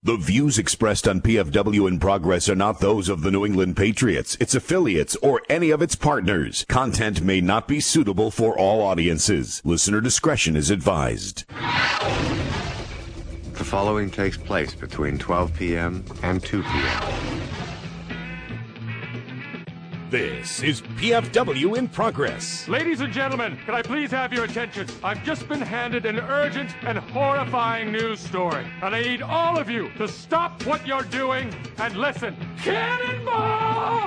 The views expressed on PFW in Progress are not those of the New England Patriots, its affiliates, or any of its partners. Content may not be suitable for all audiences. Listener discretion is advised. The following takes place between 12 p.m. and 2 p.m. This is PFW in Progress. Ladies and gentlemen, can I please have your attention? I've just been handed an urgent and horrifying news story, and I need all of you to stop what you're doing and listen. Cannonball!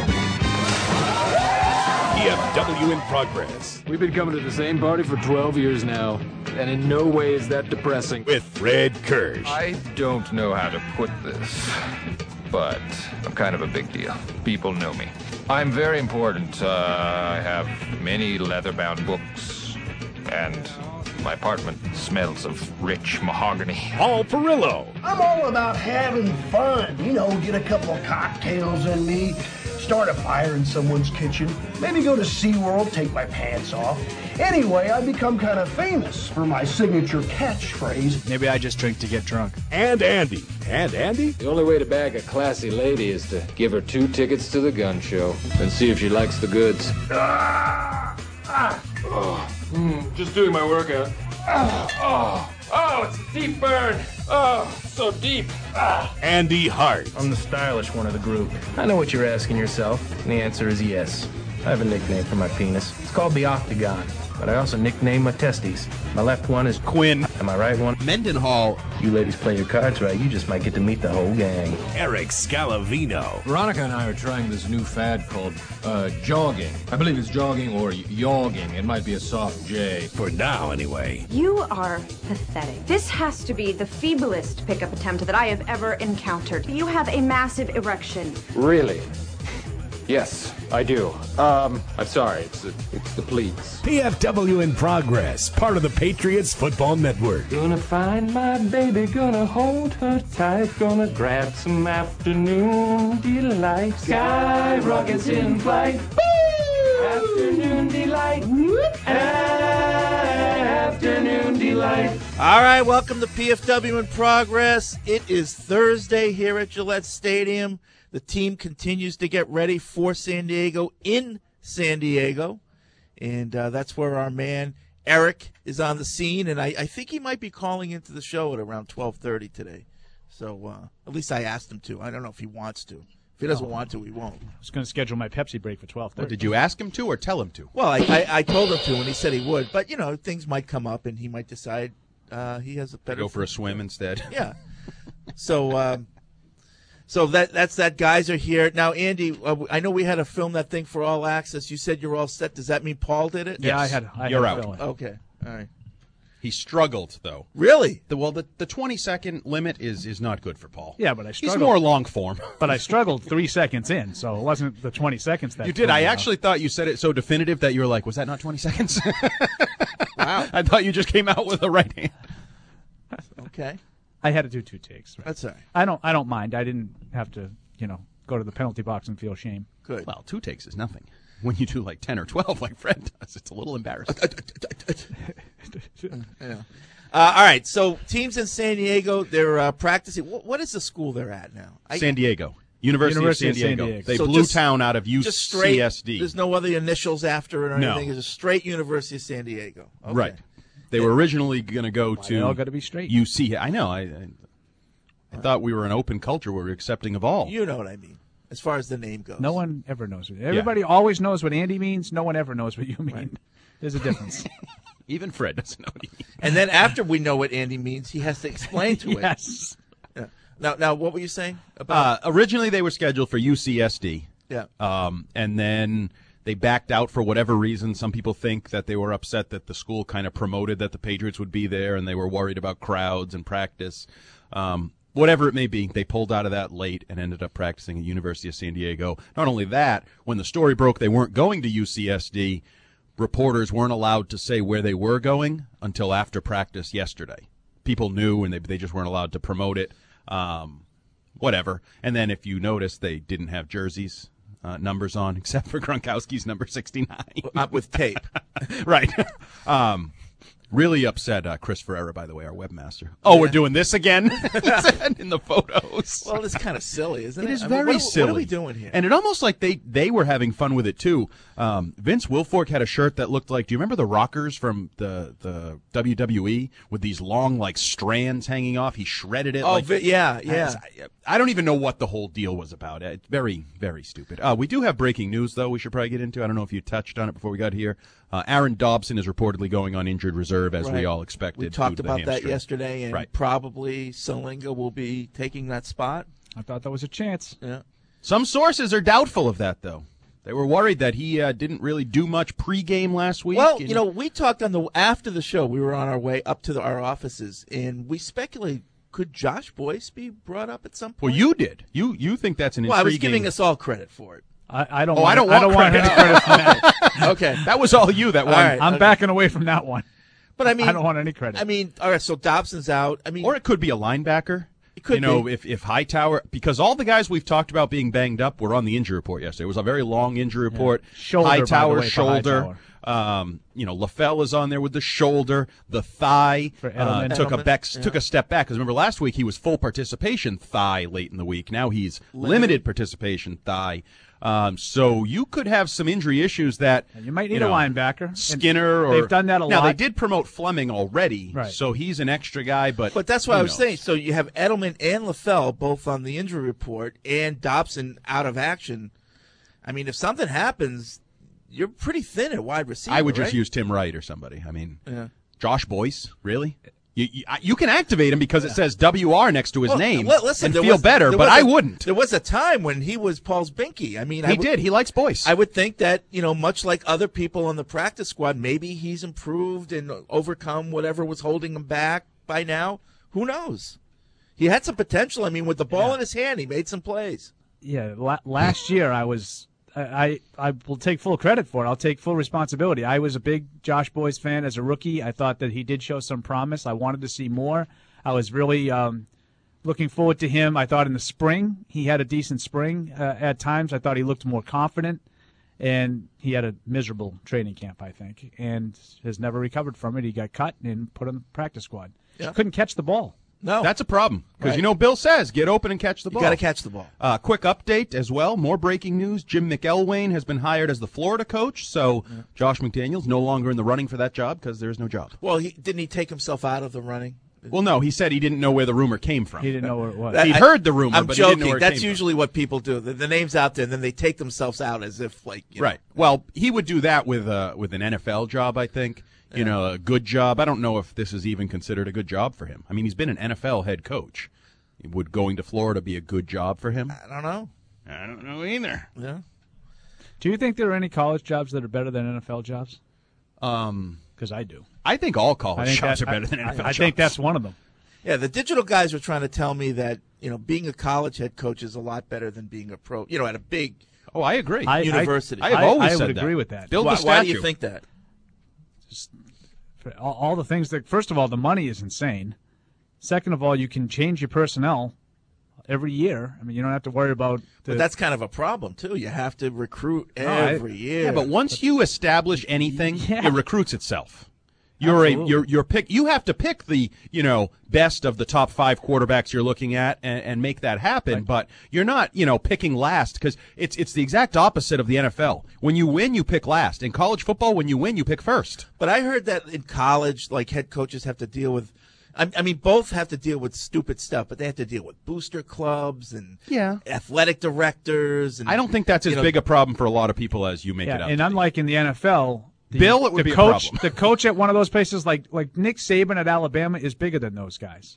PFW in Progress. We've been coming to the same party for 12 years now, and in no way is that depressing. With Fred Kirsch. I don't know how to put this, but I'm kind of a big deal. People know me. I'm very important. I have many leather-bound books, and my apartment smells of rich mahogany. Paul Perillo. I'm all about having fun. You know, get a couple of cocktails in me, start a fire in someone's kitchen, maybe go to SeaWorld, take my pants off. Anyway, I've become kind of famous for my signature catchphrase. Maybe I just drink to get drunk. And Andy. And Andy? The only way to bag a classy lady is to give her 2 tickets to the gun show and see if she likes the goods. Just doing my workout. Oh, it's a deep burn. Oh, so deep. Andy Hart. I'm the stylish one of the group. I know what you're asking yourself, and the answer is yes. I have a nickname for my penis. It's called the Octagon, but I also nickname my testes. My left one is Quinn. And my right one, Mendenhall. You ladies play your cards right, you just might get to meet the whole gang. Eric Scalavino. Veronica and I are trying this new fad called jogging. I believe it's jogging or yogging. It might be a soft J. For now, anyway. You are pathetic. This has to be the feeblest pickup attempt that I have ever encountered. You have a massive erection. Really? Yes, I do. I'm sorry. It's the pleats. PFW in Progress, part of the Patriots Football Network. Gonna find my baby, gonna hold her tight, gonna grab some afternoon delight. Sky rockets in flight. Woo! Afternoon delight. Afternoon delight. All right, welcome to PFW in Progress. It is Thursday here at Gillette Stadium. The team continues to get ready for San Diego in San Diego. And that's where our man Eric is on the scene. And I think he might be calling into the show at around 12:30 today. So at least I asked him to. I don't know if he wants to. If he doesn't want to, he won't. I was going to schedule my Pepsi break for 12:30. Well, did you ask him to or tell him to? Well, I told him to, and he said he would. But, you know, things might come up, and he might decide he has a better... Go for a swim instead. Yeah. So that's that. Guys are here. Now, Andy, I know we had to film that thing for All Access. You said you're all set. Does that mean Paul did it? Yeah, Yes. You're out. Okay. All right. He struggled, though. Really? The 20-second limit is not good for Paul. Yeah, but I struggled. He's more long form. But I struggled 3 seconds in, so it wasn't the 20 seconds that You did. I actually thought you said it so definitive that you were like, was that not 20 seconds? Wow. I thought you just came out with the right hand. Okay. I had to do 2 takes. Right? That's all right. I don't mind. I didn't have to, go to the penalty box and feel shame. Good. Well, 2 takes is nothing. When you do like 10 or 12 like Fred does, it's a little embarrassing. Yeah. All right, so teams in San Diego, they're practicing. What is the school they're at now? San Diego. University of San Diego. They so blew just, town out of UCSD. Just straight, there's no other initials after it or No. anything. It's a straight University of San Diego. Okay. Right. They were originally going to go to They all got to be straight. UC. I know. I thought we were an open culture where we're accepting of all. You know what I mean, as far as the name goes. No one ever knows. Everybody always knows what Andy means. No one ever knows what you mean. Right. There's a difference. Even Fred doesn't know what he means. And then after we know what Andy means, he has to explain to it. Yes. Yeah. Now, what were you saying about? Originally, they were scheduled for UCSD. Yeah. And then they backed out for whatever reason. Some people think that they were upset that the school kind of promoted that the Patriots would be there, and they were worried about crowds and practice. Whatever it may be, they pulled out of that late and ended up practicing at University of San Diego. Not only that, when the story broke they weren't going to UCSD, reporters weren't allowed to say where they were going until after practice yesterday. People knew, and they just weren't allowed to promote it. Whatever. And then if you notice, they didn't have jerseys, numbers on, except for Gronkowski's number 69. With tape. Right. Really upset Chris Ferreira, by the way, our webmaster. Oh, we're doing this again in the photos. Well, it's kind of silly, isn't it? It is very silly. What are we doing here? And it almost like they were having fun with it, too. Vince Wilfork had a shirt that looked like, do you remember the rockers from the WWE with these long, like, strands hanging off? He shredded it. Oh, like, yeah. I don't even know what the whole deal was about. It's very, very stupid. We do have breaking news, though, we should probably get into. I don't know if you touched on it before we got here. Aaron Dobson is reportedly going on injured reserve, as we all expected. We talked about that hamstring. yesterday, and probably Salinga will be taking that spot. I thought that was a chance. Yeah. Some sources are doubtful of that, though. They were worried that he didn't really do much pregame last week. Well, we talked after the show. We were on our way up to our offices, and we speculated, could Josh Boyce be brought up at some point? Well, you did. You think that's an intriguing... Well, I was giving us all credit for it. I don't. I don't want any credit from that. Okay, that was all you. That one. Right, I'm backing away from that one. But I mean, I don't want any credit. I mean, all right. So Dobson's out. I mean, or it could be a linebacker. It could be. If Hightower, because all the guys we've talked about being banged up were on the injury report yesterday. It was a very long injury report. Shoulder, Hightower, by the way, shoulder. LaFell is on there with the shoulder, the thigh. Took a step back because remember last week he was full participation thigh late in the week. Now he's limited participation thigh. So you could have some injury issues that you might need a linebacker. Skinner, or they've done that a lot. Now they did promote Fleming already, right. So he's an extra guy. But that's what I was saying. So you have Edelman and LaFell both on the injury report, and Dobson out of action. I mean, if something happens, you're pretty thin at wide receiver. I would just right? use Tim Wright or somebody. I mean, Josh Boyce, really? You can activate him because it says WR next to his name and feel better, but I wouldn't. There was a time when he was Paul's Binky. I mean, he did. He likes Boyce. I would think that, much like other people on the practice squad, maybe he's improved and overcome whatever was holding him back by now. Who knows? He had some potential. I mean, with the ball in his hand, he made some plays. Yeah, last year I will take full credit for it. I'll take full responsibility. I was a big Josh Boyce fan as a rookie. I thought that he did show some promise. I wanted to see more. I was really looking forward to him. I thought in the spring he had a decent spring at times. I thought he looked more confident, and he had a miserable training camp, I think, and has never recovered from it. He got cut and put on the practice squad. Yeah. Couldn't catch the ball. No. That's a problem because, Bill says get open and catch the ball. You got to catch the ball. Quick update as well. More breaking news. Jim McElwain has been hired as the Florida coach. So Josh McDaniels no longer in the running for that job because there's no job. Well, didn't he take himself out of the running? Well, no. He said he didn't know where the rumor came from. He didn't know where it was. He'd heard the rumor, I'm but joking. He didn't know where it That's came usually from. what people do. The name's out there, and then they take themselves out as if Right. Well, he would do that with an NFL job, I think. A good job. I don't know if this is even considered a good job for him. I mean, he's been an NFL head coach. Would going to Florida be a good job for him? I don't know. I don't know either. Yeah. Do you think there are any college jobs that are better than NFL jobs? Because I do. I think all college jobs are better than NFL jobs. I think that's one of them. Yeah, the digital guys were trying to tell me that, being a college head coach is a lot better than being a pro, at a big I agree. university. I have always said would agree with that. Build the statue. Why do you think that? Just all the things that, first of all, the money is insane. Second of all, you can change your personnel every year. I mean, you don't have to worry about But that's kind of a problem, too. You have to recruit every year. Yeah, but once you establish anything, it recruits itself. You're pick. You have to pick the best of the top 5 quarterbacks you're looking at and make that happen. Right. But you're not picking last because it's the exact opposite of the NFL. When you win, you pick last. In college football, when you win, you pick first. But I heard that in college, like head coaches have to deal with. I mean, both have to deal with stupid stuff, but they have to deal with booster clubs and athletic directors. And I don't think that's as big a problem for a lot of people as you make it out. And unlike in the NFL. Bill, it would be a problem. The coach at one of those places, like Nick Saban at Alabama, is bigger than those guys.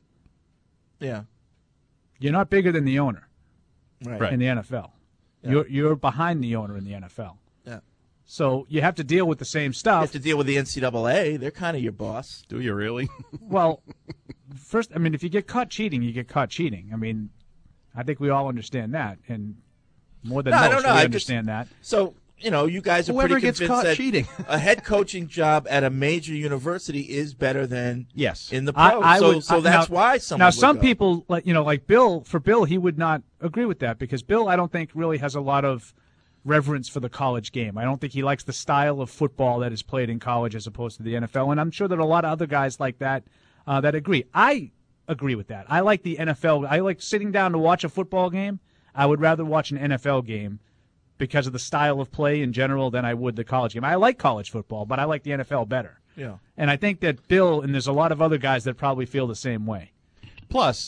Yeah, you're not bigger than the owner, right? In the NFL, you're behind the owner in the NFL. Yeah. So you have to deal with the same stuff. You have to deal with the NCAA. They're kind of your boss. Do you really? Well, first, I mean, if you get caught cheating, you get caught cheating. I mean, I think we all understand that, and more than most, we understand that. So. You guys are Whoever pretty gets convinced caught that cheating. a head coaching job at a major university is better than in the pros. So that's why someone. Now, some would go. people like Bill. For Bill, he would not agree with that because Bill, I don't think really has a lot of reverence for the college game. I don't think he likes the style of football that is played in college as opposed to the NFL, and I'm sure there are a lot of other guys like that that agree. I agree with that. I like the NFL. I like sitting down to watch a football game. I would rather watch an NFL game because of the style of play in general than I would the college game. I like college football, but I like the NFL better. Yeah. And I think that Bill, and there's a lot of other guys that probably feel the same way. Plus,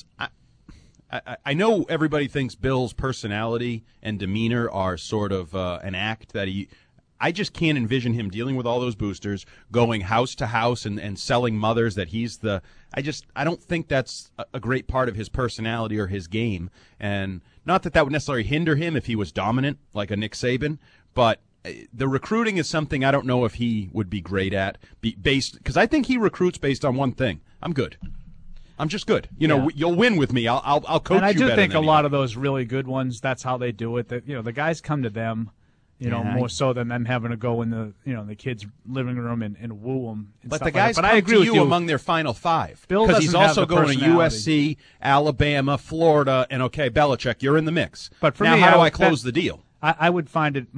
I know everybody thinks Bill's personality and demeanor are sort of an act that I just can't envision him dealing with all those boosters, going house to house and selling mothers that he's the – I don't think that's a great part of his personality or his game. And not that would necessarily hinder him if he was dominant like a Nick Saban, but the recruiting is something I don't know if he would be great at because I think he recruits based on one thing. I'm good. I'm just good. You'll win with me. I'll coach you better. And I do think a than lot of those really good ones, that's how they do it. That the guys come to them, more so than them having to go in the kids' living room and woo them. But the guys come to you among their final five because he's also going to USC, Alabama, Florida, and Belichick, you're in the mix. But for now, me, how do I close the deal? I would find it,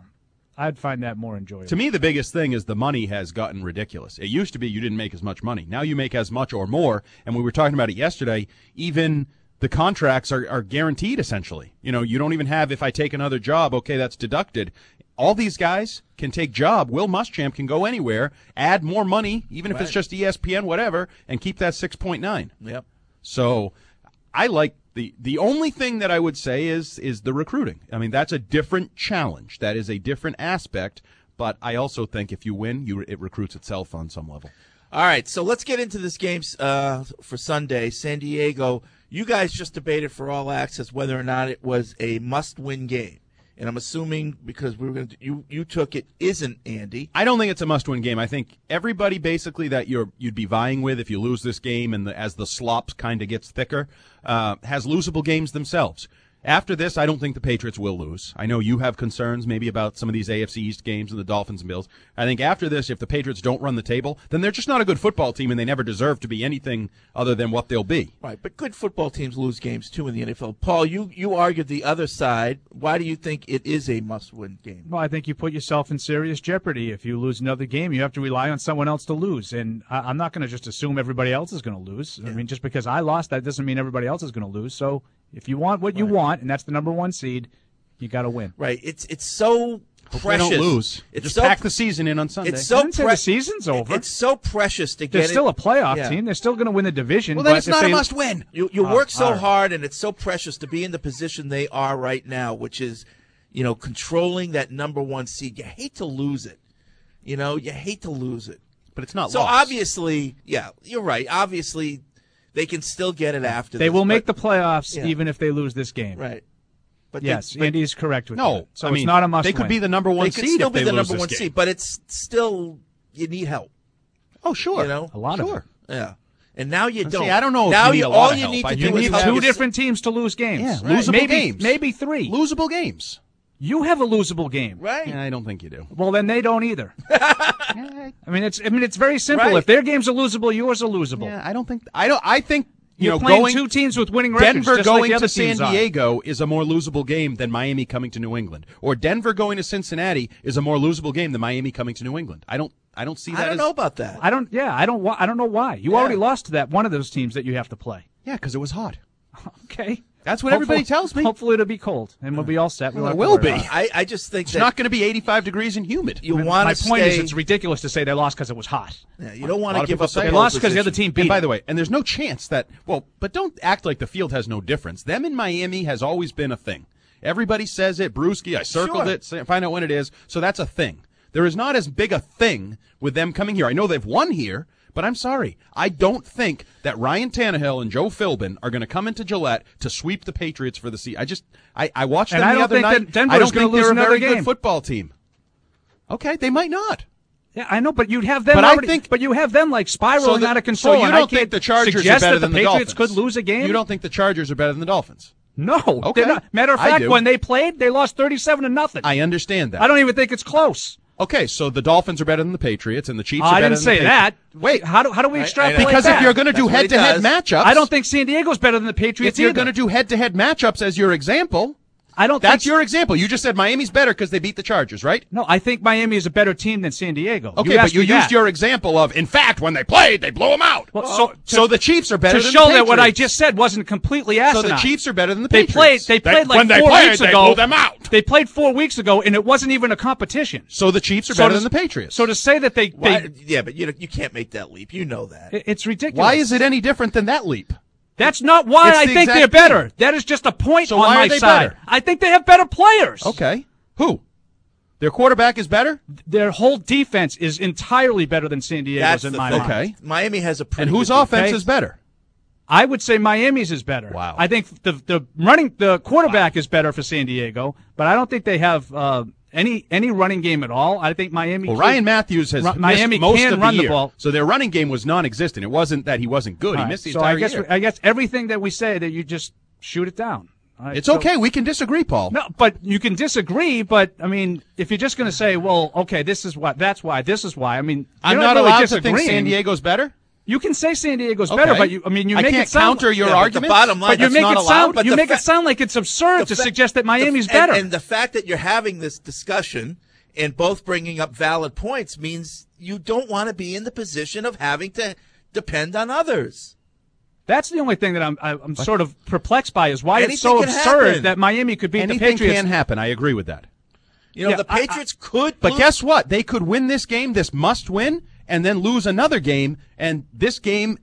I'd find that more enjoyable. To me, the biggest thing is the money has gotten ridiculous. It used to be you didn't make as much money. Now you make as much or more. And we were talking about it yesterday. Even the contracts are guaranteed, essentially. You don't even have, if I take another job, okay, that's deducted. All these guys can take job. Will Muschamp can go anywhere, add more money, even if it's just ESPN, whatever, and keep that 6.9. Yep. So I like the only thing that I would say is the recruiting. I mean, that's a different challenge. That is a different aspect. But I also think if you win, it recruits itself on some level. All right, so let's get into this game for Sunday. San Diego, you guys just debated for All Access whether or not it was a must-win game. And I'm assuming because we were going to, you took it isn't, Andy. I don't think it's a must-win game. I think everybody basically that you'd be vying with if you lose this game and as the slop kind of gets thicker has losable games themselves. After this, I don't think the Patriots will lose. I know you have concerns maybe about some of these AFC East games and the Dolphins and Bills. I think after this, if the Patriots don't run the table, then they're just not a good football team and they never deserve to be anything other than what they'll be. Right, but good football teams lose games too in the NFL. Paul, you argued the other side. Why do you think it is a must-win game? Well, I think you put yourself in serious jeopardy. If you lose another game, you have to rely on someone else to lose. And I'm not going to just assume everybody else is going to lose. Yeah. I mean, just because I lost, that doesn't mean everybody else is going to lose. So if you want what you want, and that's the number one seed, you got to win. Right. It's so precious. They don't lose. Just pack the season in on Sunday. It's so the season's over. It's so precious to get. They're still a playoff team. They're still going to win the division. Well, then it's not a must-win. You work so hard, and it's so precious to be in the position they are right now, which is, controlling that number one seed. You hate to lose it. You hate to lose it. But it's not so lost. Obviously, yeah, you're right. Obviously, they can still get it after this. They will make the playoffs even if they lose this game. Right. But yes, Andy's correct with that. No, so it's not a must-win. They could be the number one seed. They could still be the lose number one seed, but it's still you need help. Oh, sure. A lot of it. Yeah. And now you don't. See, I don't know if now you need a lot all of you help. need to You do is need help two different teams to lose games. Yeah, losable games. Maybe three. Losable games. You have a losable game. Right. Yeah, I don't think you do. Well, then they don't either. I mean, it's very simple. Right. If their games are losable, yours are losable. Yeah, I think You're playing two teams with winning records. Denver just going like the other to San teams are. Diego is a more losable game than Miami coming to New England, or Denver going to Cincinnati is a more losable game than Miami coming to New England. I don't see that. I don't know about that. I don't know why. You already lost to that one of those teams that you have to play. Yeah, because it was hot. Okay. That's what everybody tells me. Hopefully it'll be cold, and we'll be all set. Well, it will be. I just think it's not going to be 85 degrees and humid. My point is, it's ridiculous to say they lost because it was hot. Yeah, you don't want to give up. They lost because the other team beat. And by the way, and there's no chance that. Well, but don't act like the field has no difference. Them in Miami has always been a thing. Everybody says it. Brewski, I circled it. Find out when it is. So that's a thing. There is not as big a thing with them coming here. I know they've won here. But I'm sorry, I don't think that Ryan Tannehill and Joe Philbin are going to come into Gillette to sweep the Patriots for the season. I watched them the other night. I don't think they're a very game. good football team. Okay, they might not. Yeah, I know, but you'd have them. But you have them like spiraling out of control. So you don't think the Chargers are better than the Dolphins? Patriots could lose a game. You don't think the Chargers are better than the Dolphins? No. Okay. They're not. Matter of fact, when they played, they lost 37-0. I understand that. I don't even think it's close. Okay, so the Dolphins are better than the Patriots, and the Chiefs are better than the Patriots. I didn't say that. Wait, how do we extrapolate Because that? if you're going to do head-to-head matchups... I don't think San Diego's better than the Patriots If you're going to do head-to-head matchups as your example, That's your example. You just said Miami's better because they beat the Chargers, right? No, I think Miami is a better team than San Diego. Okay, but you used your example of, in fact, when they played, they blew them out. Well, so the Chiefs are better to than show the that what I Patriots. just said wasn't completely asinine. So the Chiefs are better than the They Patriots. played like when 4 weeks they ago. blew them out. They played 4 weeks ago, and it wasn't even a competition. So the Chiefs are better than the Patriots. So to say that they yeah, but you can't make that leap. You know that. It's ridiculous. Why is it any different than that leap? That's not why It's I the think they're exact better. thing. That is just a point So on why my are they side. better? I think they have better players. Okay. Who? Their quarterback is better? Their whole defense is entirely better than San Diego's That's in the my thing. mind. Okay. Miami has a pretty And whose good offense defense. is better? I would say Miami's is better. Wow. I think the quarterback is better for San Diego, but I don't think they have any running game at all. I think Miami. Well, Ryan Matthews has Miami missed most can of run the year, the ball. so their running game was non-existent. It wasn't that he wasn't good. All He right, missed the so entire year. I guess everything that we say that you just shoot it down. All right, It's so- okay. We can disagree, Paul. No, but you can disagree. But I mean, if you're just going to say, "Well, okay, this is why, that's why, this is why," I mean, I'm you're not really allowed to think disagreeing. San Diego's better? You can say San Diego's better, Okay. but you make can't it sound counter your Yeah, but the argument. bottom line, but you that's make not it allowed. sound But you the make it fa- sound like it's absurd to suggest that Miami's better. And the fact that you're having this discussion and both bringing up valid points means you don't want to be in the position of having to depend on others. That's the only thing that I'm sort of perplexed by is why Anything it's so can absurd happen. that Miami could beat the Anything Patriots. can happen. I agree with that. You know, Yeah, the Patriots could But lose. guess what? They could win this game, this must win, and then lose another game, and this game,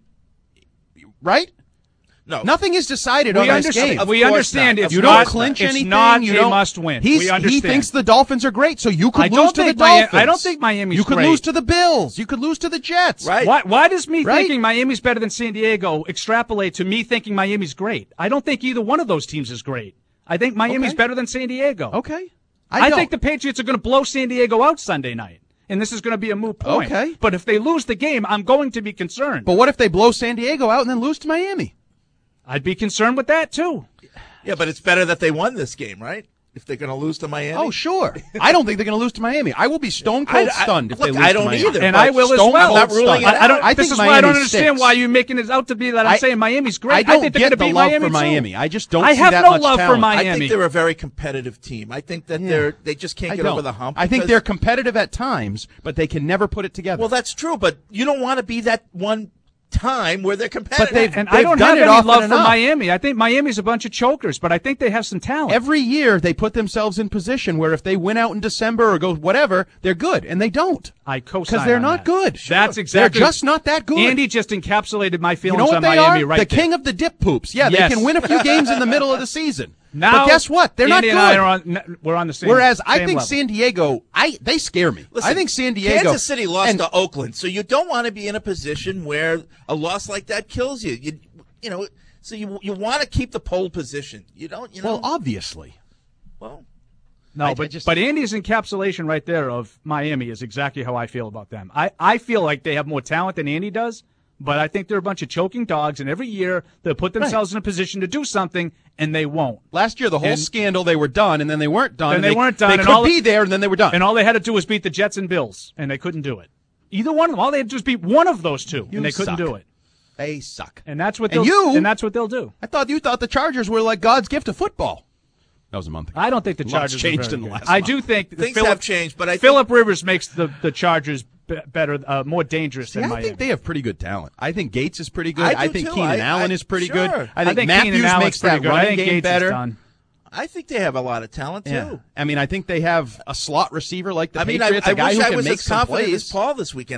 right? No. Nothing is decided We on this understand- game. we understand You it's don't not- clinch it's anything. not you a don't, must-win. He We understand. thinks the Dolphins are great, so you could I lose don't to the think Dolphins. I don't think Miami's You could great. lose to the Bills. You could lose to the Jets. Right. Why does me Right? thinking Miami's better than San Diego extrapolate to me thinking Miami's great? I don't think either one of those teams is great. I think Miami's Okay. better than San Diego. Okay. I don't. think the Patriots are going to blow San Diego out Sunday night, and this is going to be a moot point. Okay. But if they lose the game, I'm going to be concerned. But what if they blow San Diego out and then lose to Miami? I'd be concerned with that too. Yeah, but it's better that they won this game, right? If they're going to lose to Miami. Oh, sure. I don't think they're going to lose to Miami. I will be stone cold stunned if they look, lose I to don't Miami. either. And but I will as stone well. cold I'm not ruling stunned. it I don't. I this think is why I don't Miami understand stinks. why you're making it out to be that I'm saying Miami's great. I don't think they're get going to the beat love Miami for too. Miami. I just don't I see have that no much love for talent. Miami. I think they're a very competitive team. I think that they just can't I get don't. over the hump. I think because- they're competitive at times, but they can never put it together. Well, that's true, but you don't want to be that one time where they're competitive. But they've- And I don't done have it any often love for enough. Miami. I think Miami's a bunch of chokers, but I think they have some talent. Every year they put themselves in position where if they win out in December or go whatever, they're good, and they don't. I co-sign Because they're on not that. good. That's exactly. They're just not that good. Andy just encapsulated my you feelings know what on they Miami are? right The there. king of the dip poops. Yeah, Yes. they can win a few games in the middle of the season. Now, but guess what? They're Andy not and I good. are we're on the same. Whereas I same think level. San Diego, they scare me. Listen, I think San Diego. Kansas City lost and- to Oakland, so you don't want to be in a position where a loss like that kills you. You know, so you want to keep the pole position. You don't. You know. Well, obviously. Well, No, but Andy's encapsulation right there of Miami is exactly how I feel about them. I feel like they have more talent than Andy does, but I think they're a bunch of choking dogs, and every year they put themselves in a position to do something, and they won't. Last year, the whole And- scandal, they were done, and then they weren't done. Then and they weren't done, They and could all- be there, and then they were done. And all they had to do was beat the Jets and Bills, and they couldn't do it. Either one of them. All they had to do was beat one of those two, You and they couldn't suck. do it. They suck. And that's what And they'll you- and that's what they'll do. I thought you thought the Chargers were like God's gift to football. That was a month ago. I don't think the Lots Chargers are changed very in the good. last I month. do think that things have changed, but I think Phillip Rivers makes the Chargers better, more dangerous See, than I Miami. think they have pretty good talent. I think Gates is pretty good. I do think too. Keenan I- Allen is pretty sure. good. I think Keenan Matthews Allen's makes pretty that good. I running think game Gates is better. done. I think they have a lot of talent Yeah. too. I mean, I think they have a slot receiver like the I mean, Patriots, I a guy wish who I can was make as some confident plays. as Paul this weekend.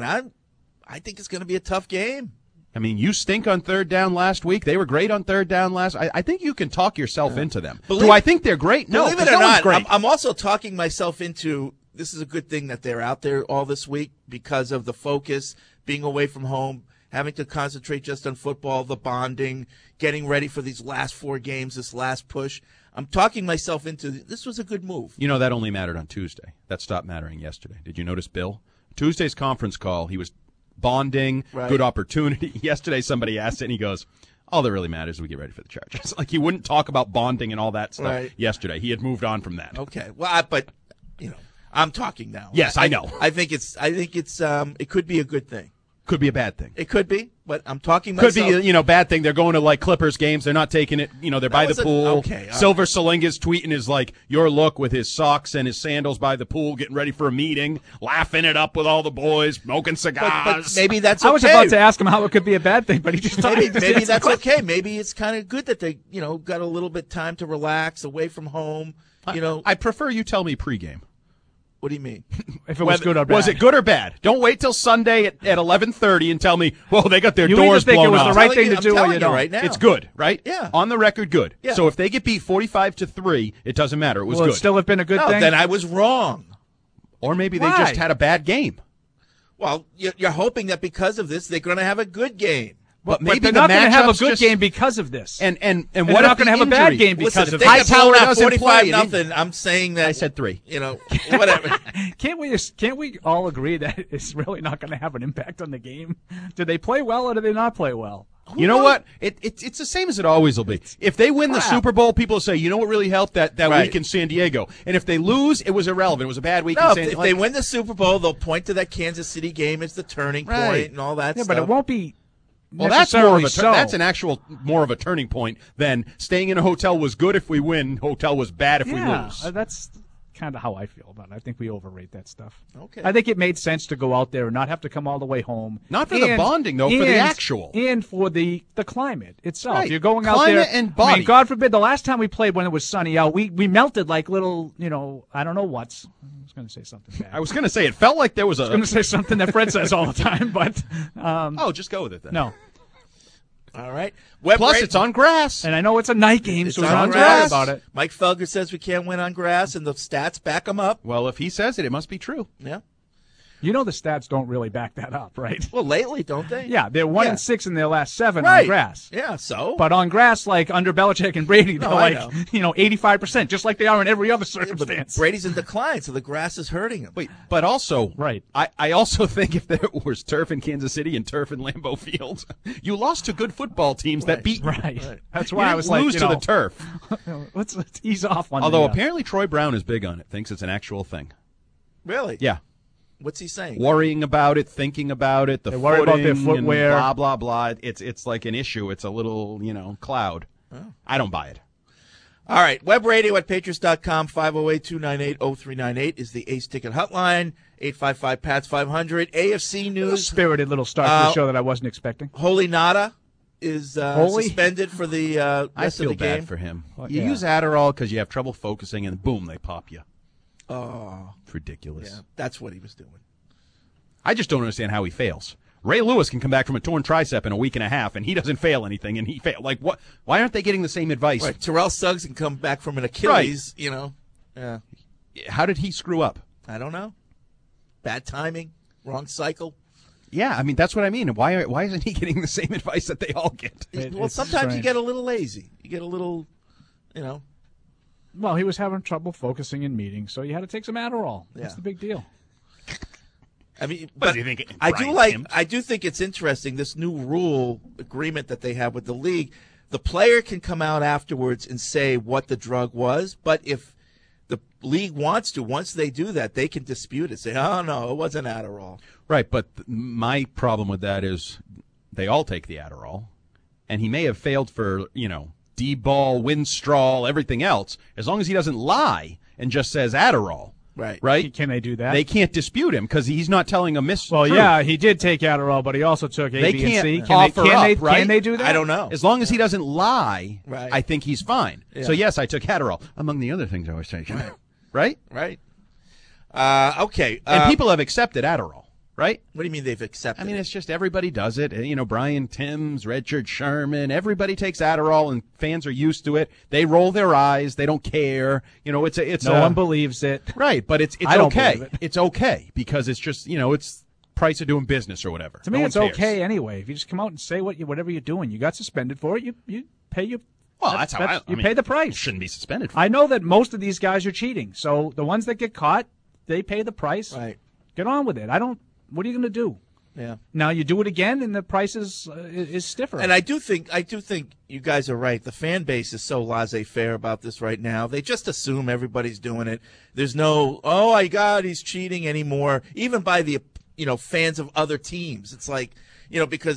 I think it's going to be a tough game. I mean, you stink on third down last week. They were great on third down last. I think you can talk yourself into them. Do I think they're great? No, Believe it 'cause or no one's not, great. I'm also talking myself into. This is a good thing that they're out there all this week because of the focus, being away from home, having to concentrate just on football, the bonding, getting ready for these last 4 games, this last push. I'm talking myself into this was a good move. You know, that only mattered on Tuesday. That stopped mattering yesterday. Did you notice, Bill? Tuesday's conference call, he was bonding, Right. good opportunity. Yesterday, somebody asked it, and he goes, all that really matters is we get ready for the Chargers. Like, he wouldn't talk about bonding and all that stuff Right. yesterday. He had moved on from that. Okay, well, but you know, I'm talking now. Yes, I know. I think it's. It could be a good thing. Could be a bad thing. It could be. but I'm talking Could myself. be, bad thing. They're going to, like, Clippers games. They're not taking it. They're by the pool. Okay. Silver Salinga's tweeting his, your look with his socks and his sandals by the pool, getting ready for a meeting, laughing it up with all the boys, smoking cigars. But maybe that's okay. I was about to ask him how it could be a bad thing, but he just maybe that's okay. Maybe it's kind of good that they, got a little bit time to relax away from home. I prefer you tell me pregame. What do you mean? If it was good or bad. Was it good or bad? Don't wait till Sunday at 11:30 and tell me, well, they got their doors think blown it was off. the right thing to do, or telling you don't. right now. It's good, right? Yeah. On the record, good. Yeah. So if they get beat 45-3, it doesn't matter. It was Will good. it still have been a good No, thing? then I was wrong. Or maybe they Why? just had a bad game. Well, you're hoping that because of this, they're going to have a good game. But maybe they're the not going to have a matchups good just- game because of this. And And what they're if not going to the have a bad injury- game because Listen, of if it. they get blown out doesn't play, 45-0, I'm saying that I said 3. Whatever. Can't we all agree that it's really not going to have an impact on the game? Do they play well or do they not play well? You know what? It's the same as it always will be. If they win the crap. Super Bowl, people will say, you know what really helped that Right. week in San Diego. And if they lose, it was irrelevant. It was a bad week No, in San if Diego. they win the Super Bowl, they'll point to that Kansas City game as the turning point Right. and all that Yeah, stuff. but it won't be Well, that's more of necessarily a so. that's an actual more of a turning point than staying in a hotel was good if we win, hotel was bad if we lose. That's kind of how I feel about it. I think we overrate that stuff. Okay. I think it made sense to go out there and not have to come all the way home. Not for the bonding, though, for the actual. And for the climate itself. Right. You're going out Climate there. and body. I mean, God forbid, the last time we played when it was sunny out, we melted like little, I don't know what's. I was going to say something bad. I was going to say, it felt like there was I was going to say something that Fred says all the time, but. Just go with it then. No. All right. Plus, it's on grass. And I know it's a night game, It's so we're on not grass. worried about it. Mike Felger says we can't win on grass, and the stats back him up. Well, if he says it, it must be true. Yeah. You know the stats don't really back that up, right? Well, lately, don't they? Yeah, they're 1-6 in their last 7 Right. on grass. Yeah, so? But on grass, like under Belichick and Brady, they're No, I like, know. 85%, just like they are in every other But circumstance. Brady's in decline, so the grass is hurting him. Wait, but also, Right. I also think if there was turf in Kansas City and turf in Lambeau Field, you lost to good football teams that beat you. Right. That's You why I didn't was like, lose to the turf. let's ease off on Although the, apparently Troy Brown is big on it, thinks it's an actual thing. Really? Yeah. What's he saying? Worrying about it, thinking about it, the They worry about their footing and footwear. blah, blah, blah. It's like an issue. It's a little, cloud. Oh. I don't buy it. All right. Web radio at Patriots.com, 508-298-0398 is the Ace Ticket Hotline, 855-PATS-500. AFC a news. spirited little start to the show that I wasn't expecting. Holy Nada is Holy? suspended for the I rest feel of the game. bad for him. Well, You yeah. use Adderall because you have trouble focusing, and boom, they pop you. Oh, It's ridiculous. yeah. That's what he was doing. I just don't understand how he fails. Ray Lewis can come back from a torn tricep in a week and a half, and he doesn't fail anything, and he failed. Like, what? Why aren't they getting the same advice? Right. Terrell Suggs can come back from an Achilles, Yeah. How did he screw up? I don't know. Bad timing, wrong cycle. Yeah, I mean, that's what I mean. Why isn't he getting the same advice that they all get? Well, It's sometimes you strange. get a little lazy. You get a little, Well, he was having trouble focusing in meetings, so you had to take some Adderall. Yeah. That's the big deal. I mean, What but do you think, I Brian do like. Sims? I do think it's interesting this new rule agreement that they have with the league. The player can come out afterwards and say what the drug was, but if the league wants to, once they do that, they can dispute it. Say, "Oh no, it wasn't Adderall." Right, but my problem with that is they all take the Adderall, and he may have failed for, D-ball, Winstrol, everything else. As long as he doesn't lie and just says Adderall, right? Can they do that? They can't dispute him because he's not telling a mistruth. Well, yeah, he did take Adderall, but he also took A, They B, and can't C. offer up, they, right? Can they do that? I don't know. As long as he doesn't lie, Right. I think he's fine. Yeah. So, yes, I took Adderall, among the other things I was taking. Right? Right. Okay. And people have accepted Adderall, right? What do you mean they've accepted? I mean, it? it's just everybody does it. Brian Timms, Richard Sherman, everybody takes Adderall, and fans are used to it. They roll their eyes. They don't care. It's No one believes it. right, but it's I don't okay. believe it. It's okay because it's just it's price of doing business or whatever. To me, No it's one cares. okay anyway. If you just come out and say whatever you're doing, you got suspended for it. You pay your. Well, that's how I you mean, pay the price. Shouldn't be suspended for. I know that most of these guys are cheating, so the ones that get caught, they pay the price. Right. Get on with it. What are you going to do? Yeah. Now you do it again, and the price is stiffer. And I do think you guys are right. The fan base is so laissez-faire about this right now. They just assume everybody's doing it. There's no, oh my God, he's cheating anymore. Even by the fans of other teams, it's like because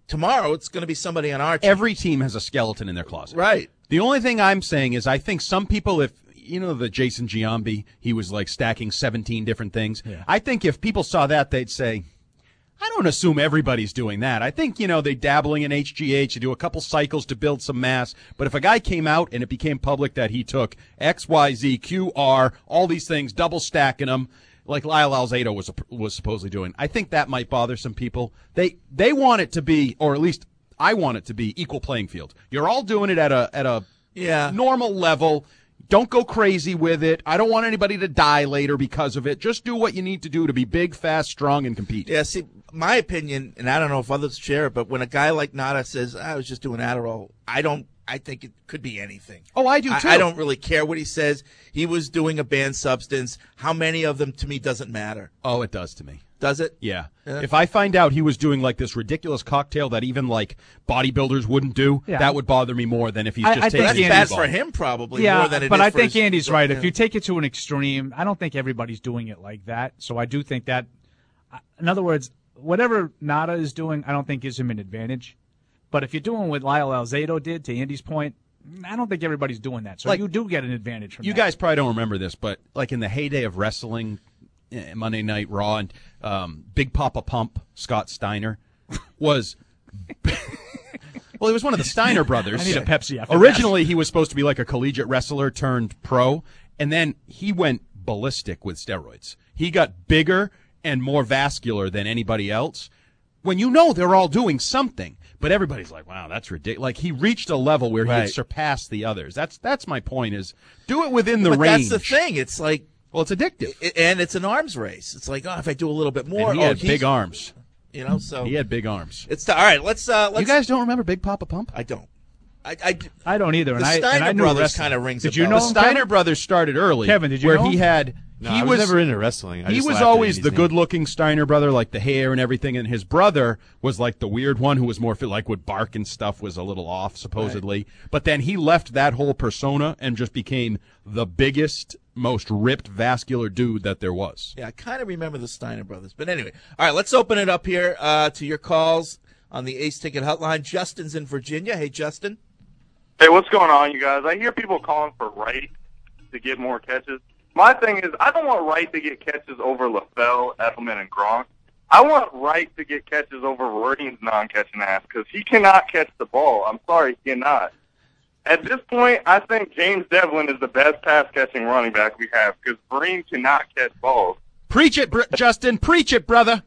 tomorrow it's going to be somebody on our team. Every team has a skeleton in their closet. Right. The only thing I'm saying is I think some people, if you know the Jason Giambi, he was like stacking 17 different things. Yeah. I think if people saw that, they'd say, I don't assume everybody's doing that. I think, they dabbling in HGH, they do a couple cycles to build some mass. But if a guy came out and it became public that he took X, Y, Z, Q, R, all these things, double stacking them, like Lyle Alzado was supposedly doing, I think that might bother some people. They want it to be, or at least I want it to be, equal playing field. You're all doing it at a normal level. Don't go crazy with it. I don't want anybody to die later because of it. Just do what you need to do to be big, fast, strong, and compete. Yeah, see, my opinion, and I don't know if others share it, but when a guy like Nada says, I was just doing Adderall, I think it could be anything. Oh, I do, too. I don't really care what he says. He was doing a banned substance. How many of them, to me, doesn't matter. Oh, it does to me. Does it? Yeah. If I find out he was doing like this ridiculous cocktail that even like bodybuilders wouldn't do, that would bother me more than if he's just taking That's bad for him probably more than it is but I for think his, Andy's right. If you take it to an extreme, I don't think everybody's doing it like that. So I do think that, in other words, whatever Nada is doing, I don't think gives him an advantage. But if you're doing what Lyle Alzado did, to Andy's point, I don't think everybody's doing that. So like, you do get an advantage from that. You guys probably don't remember this, but like in the heyday of wrestling, Monday Night Raw, and Big Papa Pump, Scott Steiner, was well, he was one of the Steiner brothers. I need a Pepsi after Originally, he was supposed to be like a collegiate wrestler turned pro, and then he went ballistic with steroids. He got bigger and more vascular than anybody else. When they're all doing something, but everybody's like, wow, that's ridiculous. Like, he reached a level where he had surpassed the others. That's my point, is do it within the range. That's the thing. It's like, well, it's addictive. And it's an arms race. It's like, if I do a little bit more. And he had big arms. So. He had big arms. All right, let's. You guys don't remember Big Papa Pump? I don't. I don't either. The Steiner brothers kind of rings a bell. Did you know the Steiner brothers started early. Kevin, did you know him? He had. No, I was never into wrestling. He was always the good-looking Steiner brother, like the hair and everything, and his brother was like the weird one who was more like would bark and stuff, was a little off, supposedly. Right. But then he left that whole persona and just became the biggest, most ripped, vascular dude that there was. Yeah, I kind of remember the Steiner brothers. But anyway, all right, let's open it up here to your calls on the Ace Ticket Hotline. Justin's in Virginia. Hey, Justin. Hey, what's going on, you guys? I hear people calling for Wright to get more catches. My thing is, I don't want Wright to get catches over LaFell, Edelman, and Gronk. I want Wright to get catches over Vereen's non-catching ass because he cannot catch the ball. I'm sorry, he cannot. At this point, I think James Devlin is the best pass-catching running back we have because Vereen cannot catch balls. Preach it, Justin. Preach it, brother.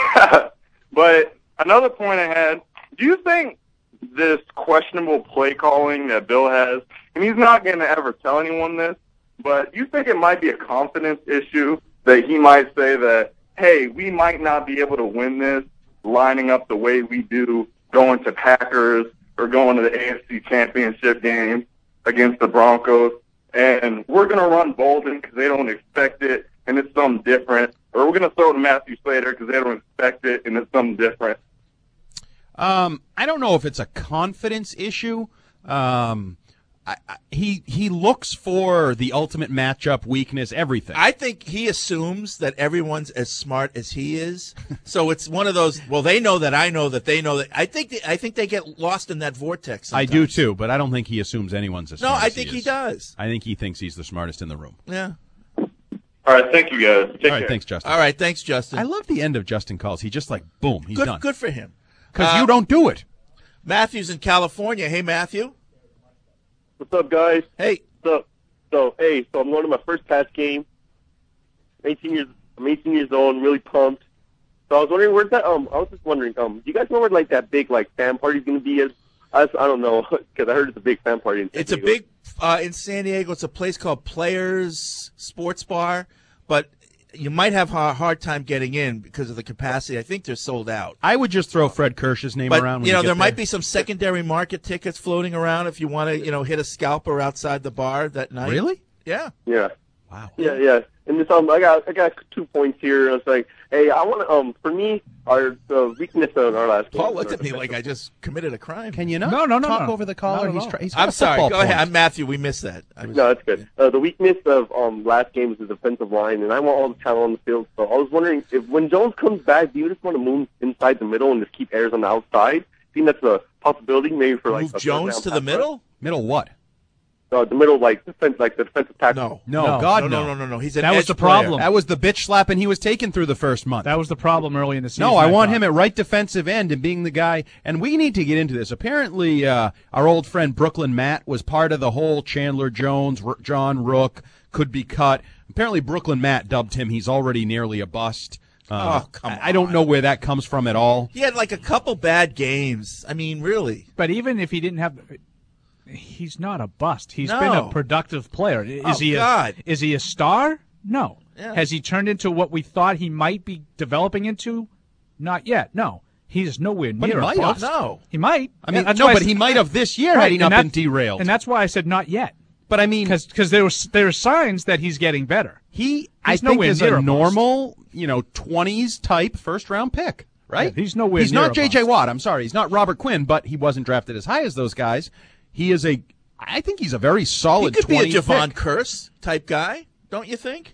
But another point I had, do you think this questionable play calling that Bill has, and he's not going to ever tell anyone this, but you think it might be a confidence issue that he might say that, hey, we might not be able to win this lining up the way we do going to Packers or going to the AFC Championship game against the Broncos, and we're going to run Bolden because they don't expect it and it's something different, or we're going to throw to Matthew Slater because they don't expect it and it's something different? I don't know if it's a confidence issue. He looks for the ultimate matchup, weakness, everything. I think he assumes that everyone's as smart as he is. So it's one of those, well, they know that I know that they know that. I think they get lost in that vortex sometimes. I do too, but I don't think he assumes anyone's as smart as he is. No, I think he does. I think he thinks he's the smartest in the room. Yeah. All right, thank you, guys. Take care. Thanks, Justin. All right, thanks, Justin. I love the end of Justin calls. He just like, boom, he's done. Good for him. Because you don't do it. Matthew's in California. Hey, Matthew. What's up, guys? Hey. So I'm going to my first pass game. I'm 18 years old. I'm really pumped. So I was wondering, where's that? I was just wondering, do you guys know where like that big fan party's going to be? I don't know because I heard it's a big fan party. It's a big in San Diego. It's a place called Players Sports Bar, but you might have a hard time getting in because of the capacity. I think they're sold out. I would just throw Fred Kirsch's name around. But there might be some secondary market tickets floating around if you want to, hit a scalper outside the bar that night. Really? Yeah. Yeah. Wow. Yeah. And this, I got 2 points here. I was like, hey, I want to. For me, the weakness of our last game. Paul looked at me like I just committed a crime. Can you not? No. Talk over the caller. He's I'm sorry. Go ahead. I'm Matthew. We missed that. No, that's good. The weakness of last game is the defensive line, and I want all the talent on the field. So I was wondering if when Jones comes back, do you just want to move inside the middle and just keep Ayers on the outside? think that's a possibility, maybe for like Move a Jones to the middle? Middle what? The middle, like the defensive tackle. No. No. He's an That was edge the player. problem. That was the bitch slapping he was taking through the first month. That was the problem early in the season. No, I want thought. him at right defensive end and being the guy. And we need to get into this. Apparently, our old friend Brooklyn Matt was part of the whole Chandler Jones, John Rook could be cut. Apparently, Brooklyn Matt dubbed him. He's already nearly a bust. Oh, come on. I don't know where that comes from at all. He had like a couple bad games. I mean, really. But even if he didn't have, he's not a bust. He's No. been a productive player. Is he? God. Is he a star? No. Yeah. Has he turned into what we thought he might be developing into? Not yet. No. He's nowhere But he near a might have. bust. No. He might. I mean, That's no, why I but said- he might have this year had he not been derailed. And that's why I said not yet. But I mean, because there are signs that he's getting better. I think nowhere is near a bust. normal, 20s type first round pick, right? Yeah, he's nowhere He's near not a J.J. bust. Watt. I'm sorry, he's not Robert Quinn, but he wasn't drafted as high as those guys. I think he's a very He solid. could be a 20 Javon pick. Curse type guy, don't you think?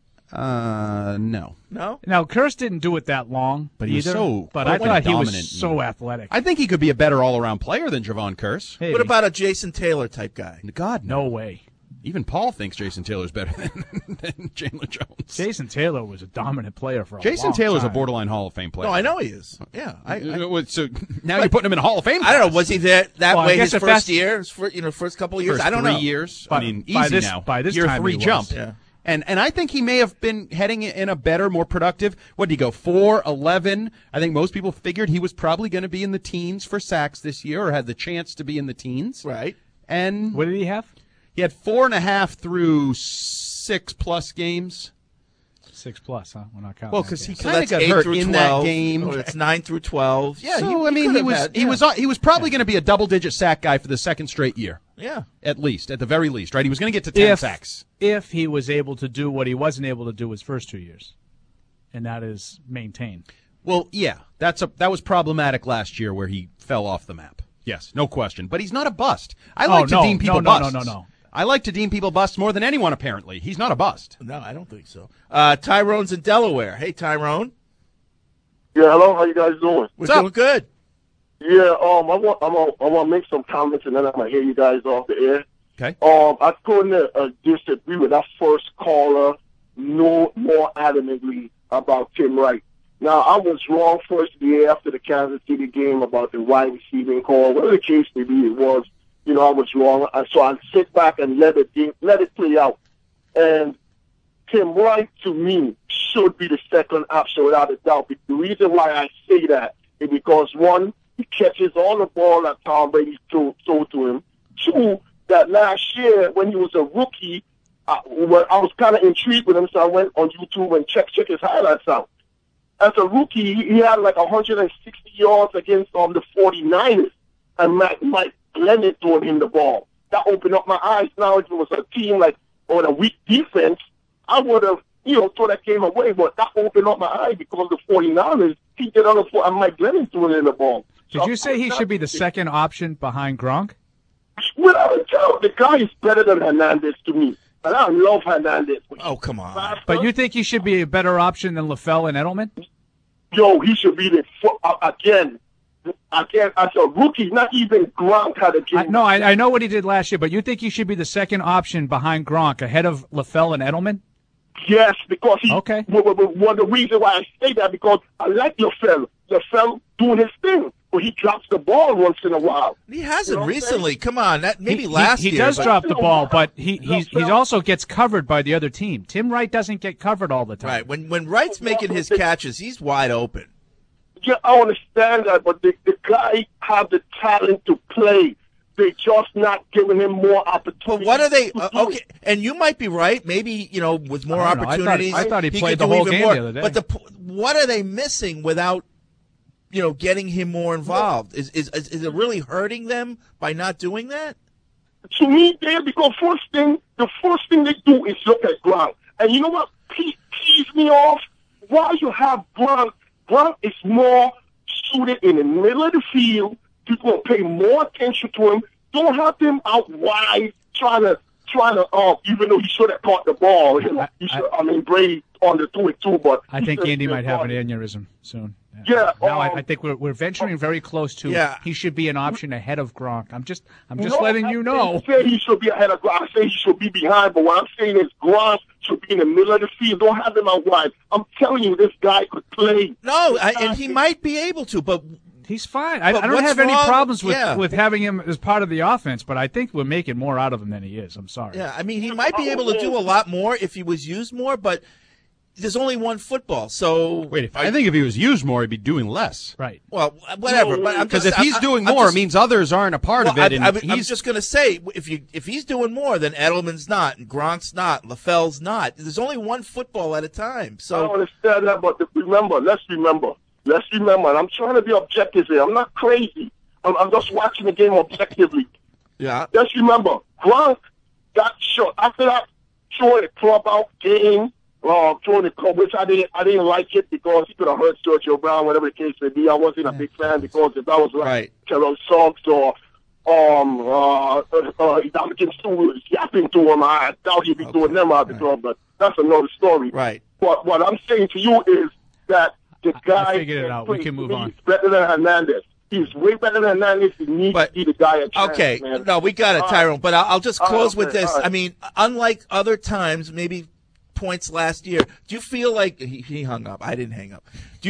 No. No? Now, Kurtz didn't do it that long, But he was either, so But I quite thought he dominant. was so athletic. I think he could be a better all-around player than Javon Curse. Hey, What about a Jason Taylor type guy? God, no way. Even Paul thinks Jason Taylor's better than Chandler Jones. Jason Taylor was a dominant player for a Jason long Taylor's time. a borderline Hall of Fame player. No, I know he is. Yeah. So now you're putting him in a Hall of Fame. I don't know. Was he there that Well, I way guess his if first that's- year, first couple of years? First I don't 3 know. years. By- I mean, by easy this- now. by this year time 3 he was. jump. Yeah. And I think he may have been heading in a better, more productive. What did he go? 4-11. I think most people figured he was probably going to be in the teens for sacks this year, or had the chance to be in the teens. Right. And what did he have? He had 4.5 through 6+ games. 6+, huh? We're not counting. Well, that because he game. kind of got hurt in that game. Oh, it's 9 through 12. Yeah, So, I mean, he was probably going to be a double-digit sack guy for the second straight year. Yeah. At the very least, right? He was going to get to 10 sacks. If he was able to do what he wasn't able to do his first 2 years, and that is maintain. Well, yeah, that was problematic last year where he fell off the map. Yes, no question. But he's not a bust. I like to deem people busts. No. I like to deem people busts more than anyone, apparently. He's not a bust. No, I don't think so. Tyrone's in Delaware. Hey, Tyrone. Yeah, hello. How you guys doing? We're doing good. Yeah, I want to make some comments and then I'm gonna hear you guys off the air. Okay. I couldn't disagree with that first caller no more adamantly about Tim Wright. Now, I was wrong first day after the Kansas City game about the wide receiving call. Whatever the case may be, it was, I was wrong. So I sit back and let it play out. And Tim Wright, to me, should be the second option without a doubt. But the reason why I say that is because, one, he catches all the ball that Tom Brady threw to him. Two, that last year when he was a rookie, I was kind of intrigued with him, so I went on YouTube and checked his highlights out. As a rookie, he had like 160 yards against the 49ers, and Mike Glennon throwing him the ball. That opened up my eyes. Now, if it was a team or a weak defense, I would have, throw that game away. But that opened up my eyes because the 49ers, he did other and Mike Glennon throwing in the ball. Did you say he should be the second option behind Gronk? Without a doubt, the guy is better than Hernandez to me. And I love Hernandez. Oh, come on. But you think he should be a better option than LaFell and Edelman? Yo, he should be again, as a rookie, not even Gronk had a game. I know what he did last year, but you think he should be the second option behind Gronk ahead of LaFell and Edelman? Yes, because he. Okay. One of the reasons why I say that because I like LaFell. LaFell doing his thing, but he drops the ball once in a while. He hasn't recently. Come on, that maybe last year. He does drop the ball, but he also gets covered by the other team. Tim Wright doesn't get covered all the time. Right. When Wright's making his catches, he's wide open. Yeah, I understand that, but the guy have the talent to play. They're just not giving him more opportunities. But what are they? Okay, and you might be right. Maybe with more I don't know. opportunities, I thought he played could the do whole even game more. the other day. But what are they missing without getting him more involved? Is it really hurting them by not doing that? To me, because the first thing they do is look at Gronk. And you know what pees me off? Why you have Gronk? Gronk is more suited in the middle of the field. People will pay more attention to him. Don't have him out wide trying to even though he should have caught the ball. Brady on the 2-2, but I think Andy might have an aneurysm soon. Yeah. Now I think we're venturing very close to. Yeah. He should be an option ahead of Gronk. I'm just No, letting you know. I say he should be ahead of Gronk. I say he should be behind. But what I'm saying is Gronk should be in the middle of the field. Don't have him out wide. I'm telling you, this guy could play. No, and he might be able to, but he's fine. I But don't what's have any wrong- problems with yeah. with having him as part of the offense, but I think we're making more out of him than he is. I'm sorry. yeah, I mean, he might be able to do a lot more if he was used more, but there's only one football, so Wait, I think if he was used more, he'd be doing less. Right. well, whatever. But I'm Because just- if he's I'm- doing I'm more, just- it means others aren't a part of Well, it. And I'm he's just going to say, if he's doing more, then Edelman's not, and Gronk's not, LaFell's not. There's only one football at a time. I So don't understand that, but let's remember, and I'm trying to be objective here. I'm not crazy. I'm just watching the game objectively. yeah, Let's remember, Gronk got shot after that throwing the club out game, throwing the club, which I didn't like it because he could have hurt Sergio Brown, whatever the case may be. I wasn't a big fan because if that was like Right. Terrell Suggs or Dominican Sue was yapping to him, I doubt he'd be doing them out the club, but that's another story. right. But what I'm saying to you is that the guy figured it out. We can move on. He's better than Hernandez. He's way better than Hernandez. He needs to be the guy at chance, Okay, man. no, we got it, Tyrone. But I'll just close with okay, this. all right. I mean, unlike other times, maybe points last year, do you feel like he hung up? I didn't hang up. Do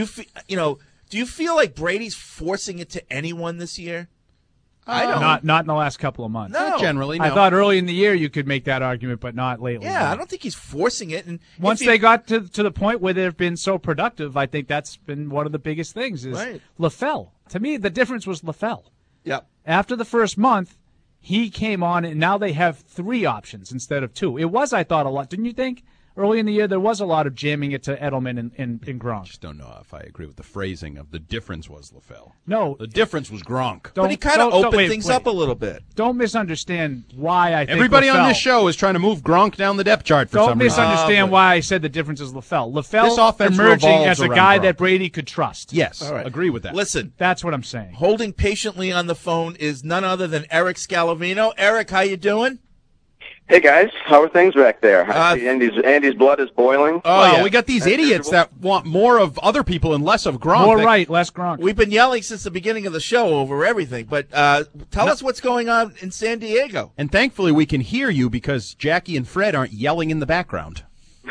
you feel like Brady's forcing it to anyone this year? I don't. Not in the last couple of months. No. generally, no. I thought early in the year you could make that argument, but not lately. Yeah, I don't think he's forcing it. And Once if they got to the point where they've been so productive, I think that's been one of the biggest things is Right. LaFell. To me, the difference was LaFell. Yep. After the first month, he came on, and now they have 3 options instead of 2. It was, I thought, a lot. Didn't you think? Early in the year, there was a lot of jamming it to Edelman and Gronk. just don't know if I agree with the phrasing of the difference was LaFell. No. The difference was Gronk. But he kind of opened things up a little bit. Don't misunderstand why I think Everybody on LaFell- this show is trying to move Gronk down the depth chart for Don't some reason. misunderstand why I said the difference is LaFell. This LaFell offense emerging revolves as a around guy Gronk. that Brady could trust. Yes, All right. agree with that. Listen, That's what I'm saying. holding patiently on the phone is none other than Eric Scalavino. Eric, how you doing? Hey guys, how are things back there? I see Andy's blood is boiling. Oh, we got these idiots that want more of other people and less of Gronk. More They- right, less Gronk. We've been yelling since the beginning of the show over everything, but tell us what's going on in San Diego. And thankfully, we can hear you because Jackie and Fred aren't yelling in the background.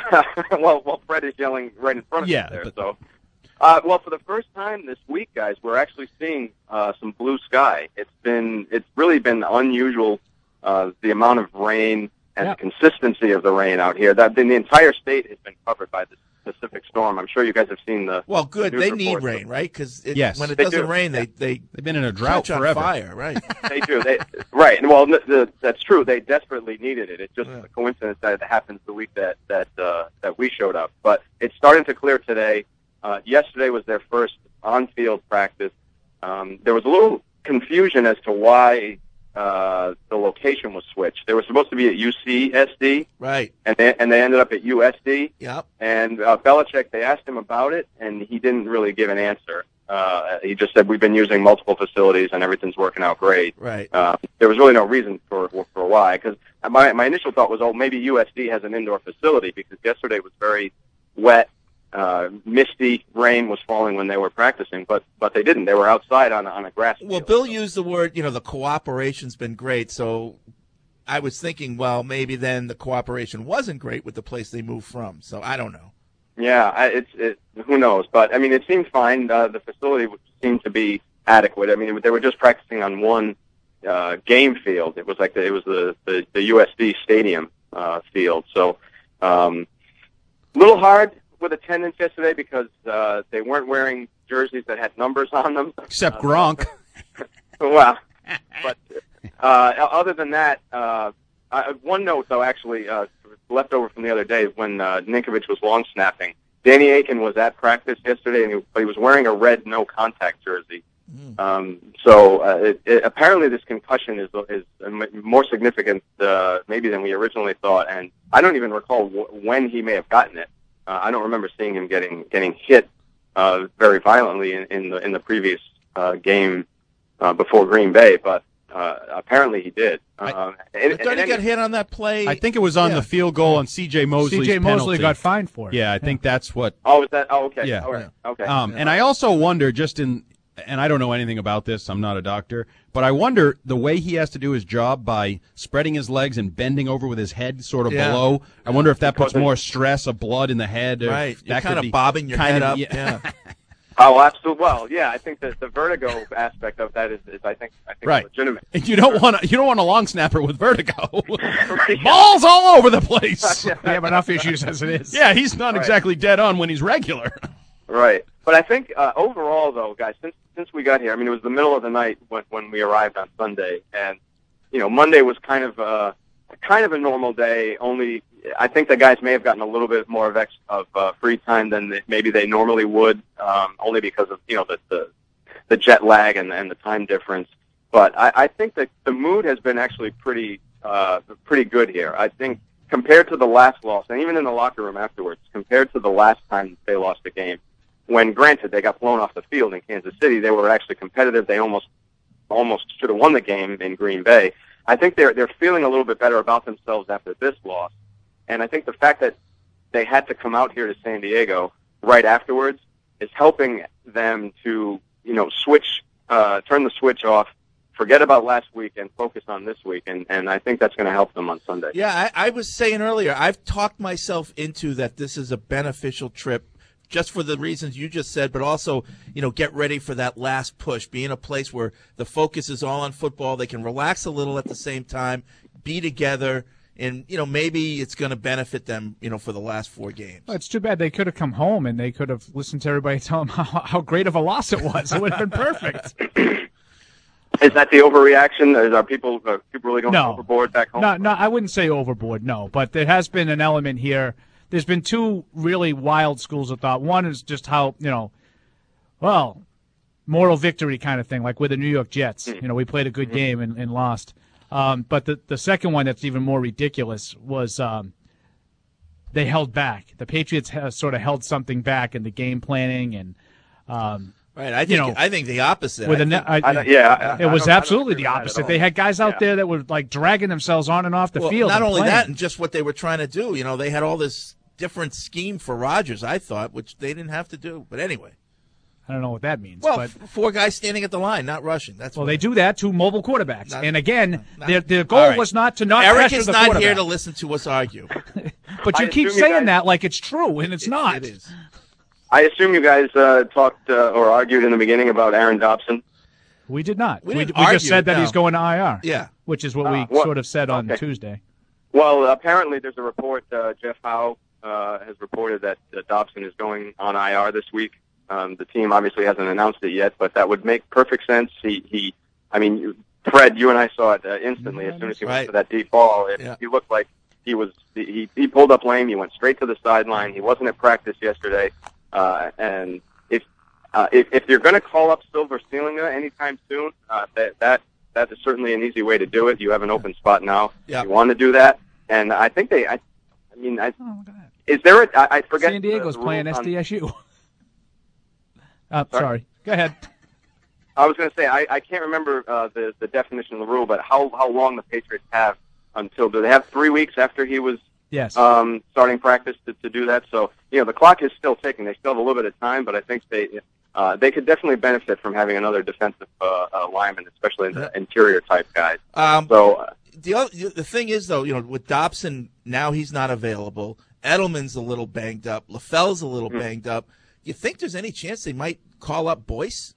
well, Fred is yelling right in front of Yeah, us there. but- So, well, for the first time this week, guys, we're actually seeing some blue sky. It's really been unusual. The amount of rain and the consistency of the rain out here. The entire state has been covered by this Pacific storm. I'm sure you guys have seen the. Well, good. news They need reports. rain, right? Because Yes. when it They doesn't do. rain, they've been in a drought catch on forever. fire, right? They do. Right. Well, that's true. They desperately needed it. It's just a coincidence that it happens the week that we showed up. But it's starting to clear today. Yesterday was their first on-field practice. There was a little confusion as to why the location was switched. They were supposed to be at UCSD, right? And they ended up at USD. Yep. And Belichick, they asked him about it, and he didn't really give an answer. He just said, we've been using multiple facilities and everything's working out great. Right. There was really no reason for why, because my initial thought was, maybe USD has an indoor facility, because yesterday was very wet, misty, rain was falling when they were practicing, but they didn't. They were outside on a grass field. Well, Bill used the word, the cooperation's been great, so I was thinking, well, maybe then the cooperation wasn't great with the place they moved from, so I don't know. Yeah, who knows? But, I mean, it seemed fine. The facility seemed to be adequate. I mean, they were just practicing on one game field. It was like it was the USD stadium field. So, a little hard with attendance yesterday because they weren't wearing jerseys that had numbers on them. Except Gronk. Well, but other than that, one note, though, actually, left over from the other day when Ninkovich was long snapping. Danny Aiken was at practice yesterday, and he was wearing a red no-contact jersey. So apparently this concussion is more significant maybe than we originally thought, and I don't even recall when he may have gotten it. I don't remember seeing him getting hit very violently in the previous game before Green Bay, but Apparently he did. Thought he got hit on that play. I think it was on the field goal on C.J. Mosley's C.J. Mosley penalty. got fined for it. Yeah, I think that's what. Oh, is that? Oh, okay. Yeah. All right. Okay. And I also wonder, and I don't know anything about this, I'm not a doctor, but I wonder the way he has to do his job by spreading his legs and bending over with his head sort of below. I wonder if that puts more stress of blood in the head. Right. You're that kind could of bobbing your head up. Yeah. Oh, absolutely. Well, yeah, I think that the vertigo aspect of that is I think right. legitimate. And you don't want a long snapper with vertigo. Balls all over the place. We have enough issues as it is. Yeah, he's not exactly dead on when he's regular. Right. But I think overall, though, guys, since we got here, I mean, it was the middle of the night when we arrived on Sunday, and Monday was kind of a normal day. Only I think the guys may have gotten a little bit more of free time than maybe they normally would, only because of the jet lag and the time difference. But I think that the mood has been actually pretty good here. I think compared to the last loss, and even in the locker room afterwards, compared to the last time they lost a game, when granted they got blown off the field in Kansas City, they were actually competitive. They almost should have won the game in Green Bay. I think they're feeling a little bit better about themselves after this loss. And I think the fact that they had to come out here to San Diego right afterwards is helping them to, turn the switch off, forget about last week, and focus on this week. And I think that's going to help them on Sunday. Yeah, I was saying earlier, I've talked myself into that this is a beneficial trip just for the reasons you just said, but also, get ready for that last push, be in a place where the focus is all on football. They can relax a little at the same time, be together. And, maybe it's going to benefit them, for the last 4 games. Well, it's too bad. They could have come home and they could have listened to everybody tell them how great of a loss it was. It would have been perfect. Is that the overreaction? Are people really going overboard back home? No, I wouldn't say overboard, no. But there has been an element here. There's been 2 really wild schools of thought. One is just how, moral victory kind of thing, like with the New York Jets. We played a good game and lost. But the second one that's even more ridiculous was they held back. The Patriots sort of held something back in the game planning and right. I think the opposite. It was absolutely the opposite. They had guys out there that were like dragging themselves on and off the field. Not only that, and just what they were trying to do. They had all this different scheme for Rodgers, I thought, which they didn't have to do. But anyway. I don't know what that means. Well, but 4 guys standing at the line, not rushing. They do that to mobile quarterbacks. And again, their goal was not to not Eric pressure the is not quarterback. here to listen to us argue. But you keep saying that like it's true, and it's not. It is. I assume you guys talked or argued in the beginning about Aaron Dobson. We did not. We didn't just said that he's going to IR. Yeah. Which is what we sort of said on Tuesday. Well, apparently there's a report, Jeff Howe has reported that Dobson is going on IR this week. The team obviously hasn't announced it yet, but that would make perfect sense. Fred, you and I saw it instantly as soon as he went for that deep ball. He looked like he pulled up lame. He went straight to the sideline. He wasn't at practice yesterday. And if you're going to call up Silver Sealinga anytime soon, that is certainly an easy way to do it. You have an open spot now. Yeah. You want to do that, and I think is there I forget. San Diego's playing SDSU. Sorry. Go ahead. I was going to say I can't remember the definition of the rule, but how long the Patriots have until do they have 3 weeks after he was starting practice to do that? So the clock is still ticking. They still have a little bit of time, but I think they could definitely benefit from having another defensive lineman, especially in the interior type guys. The thing is though, with Dobson now he's not available. Edelman's a little banged up. LaFell's a little banged up. You think there's any chance they might call up Boyce?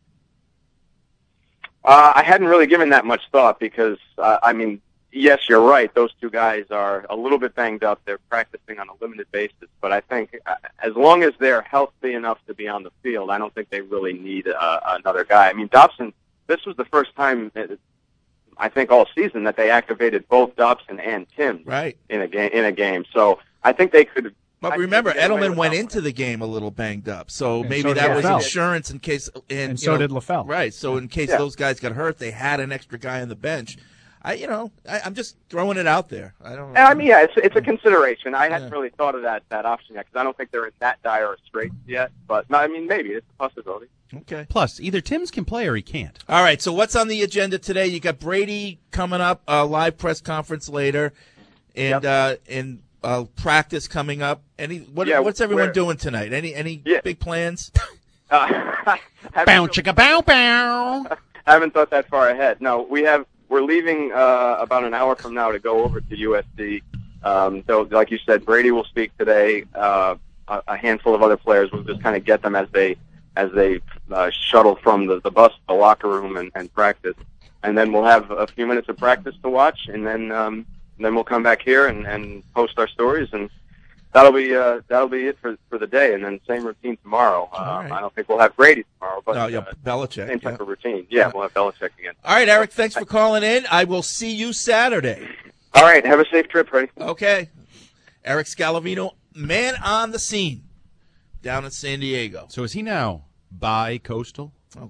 I hadn't really given that much thought because, yes, you're right. Those 2 guys are a little bit banged up. They're practicing on a limited basis. But I think as long as they're healthy enough to be on the field, I don't think they really need another guy. Dobson, this was the first time, I think, all season that they activated both Dobson and Tim in a game. So I think they could. But remember, Edelman went into the game a little banged up, so maybe that was insurance in case. And so did LaFell. Right, so in case those guys got hurt, they had an extra guy on the bench. I'm just throwing it out there. I don't. It's a consideration. I hadn't really thought of that option yet because I don't think they're in that dire a strait yet. But maybe it's a possibility. Okay. Plus, either Tim's can play or he can't. All right, so what's on the agenda today? You got Brady coming up, live press conference later, and practice coming up. What's everyone doing tonight? Any big plans? Bow chicka bow bow. I haven't thought that far ahead. No, we're leaving about an hour from now to go over to USC. So, like you said, Brady will speak today. A handful of other players will just kind of get them as they shuttle from the bus to the locker room and practice. And then we'll have a few minutes of practice to watch, and then we'll come back here and post our stories, and that'll be it for the day. And then same routine tomorrow. Right. I don't think we'll have Brady tomorrow, but Belichick. Same type of routine. Yeah, we'll have Belichick again. All right, Eric, thanks for calling in. I will see you Saturday. All right, have a safe trip, Freddie. Okay. Eric Scalavino, man on the scene down in San Diego. So is he now bi-coastal? Oh,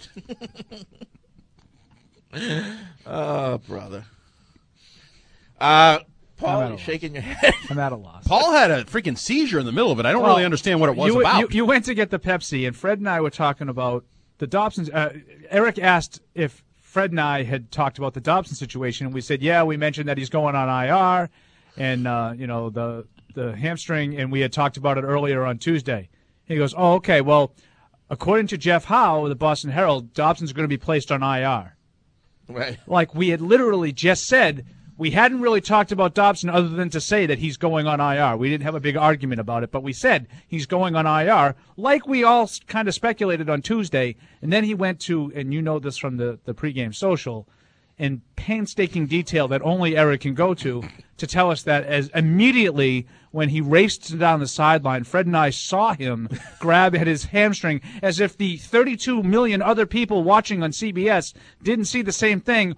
God. Oh, brother. Paul, you're shaking your head. I'm at a loss. Paul had a freaking seizure in the middle of it. I don't really understand what it was about. You went to get the Pepsi, and Fred and I were talking about the Dobsons. Eric asked if Fred and I had talked about the Dobson situation, and we said, yeah, we mentioned that he's going on IR, and the hamstring, and we had talked about it earlier on Tuesday. He goes, oh, okay, well, according to Jeff Howe, the Boston Herald, Dobson's going to be placed on IR. Right. Like we had literally just said, we hadn't really talked about Dobson other than to say that he's going on IR. We didn't have a big argument about it, but we said he's going on IR, like we all kind of speculated on Tuesday. And then he went to, and you know this from the pregame social, in painstaking detail that only Eric can go to tell us that as immediately when he raced down the sideline, Fred and I saw him grab at his hamstring as if the 32 million other people watching on CBS didn't see the same thing,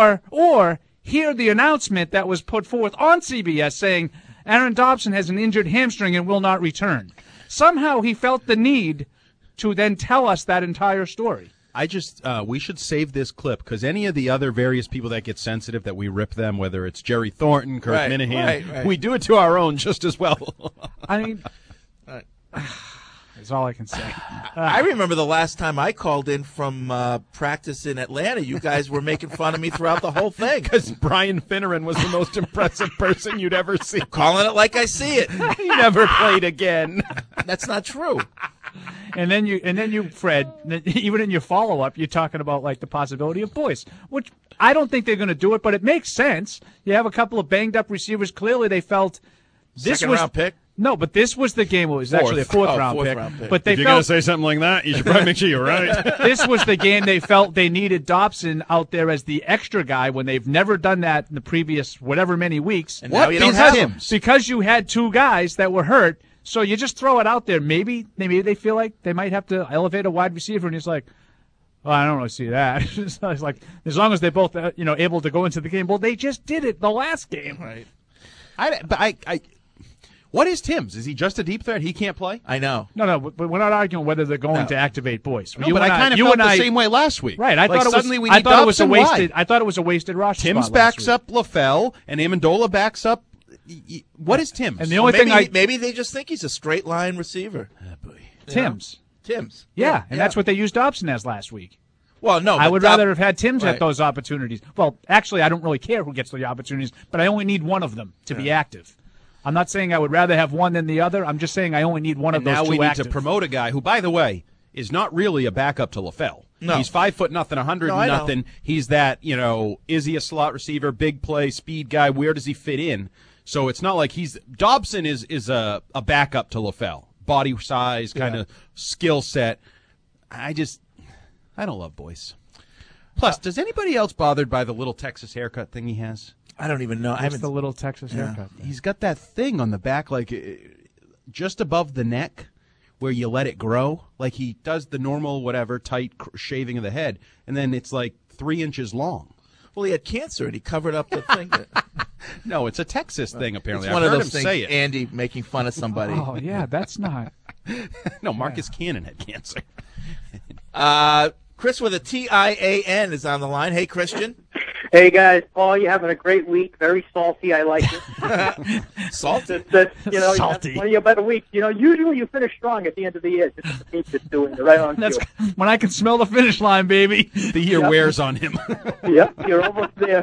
or hear the announcement that was put forth on CBS saying Aaron Dobson has an injured hamstring and will not return. Somehow he felt the need to then tell us that entire story. We should save this clip because any of the other various people that get sensitive that we rip them, whether it's Jerry Thornton, Kurt Minahan, right. we do it to our own just as well. I mean, that's all I can say. I remember the last time I called in from practice in Atlanta. You guys were making fun of me throughout the whole thing. Because Brian Finneran was the most impressive person you'd ever see. Calling it like I see it. He never played again. That's not true. And then you, Fred, even in your follow-up, you're talking about like the possibility of Boyce, which I don't think they're going to do it, but it makes sense. You have a couple of banged-up receivers. Clearly, they felt this was second-round pick. No, but this was the game. It was actually a fourth-round pick. But if you're going to say something like that, you should probably make sure you're right. This was the game they felt they needed Dobson out there as the extra guy when they've never done that in the previous whatever many weeks. And now you don't have him. Because you had two guys that were hurt. So you just throw it out there. Maybe they feel like they might have to elevate a wide receiver, and he's like, well, I don't really see that. It's like as long as they're both able to go into the game. Well, they just did it the last game. Right. What is Tim's? Is he just a deep threat? He can't play? I know. No, but we're not arguing whether they're going to activate Boyce. No, but I kind of felt the same way last week. Right. I thought it was a wasted roster. Tim's spot backs up LaFell, and Amendola backs up. What is Tim's? And the only thing maybe they just think he's a straight line receiver. Tim's. Yeah, and that's what they used Dobson as last week. Well, no, I would rather have had Tim's at those opportunities. Well, actually, I don't really care who gets the opportunities, but I only need one of them to be active. I'm not saying I would rather have one than the other. I'm just saying I only need one of those two active. Now we need active. to promote a guy who, by the way, is not really a backup to LaFell. No. He's 5'0", 100 He's that, is he a slot receiver, big play, speed guy? Where does he fit in? So it's not like Dobson is a backup to LaFell. Body size, kind of skill set. I don't love Boyce. Plus, does anybody else bothered by the little Texas haircut thing he has? I don't even know. What's the little Texas haircut? He's got that thing on the back, like just above the neck, where you let it grow. Like he does the normal, whatever, tight shaving of the head, and then it's like 3 inches long. Well, he had cancer, and he covered up the thing. No, it's a Texas thing, apparently. It's one of those things, say it. Andy making fun of somebody. Oh, yeah, that's not. No, Marcus Cannon had cancer. Chris with a TIAN is on the line. Hey, Christian. Hey guys, Paul, you're having a great week. Very salty. I like it. Salty. Salty. One of your better weeks. Usually you finish strong at the end of the year. Just the Patriots doing it right on cue. That's when I can smell the finish line, baby. The year wears on him. Yep, you're almost there.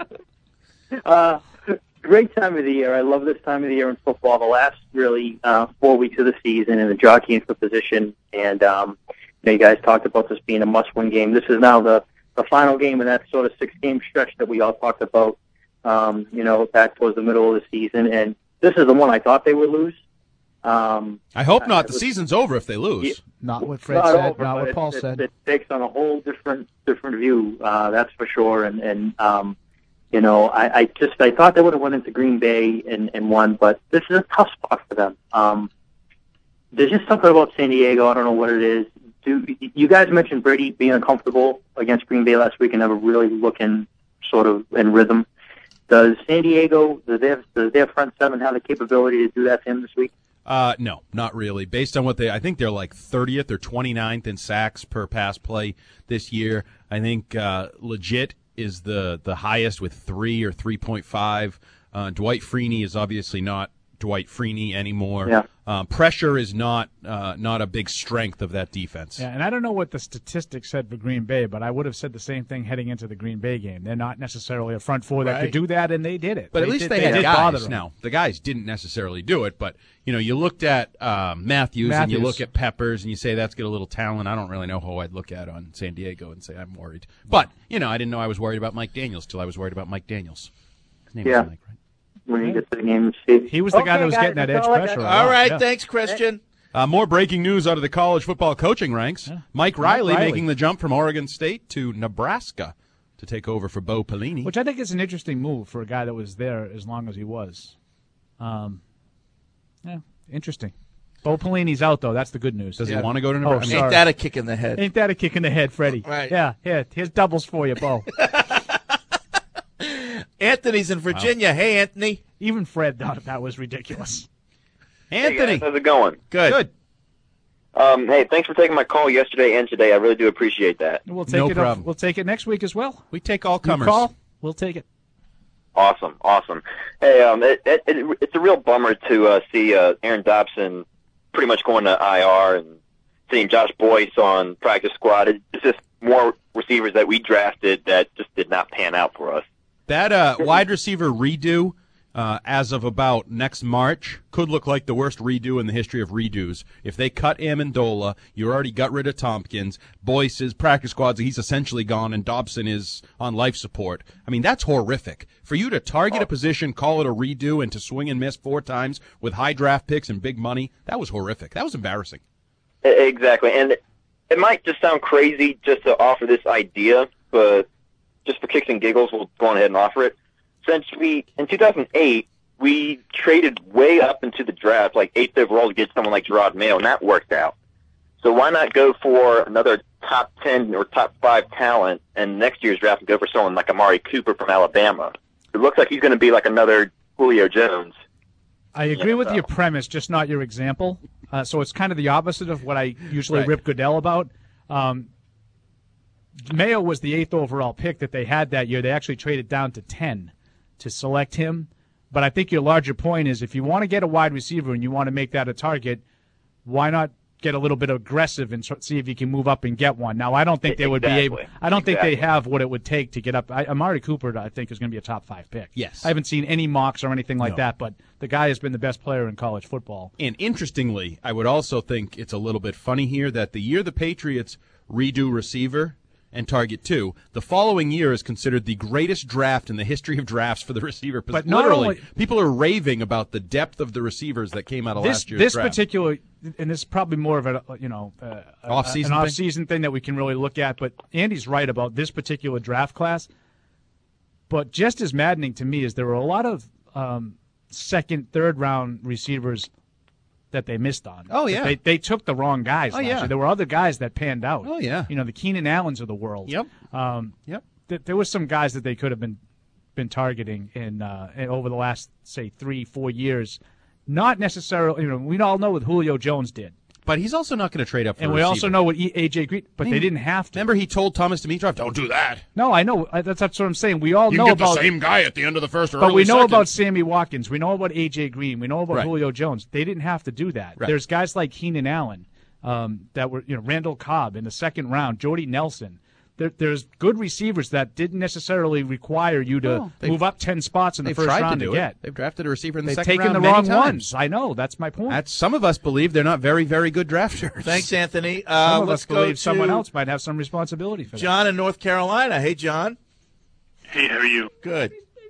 Great time of the year. I love this time of the year in football. The last really 4 weeks of the season and the jockeying for position. And you guys talked about this being a must-win game. This is now the final game in that sort of 6-game stretch that we all talked about, back towards the middle of the season. And this is the one I thought they would lose. I hope not. The season's over if they lose. Not what Fred said, not what Paul said. It takes on a whole different view, that's for sure. And I thought they would have went into Green Bay and won, but this is a tough spot for them. There's just something about San Diego. I don't know what it is. You guys mentioned Brady being uncomfortable against Green Bay last week and never really looking sort of in rhythm. Does San Diego, does their front seven have the capability to do that to him this week? No, not really. Based on what I think they're like 30th or 29th in sacks per pass play this year. I think legit is the highest with 3 or 3.5. Dwight Freeney is obviously not Dwight Freeney anymore. Yeah. Pressure is not a big strength of that defense. Yeah, and I don't know what the statistics said for Green Bay, but I would have said the same thing heading into the Green Bay game. They're not necessarily a front four that could do that, and they did it. But at least they had guys. Now, the guys didn't necessarily do it, but you looked at Matthews and you look at Peppers and you say that's got a little talent. I don't really know who I'd look at on San Diego and say I'm worried. But, I didn't know I was worried about Mike Daniels till I was worried about Mike Daniels. His name is Mike, right? When you get to the game, see. He was the guy that was getting that edge pressure. All right, thanks, Christian. More breaking news out of the college football coaching ranks. Yeah. Mike Riley making the jump from Oregon State to Nebraska to take over for Bo Pelini. Which I think is an interesting move for a guy that was there as long as he was. Interesting. Bo Pelini's out, though. That's the good news. Does he want to go to Nebraska? Ain't that a kick in the head? Ain't that a kick in the head, Freddie? Right. Yeah, here's doubles for you, Bo. Anthony's in Virginia. Wow. Hey, Anthony. Even Fred thought that was ridiculous. Anthony. Hey guys, how's it going? Good. Hey, thanks for taking my call yesterday and today. I really do appreciate that. We'll take it problem. We'll take it next week as well. We take all comers. You call, we'll take it. Awesome. Hey, it's a real bummer to see Aaron Dobson pretty much going to IR and seeing Josh Boyce on practice squad. It's just more receivers that we drafted that just did not pan out for us. That wide receiver redo, as of about next March, could look like the worst redo in the history of redos. If they cut Amendola, you already got rid of Tompkins. Boyce's practice squads, he's essentially gone, and Dobson is on life support. I mean, that's horrific. For you to target a position, call it a redo, and to swing and miss 4 times with high draft picks and big money, that was horrific. That was embarrassing. Exactly. And it might just sound crazy just to offer this idea, but just for kicks and giggles, we'll go on ahead and offer it. Since in 2008, we traded way up into the draft, like 8th overall, to get someone like Gerard Mayo, and that worked out. So why not go for another top 10 or top 5 talent, and next year's draft and go for someone like Amari Cooper from Alabama? It looks like he's going to be like another Julio Jones. I agree with your premise, just not your example. So it's kind of the opposite of what I usually rip Goodell about. Mayo was the 8th overall pick that they had that year. They actually traded down to 10 to select him. But I think your larger point is if you want to get a wide receiver and you want to make that a target, why not get a little bit aggressive and see if you can move up and get one? Now, I don't think they would be able – I don't think they have what it would take to get up. Amari Cooper, I think, is going to be a top 5 pick. Yes. I haven't seen any mocks or anything like that, but the guy has been the best player in college football. And interestingly, I would also think it's a little bit funny here that the year the Patriots redo receiver – and target 2. The following year is considered the greatest draft in the history of drafts for the receiver position. But literally, people are raving about the depth of the receivers that came out of last year's draft. This particular, and this is probably more of an off-season thing that we can really look at. But Andy's right about this particular draft class. But just as maddening to me is there were a lot of second, third round receivers that they missed on. Oh, yeah. They took the wrong guys last year. There were other guys that panned out. Oh, yeah. The Keenan Allens of the world. Yep. There was some guys that they could have been targeting in over the last, say, 3-4 years. Not necessarily, we all know what Julio Jones did. But he's also not going to trade up for And a we receiver. also know what A.J. Green, but they didn't have to. Remember, he told Thomas Dimitrov, "Don't do that." No, I know. That's what I'm saying. We all You know get about the same guy at the end of the first or but early we know second. about Sammy Watkins. We know about A.J. Green. We know about Right. Julio Jones. They didn't have to do that. Right. There's guys like Keenan Allen that were, Randall Cobb in the second round, Jordy Nelson. There's good receivers that didn't necessarily require you to move up 10 spots in the They've first tried round to do get. it. They've drafted a receiver in the They've second taken round the many wrong times. ones. I know. That's my point. Some of us believe they're not very, very good drafters. Thanks, Anthony. Some of let's us go believe to someone else might have some responsibility for that. John in North Carolina. Hey, John. Hey, how are you? Good.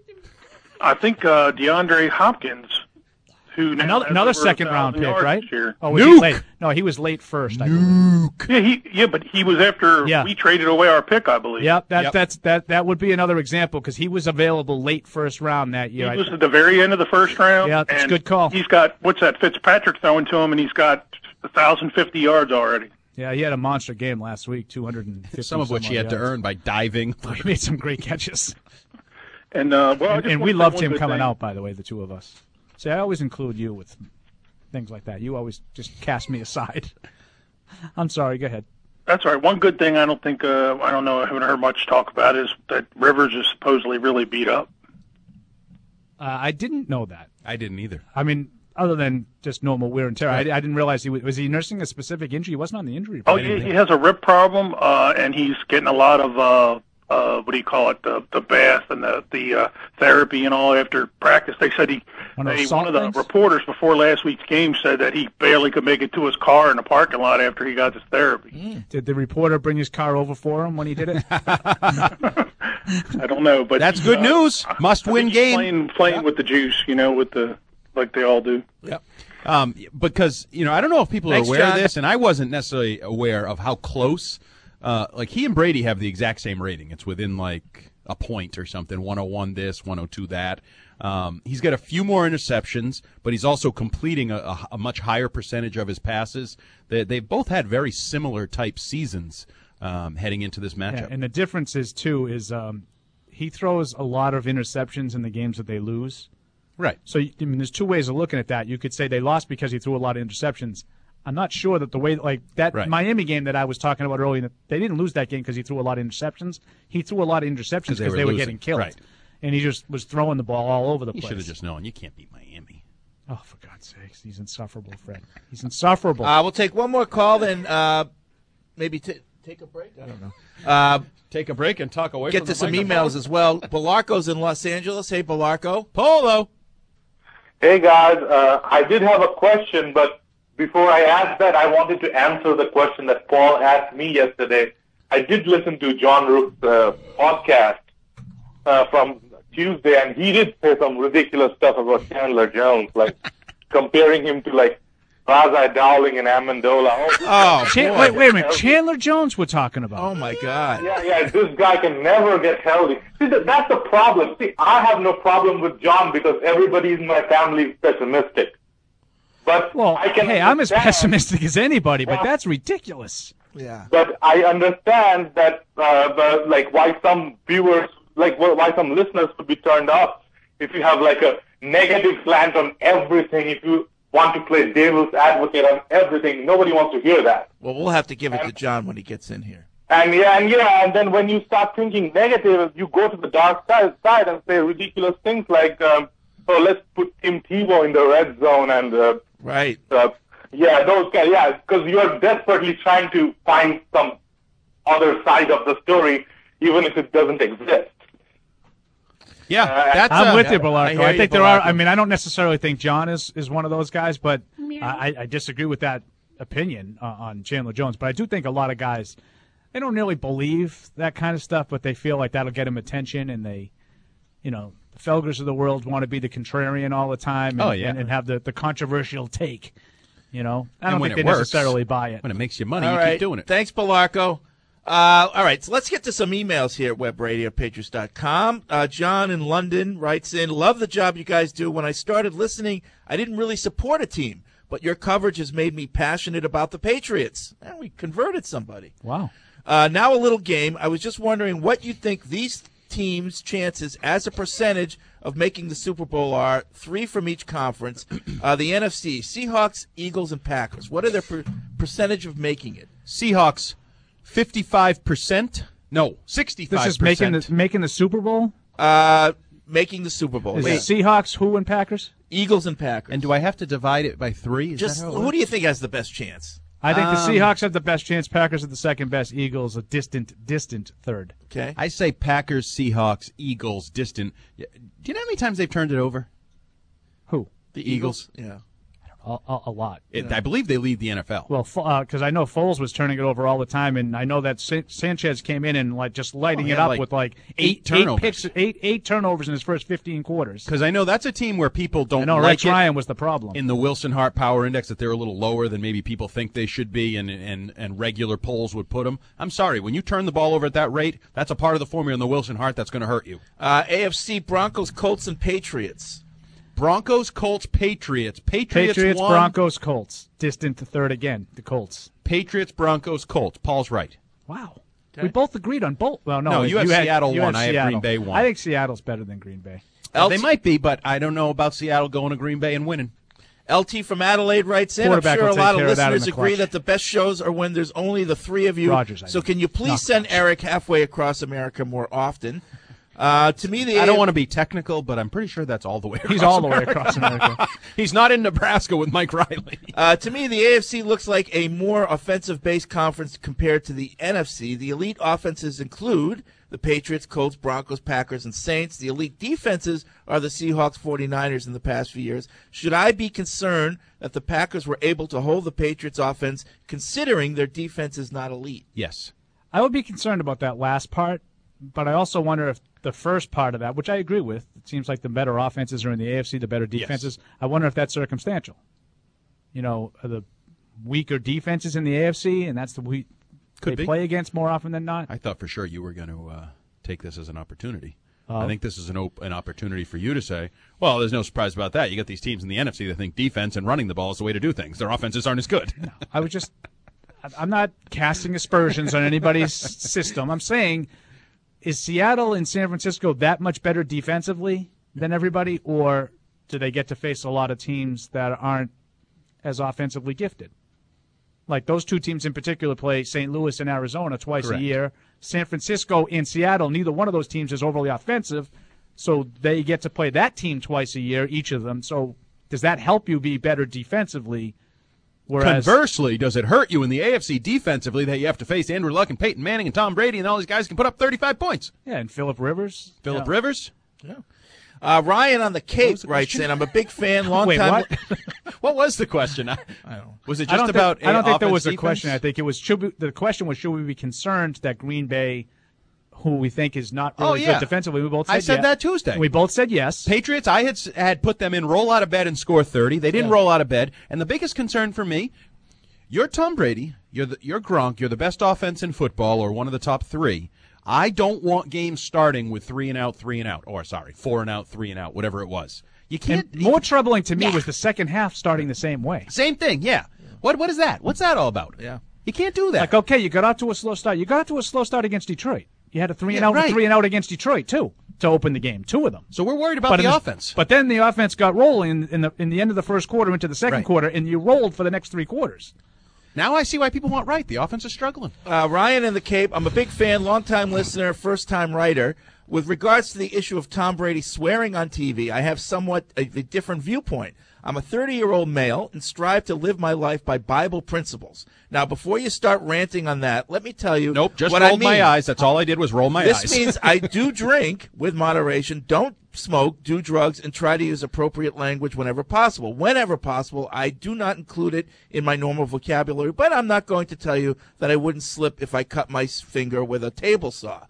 I think DeAndre Hopkins, who now has Another over second round 1,000 pick, yards right? this year. Oh, was he late? No, he was late first. I believe. Yeah, but he was after we traded away our pick, I believe. Yep, that would be another example because he was available late first round that year. He was at the very end of the first round. Yeah, that's a and good call. He's got Fitzpatrick throwing to him, and he's got 1,050 yards already. Yeah, he had a monster game last week, 250. Some of which he had to earn by diving. He made some great catches. And and we loved him coming out, by the way, the two of us. See, I always include you with things like that. You always just cast me aside. I'm sorry. Go ahead. That's all right. One good thing I don't think I haven't heard much talk about is that Rivers is supposedly really beat up. I didn't know that. I didn't either. I mean, other than just normal wear and tear, I didn't realize he was he nursing a specific injury. He wasn't on the injury report. Oh, he has a rib problem, and he's getting a lot of what do you call it? The bath and the therapy and all after practice. They said one of the reporters before last week's game said that he barely could make it to his car in the parking lot after he got this therapy. Did the reporter bring his car over for him when he did it? I don't know, but that's good news. Must-win game. Playing with the juice, with the like they all do. Yep. Because I don't know if people are aware of this, and I wasn't necessarily aware of how close. Like he and Brady have the exact same rating. It's within like a point or something. 101 this, 102 that. He's got a few more interceptions, but he's also completing a much higher percentage of his passes. They've both had very similar type seasons heading into this matchup. Yeah, and the difference is he throws a lot of interceptions in the games that they lose. Right. So there's two ways of looking at that. You could say they lost because he threw a lot of interceptions. I'm not sure that the way Miami game that I was talking about earlier, they didn't lose that game because he threw a lot of interceptions. He threw a lot of interceptions because they were getting killed. Right. And he just was throwing the ball all over the place. He should have just known. You can't beat Miami. Oh, for God's sakes. He's insufferable, Fred. He's insufferable. We'll take one more call, then maybe take a break? I don't know. Take a break and talk away Get from to the some microphone. emails as well. Belarco's in Los Angeles. Hey, Belarco. Polo. Hey, guys. I did have a question, but before I ask that, I wanted to answer the question that Paul asked me yesterday. I did listen to John Rook's podcast from Tuesday, and he did say some ridiculous stuff about Chandler Jones, like comparing him to like Razai Dowling and Amendola. Wait a minute. Chandler Jones we're talking about. Oh, my God. Yeah, this guy can never get healthy. See, that's the problem. See, I have no problem with John because everybody in my family is pessimistic. But I'm as pessimistic as anybody, but that's ridiculous. Yeah. But I understand that, why some viewers, why some listeners would be turned off if you have like a negative slant on everything. If you want to play devil's advocate on everything, nobody wants to hear that. Well, we'll have to give it to John when he gets in here. And then when you start thinking negative, you go to the dark side and say ridiculous things like, let's put Tim Tebow in the red zone and right. Those guys. Yeah, because you are desperately trying to find some other side of the story, even if it doesn't exist. Yeah, I'm with you, Belarco. I think there are. Belarco. I mean, I don't necessarily think John is one of those guys, but I disagree with that opinion on Chandler Jones. But I do think a lot of guys, they don't really believe that kind of stuff, but they feel like that'll get them attention, and they, the Felgers of the world want to be the contrarian all the time and have the controversial take. I don't think they necessarily buy it. When it makes you money, All you right. keep doing it. Thanks, Belarco. All right, so let's get to some emails here at WebRadioPatriots.com. John in London writes in, love the job you guys do. When I started listening, I didn't really support a team, but your coverage has made me passionate about the Patriots. And we converted somebody. Wow. Now a little game. I was just wondering what you think these teams' chances as a percentage of making the Super Bowl are. 3 from each conference. The NFC, Seahawks, Eagles, and Packers. What are their percentage of making it. Seahawks, 55%. No, 65%. This is making the Super Bowl? Making the Super Bowl. Is it Seahawks, who, and Packers? Eagles and Packers. And do I have to divide it by 3? Who do you think has the best chance? I think the Seahawks have the best chance. Packers are the second best. Eagles a distant third. Okay. I say Packers, Seahawks, Eagles, distant. Do you know how many times they've turned it over? Who? The Eagles? Yeah. A lot. I believe they lead the NFL. Well, because I know Foles was turning it over all the time, and I know that Sanchez came in and just lighting it up with eight turnovers. Eight turnovers in his first 15 quarters. Because I know that's a team where people don't like Rex Ryan was the problem. In the Wilson Hart Power Index, that they're a little lower than maybe people think they should be, and regular polls would put them. I'm sorry, when you turn the ball over at that rate, that's a part of the formula in the Wilson Hart that's going to hurt you. AFC, Broncos, Colts, and Patriots. Broncos, Colts, Patriots. Patriots won. Broncos, Colts. Distant to third again, the Colts. Patriots, Broncos, Colts. Paul's right. Wow. Okay. We both agreed on both. Well, no, you have Seattle one. I have Green Bay one. I think Seattle's better than Green Bay. They might be, but I don't know about Seattle going to Green Bay and winning. LT from Adelaide writes in, I'm sure a lot of listeners agree that the best shows are when there's only the three of you. So can you please send Eric halfway across America more often? To me, I don't want to be technical, but I'm pretty sure that's all the way across He's all America. the way across America. He's not in Nebraska with Mike Riley. To me, the AFC looks like a more offensive-based conference compared to the NFC. The elite offenses include the Patriots, Colts, Broncos, Packers, and Saints. The elite defenses are the Seahawks, 49ers in the past few years. Should I be concerned that the Packers were able to hold the Patriots offense considering their defense is not elite? Yes. I would be concerned about that last part, but I also wonder if the first part of that, which I agree with, it seems like the better offenses are in the AFC, the better defenses. Yes. I wonder if that's circumstantial. The weaker defenses in the AFC, and that's the they play against more often than not. I thought for sure you were going to take this as an opportunity. I think this is an opportunity for you to say, well, there's no surprise about that. You got these teams in the NFC that think defense and running the ball is the way to do things. Their offenses aren't as good. No, I'm not casting aspersions on anybody's system. I'm saying, is Seattle and San Francisco that much better defensively than everybody, or do they get to face a lot of teams that aren't as offensively gifted? Like those two teams in particular play St. Louis and Arizona twice a year. San Francisco and Seattle, neither one of those teams is overly offensive, so they get to play that team twice a year, each of them. So does that help you be better defensively? Whereas, conversely, does it hurt you in the AFC defensively that you have to face Andrew Luck and Peyton Manning and Tom Brady and all these guys can put up 35 points? Yeah, and Phillip Rivers. Rivers? Yeah. Ryan on the Cape writes in, I'm a big fan, long Wait, time. What? What was the question? I don't know. Was it just I about I don't think there was defense? a question. I think it was the question was, should we be concerned that Green Bay, who we think is not really good defensively, we both said I said that Tuesday. We both said yes. Patriots, I had put them in roll out of bed and score 30. They didn't roll out of bed. And the biggest concern for me, you're Tom Brady, you're Gronk, you're the best offense in football or one of the top three. I don't want games starting with 3 and out, 3 and out. Or, sorry, 4 and out, 3 and out, whatever it was. You can't. And more troubling to me was the second half starting the same way. Same thing, yeah. What is that? What's that all about? Yeah. You can't do that. Like, okay, you got out to a slow start. You got out to a slow start against Detroit. You had a 3 and out and 3 and out against Detroit, too, to open the game. 2 of them. So we're worried about the offense. But then the offense got rolling in the end of the first quarter into the second quarter, and you rolled for the next 3 quarters. Now I see why people want Wright. The offense is struggling. Ryan in the Cape, I'm a big fan, longtime listener, first-time writer. With regards to the issue of Tom Brady swearing on TV, I have somewhat a different viewpoint. I'm a 30-year-old male and strive to live my life by Bible principles. Now, before you start ranting on that, let me tell you just what rolled I mean. my eyes. That's all I did was roll my eyes. This means I do drink with moderation, don't smoke, do drugs, and try to use appropriate language whenever possible. Whenever possible, I do not include it in my normal vocabulary, but I'm not going to tell you that I wouldn't slip if I cut my finger with a table saw.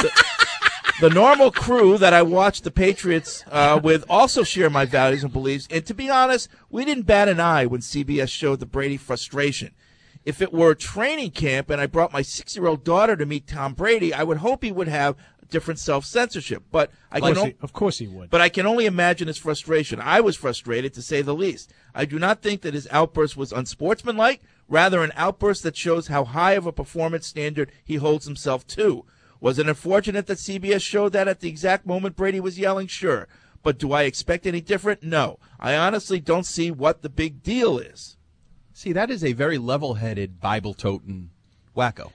The normal crew that I watch the Patriots with also share my values and beliefs, and to be honest, we didn't bat an eye when CBS showed the Brady frustration. If it were training camp and I brought my 6-year-old daughter to meet Tom Brady, I would hope he would have different self-censorship. But of course he would. But I can only imagine his frustration. I was frustrated, to say the least. I do not think that his outburst was unsportsmanlike, rather an outburst that shows how high of a performance standard he holds himself to. Was it unfortunate that CBS showed that at the exact moment Brady was yelling? Sure. But do I expect any different? No. I honestly don't see what the big deal is. See, that is a very level-headed, Bible-toting wacko.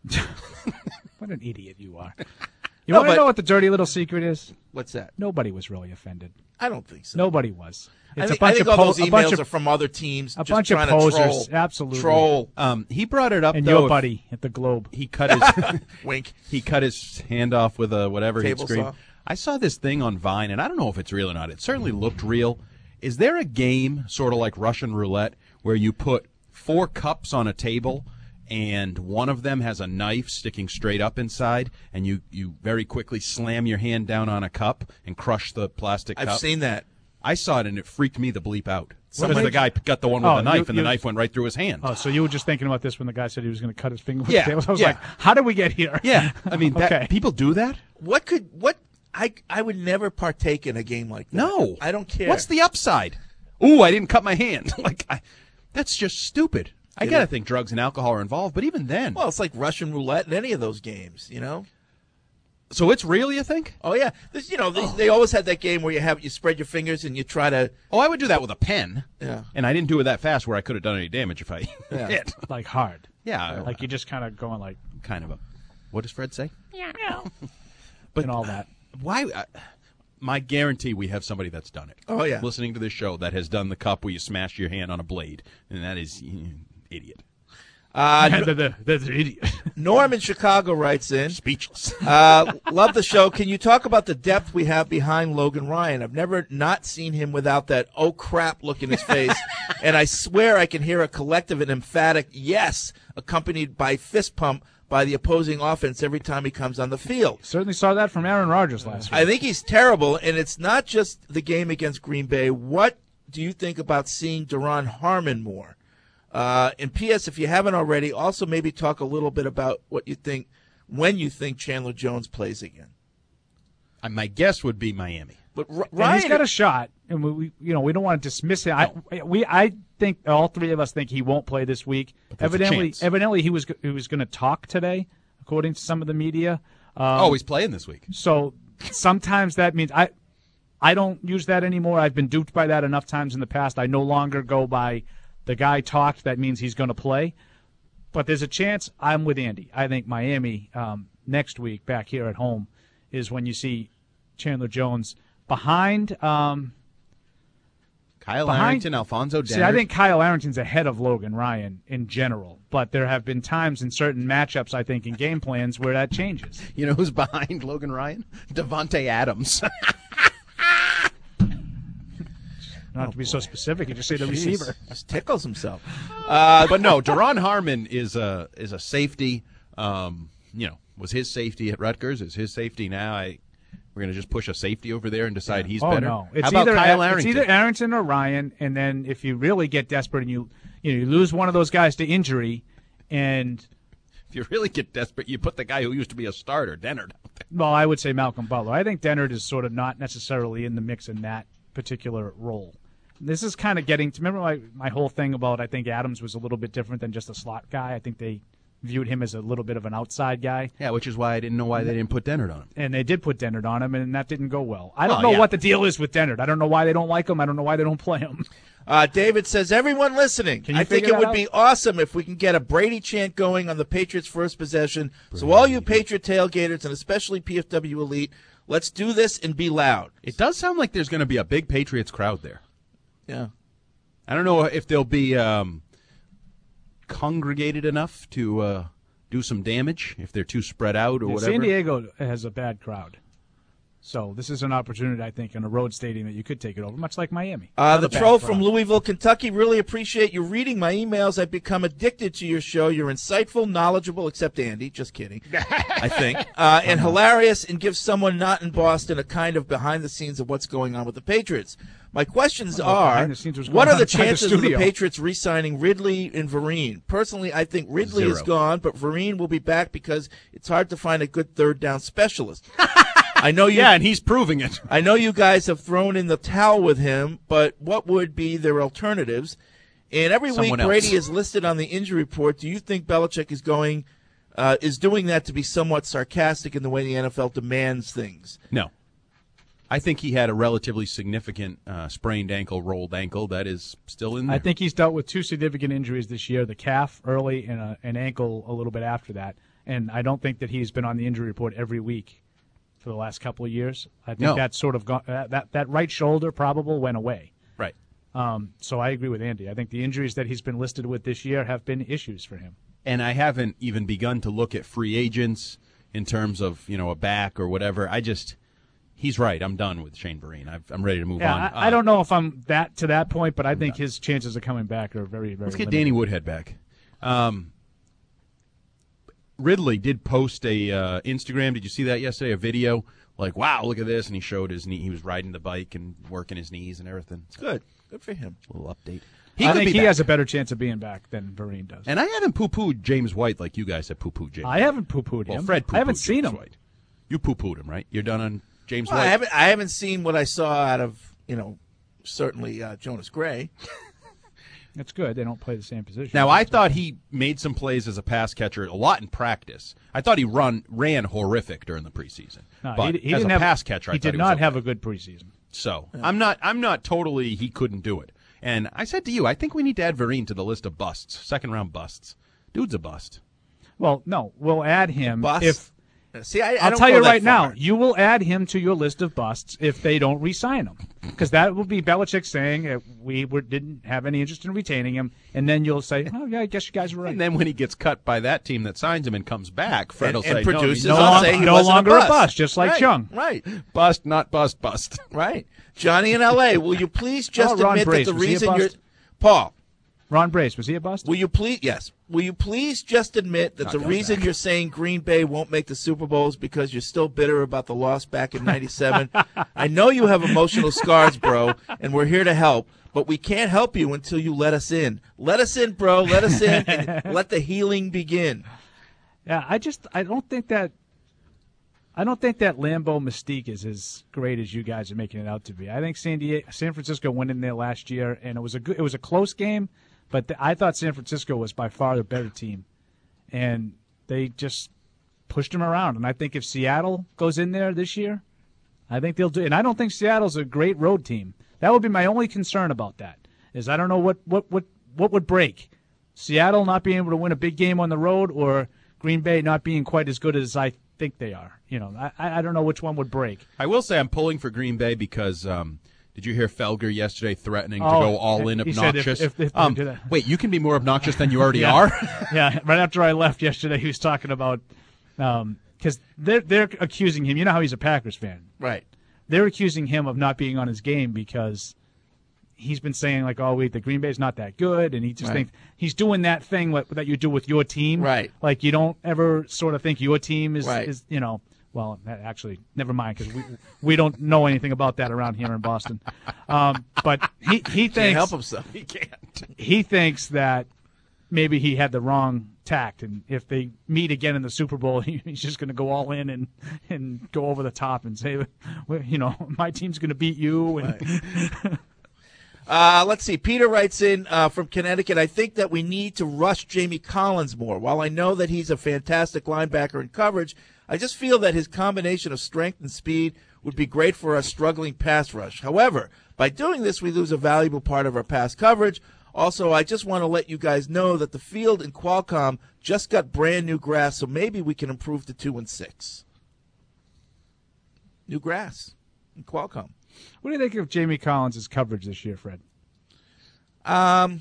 What an idiot you are. You want to know what the dirty little secret is? What's that? Nobody was really offended. I don't think so. Nobody was. It's I think all those emails are from other teams. A just bunch of trying posers. to troll. Absolutely. Troll. He brought it up, And though. your buddy at the Globe. He cut his wink. He cut his hand off with a whatever he'd Table scream. saw. I saw this thing on Vine, and I don't know if it's real or not. It certainly looked real. Is there a game, sort of like Russian roulette, where you put 4 cups on a table, and one of them has a knife sticking straight up inside, and you very quickly slam your hand down on a cup and crush the plastic cup? I've seen that. I saw it, and it freaked me the bleep out. What The guy got the one with the knife, and the you- knife went right through his hand. Oh, so you were just thinking about this when the guy said he was going to cut his finger with Yeah, the table? I was yeah. like, how did we get here? Yeah, I mean, Okay. people do that? I would never partake in a game like that. No. I don't care. What's the upside? Ooh, I didn't cut my hand. That's just stupid. I Yeah. got to think drugs and alcohol are involved, but even then. Well, it's like Russian roulette in any of those games, you know? So it's real, you think? Oh, yeah. This, they always had that game where you spread your fingers and you try to... Oh, I would do that with a pen. Yeah. And I didn't do it that fast where I could have done any damage if I Yeah. hit. Like hard. Yeah. Like you're just kind of going like... Kind of a... What does Fred say? Yeah. But and all that. Why... my guarantee we have somebody that's done it. Oh, yeah. Listening to this show that has done the cup where you smash your hand on a blade. And that is... idiot. The idiot. Norm in Chicago writes in. Speechless. Love the show. Can you talk about the depth we have behind Logan Ryan? I've never not seen him without that oh crap look in his face. And I swear I can hear a collective and emphatic yes accompanied by fist pump by the opposing offense every time he comes on the field. Certainly saw that from Aaron Rodgers last week. I think he's terrible, and it's not just the game against Green Bay. What do you think about seeing Duron Harmon more? And P.S., if you haven't already, also maybe talk a little bit about what you think when you think Chandler Jones plays again. My guess would be Miami. But And Ryan, he's got a shot, and we don't want to dismiss it. I think all three of us think he won't play this week. there's a chance. Evidently, he was going to talk today, according to some of the media. He's playing this week. So sometimes that means I don't use that anymore. I've been duped by that enough times in the past. I no longer go by the guy talked. That means he's going to play. But there's a chance. I'm with Andy. I think Miami next week back here at home is when you see Chandler Jones behind Kyle Arrington, Alfonso Dennard. See, I think Kyle Arrington's ahead of Logan Ryan in general, but there have been times in certain matchups, I think, in game plans where that changes. You know who's behind Logan Ryan? Devontae Adams. Not to be so specific, you just say the receiver. Just tickles himself. But no, Duron Harmon is a safety. Was his safety at Rutgers? Is his safety now? We're going to just push a safety over there and decide he's better. No. How about Kyle Arrington? It's either Arrington or Ryan, and then if you really get desperate and you lose one of those guys to injury, and if you really get desperate, you put the guy who used to be a starter, Dennard, out there. Well, I would say Malcolm Butler. I think Dennard is sort of not necessarily in the mix in that particular role. This is kind of getting to remember my whole thing about I think Adams was a little bit different than just a slot guy. I think they viewed him as a little bit of an outside guy. Yeah, which is why I didn't know why they didn't put Dennard on him. And they did put Dennard on him, and that didn't go well. I don't know what the deal is with Dennard. I don't know why they don't like him. I don't know why they don't play him. David says, everyone listening, I think it would be awesome if we can get a Brady chant going on the Patriots' first possession. So all you Patriot tailgaters, and especially PFW Elite, let's do this and be loud. It does sound like there's going to be a big Patriots crowd there. Yeah. I don't know if they'll be congregated enough to do some damage, if they're too spread out or whatever. San Diego has a bad crowd. So this is an opportunity, I think, in a road stadium that you could take it over, much like Miami. The troll from Louisville, Kentucky, really appreciate you reading my emails. I've become addicted to your show. You're insightful, knowledgeable, except Andy, just kidding, I think, and hilarious, and give someone not in Boston a kind of behind the scenes of what's going on with the Patriots. My questions are, what are the chances of the Patriots re-signing Ridley and Vereen? Personally, I think Ridley is gone, but Vereen will be back because it's hard to find a good third down specialist. I know you. Yeah, and he's proving it. I know you guys have thrown in the towel with him, but what would be their alternatives? And every week Brady is listed on the injury report. Do you think Belichick is doing that to be somewhat sarcastic in the way the NFL demands things? No. I think he had a relatively significant sprained ankle, rolled ankle that is still in there. I think he's dealt with 2 significant injuries this year, the calf early and an ankle a little bit after that. And I don't think that he's been on the injury report every week for the last couple of years. I think that's sort of gone, that right shoulder probable went away. Right. So I agree with Andy. I think the injuries that he's been listed with this year have been issues for him. And I haven't even begun to look at free agents in terms of, a back or whatever. He's right. I'm done with Shane Vereen. I'm ready to move on. I don't know if I'm to that point, but I think his chances of coming back are very, very Let's get limited. Danny Woodhead back. Ridley did post a Instagram. Did you see that yesterday? A video like, wow, look at this, and he showed his knee. He was riding the bike and working his knees and everything. It's good for him. A little update. I think he has a better chance of being back than Vereen does. And I haven't poo-pooed James White like you guys have poo-pooed James. I haven't poo-pooed him. Fred poo-pooed I haven't seen James him. White. You poo-pooed him, right? You're done on James Well, White. I haven't seen what I saw out of certainly Jonas Gray. That's good. They don't play the same position. Now, I thought he made some plays as a pass catcher a lot in practice. I thought he ran horrific during the preseason. No, but he as didn't a have, pass catcher, he I thought did was not okay. have a good preseason. So I'm not totally he couldn't do it. And I said to you, I think we need to add Vereen to the list of busts, second-round busts. Dude's a bust. Well, no, we'll add him Bust? if. See, I I'll don't tell go you that right far. now, you will add him to your list of busts if they don't re-sign him, because that will be Belichick saying we didn't have any interest in retaining him, and then you'll say, "Oh yeah, I guess you guys were right." And then when he gets cut by that team that signs him and comes back, Fred will say, produces, no, I'll say he no wasn't longer a bust. just like right, Chung. Right. Bust, not bust, bust. Right. Johnny in L.A., will you please just Ron admit Brace, that the was he a reason you're... bust? Paul. Ron Brace, was he a bust? Will you please? Yes. Will you please just admit that Not the going reason back. you're saying Green Bay won't make the Super Bowl is because you're still bitter about the loss back in '97? I know you have emotional scars, bro, and we're here to help, but we can't help you until you let us in. Let us in, bro. Let us in, and let the healing begin. Yeah, I don't think that Lambeau mystique is as great as you guys are making it out to be. I think San Francisco went in there last year, and it was a close game, but I thought San Francisco was by far the better team, and they just pushed them around. And I think if Seattle goes in there this year, I think they'll do. And I don't think Seattle's a great road team. That would be my only concern about that. Is I don't know what would break Seattle not being able to win a big game on the road, or Green Bay not being quite as good as I think they are. I don't know which one would break. I will say I'm pulling for Green Bay because did you hear Felger yesterday threatening to go all in he said obnoxious? if they do that. Wait, you can be more obnoxious than you already are? Yeah, right after I left yesterday, he was talking about because they're accusing him. You know how he's a Packers fan, right? They're accusing him of not being on his game because he's been saying like all week that Green Bay's not that good, and he just thinks he's doing that thing that you do with your team, right? Like you don't ever sort of think your team is right. is Well, actually, never mind, because we don't know anything about that around here in Boston. But he thinks can't help himself. He can't. He thinks that maybe he had the wrong tact, and if they meet again in the Super Bowl, he's just going to go all in and go over the top and say, my team's going to beat you. And let's see. Peter writes in from Connecticut, I think that we need to rush Jamie Collins more. While I know that he's a fantastic linebacker in coverage, I just feel that his combination of strength and speed would be great for a struggling pass rush. However, by doing this, we lose a valuable part of our pass coverage. Also, I just want to let you guys know that the field in Qualcomm just got brand new grass, so maybe we can improve to 2-6. New grass in Qualcomm. What do you think of Jamie Collins' coverage this year, Fred? I'd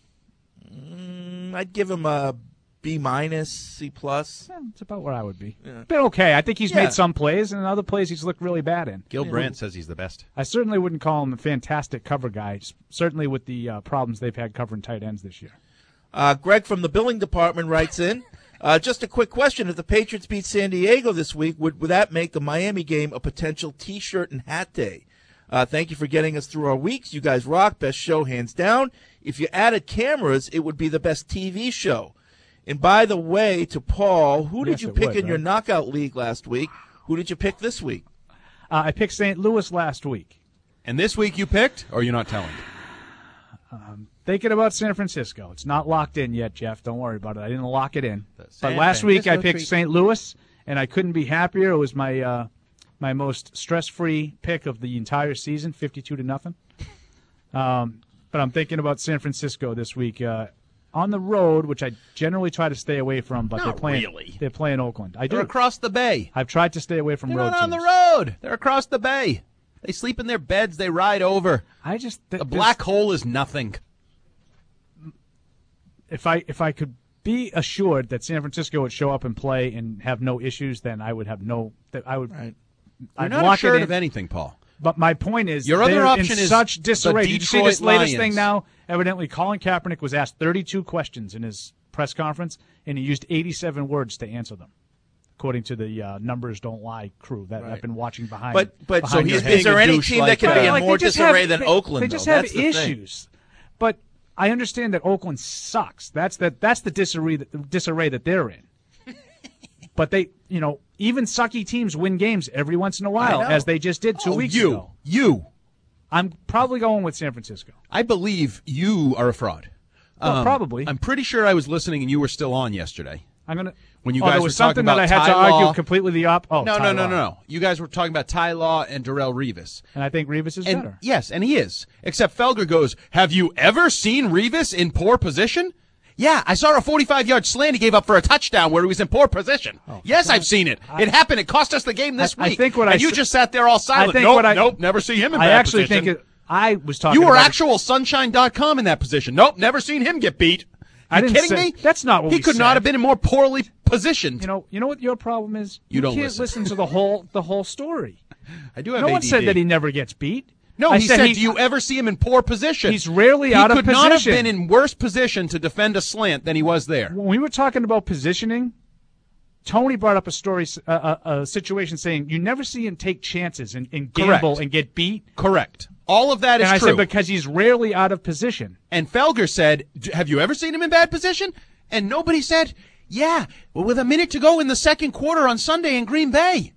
give him a B-, C+. It's about where I would be. Yeah. But okay, I think he's made some plays, and in other plays he's looked really bad in. Gil Brandt says he's the best. I certainly wouldn't call him a fantastic cover guy, certainly with the problems they've had covering tight ends this year. Greg from the billing department writes in, just a quick question. If the Patriots beat San Diego this week, would that make the Miami game a potential T-shirt and hat day? Thank you for getting us through our weeks. You guys rock. Best show, hands down. If you added cameras, it would be the best TV show. And by the way, to Paul, who did you pick in your knockout league last week? Who did you pick this week? I picked St. Louis last week. And this week you picked, or you're not telling? Thinking about San Francisco. It's not locked in yet, Jeff. Don't worry about it. I didn't lock it in. But last week I picked St. Louis, and I couldn't be happier. It was my my most stress-free pick of the entire season, 52-0. But I'm thinking about San Francisco this week on the road, which I generally try to stay away from. But Not they're playing Oakland. They're across the bay. I've tried to stay away from They're road not on teams. the road. They're across the bay. They sleep in their beds. They ride over. The black hole is nothing. If I could be assured that San Francisco would show up and play and have no issues, then I would have no. I would. Right. I'd You're not lock it assured in. of anything, Paul. But my point is, Your other they're option in is such the disarray. Did you see this Detroit latest Lions. thing now? Evidently, Colin Kaepernick was asked 32 questions in his press conference, and he used 87 words to answer them, according to the Numbers Don't Lie crew that I've been watching behind. But so behind is their head. there any team that can be in more they just disarray have- than they- Oakland? They just though? have That's the thing. issues. But I understand that Oakland sucks. That's the disarray that they're in. But they, even sucky teams win games every once in a while, I know. as they just did 2 weeks ago. I'm probably going with San Francisco. I believe you are a fraud. Well, probably. I'm pretty sure I was listening and you were still on yesterday. I'm gonna. When you there guys was were talking something that I about had to Ty argue Law. completely the op. Oh, No, Ty no. Law. You guys were talking about Ty Law and Darrelle Revis. And I think Revis is better. Yes, and he is. Except Felger goes, have you ever seen Revis in poor position? Yeah, I saw a 45-yard slant he gave up for a touchdown where he was in poor position. Yes, I've seen it. It happened. It cost us the game this week. I think what and I you s- just sat there all silent. I think Nope, what I- nope, never see him in I bad actually position. think I was talking. You were about actual Sunshine.com in that position. Nope, never seen him get beat. I You didn't kidding say- me? That's not what he we could said. not have been more poorly positioned. You know what your problem is? You don't can't listen. to the whole story. I do have No one ADD. said that he never gets beat. No, I he said, do you ever see him in poor position? He's rarely out of He could not have position. been in worse position to defend a slant than he was there. When we were talking about positioning, Tony brought up a story, a situation saying you never see him take chances and gamble Correct. and get beat. Correct. All of that is and I true. said because he's rarely out of position. And Felger said, have you ever seen him in bad position? And nobody said, yeah, well, with a minute to go in the second quarter on Sunday in Green Bay.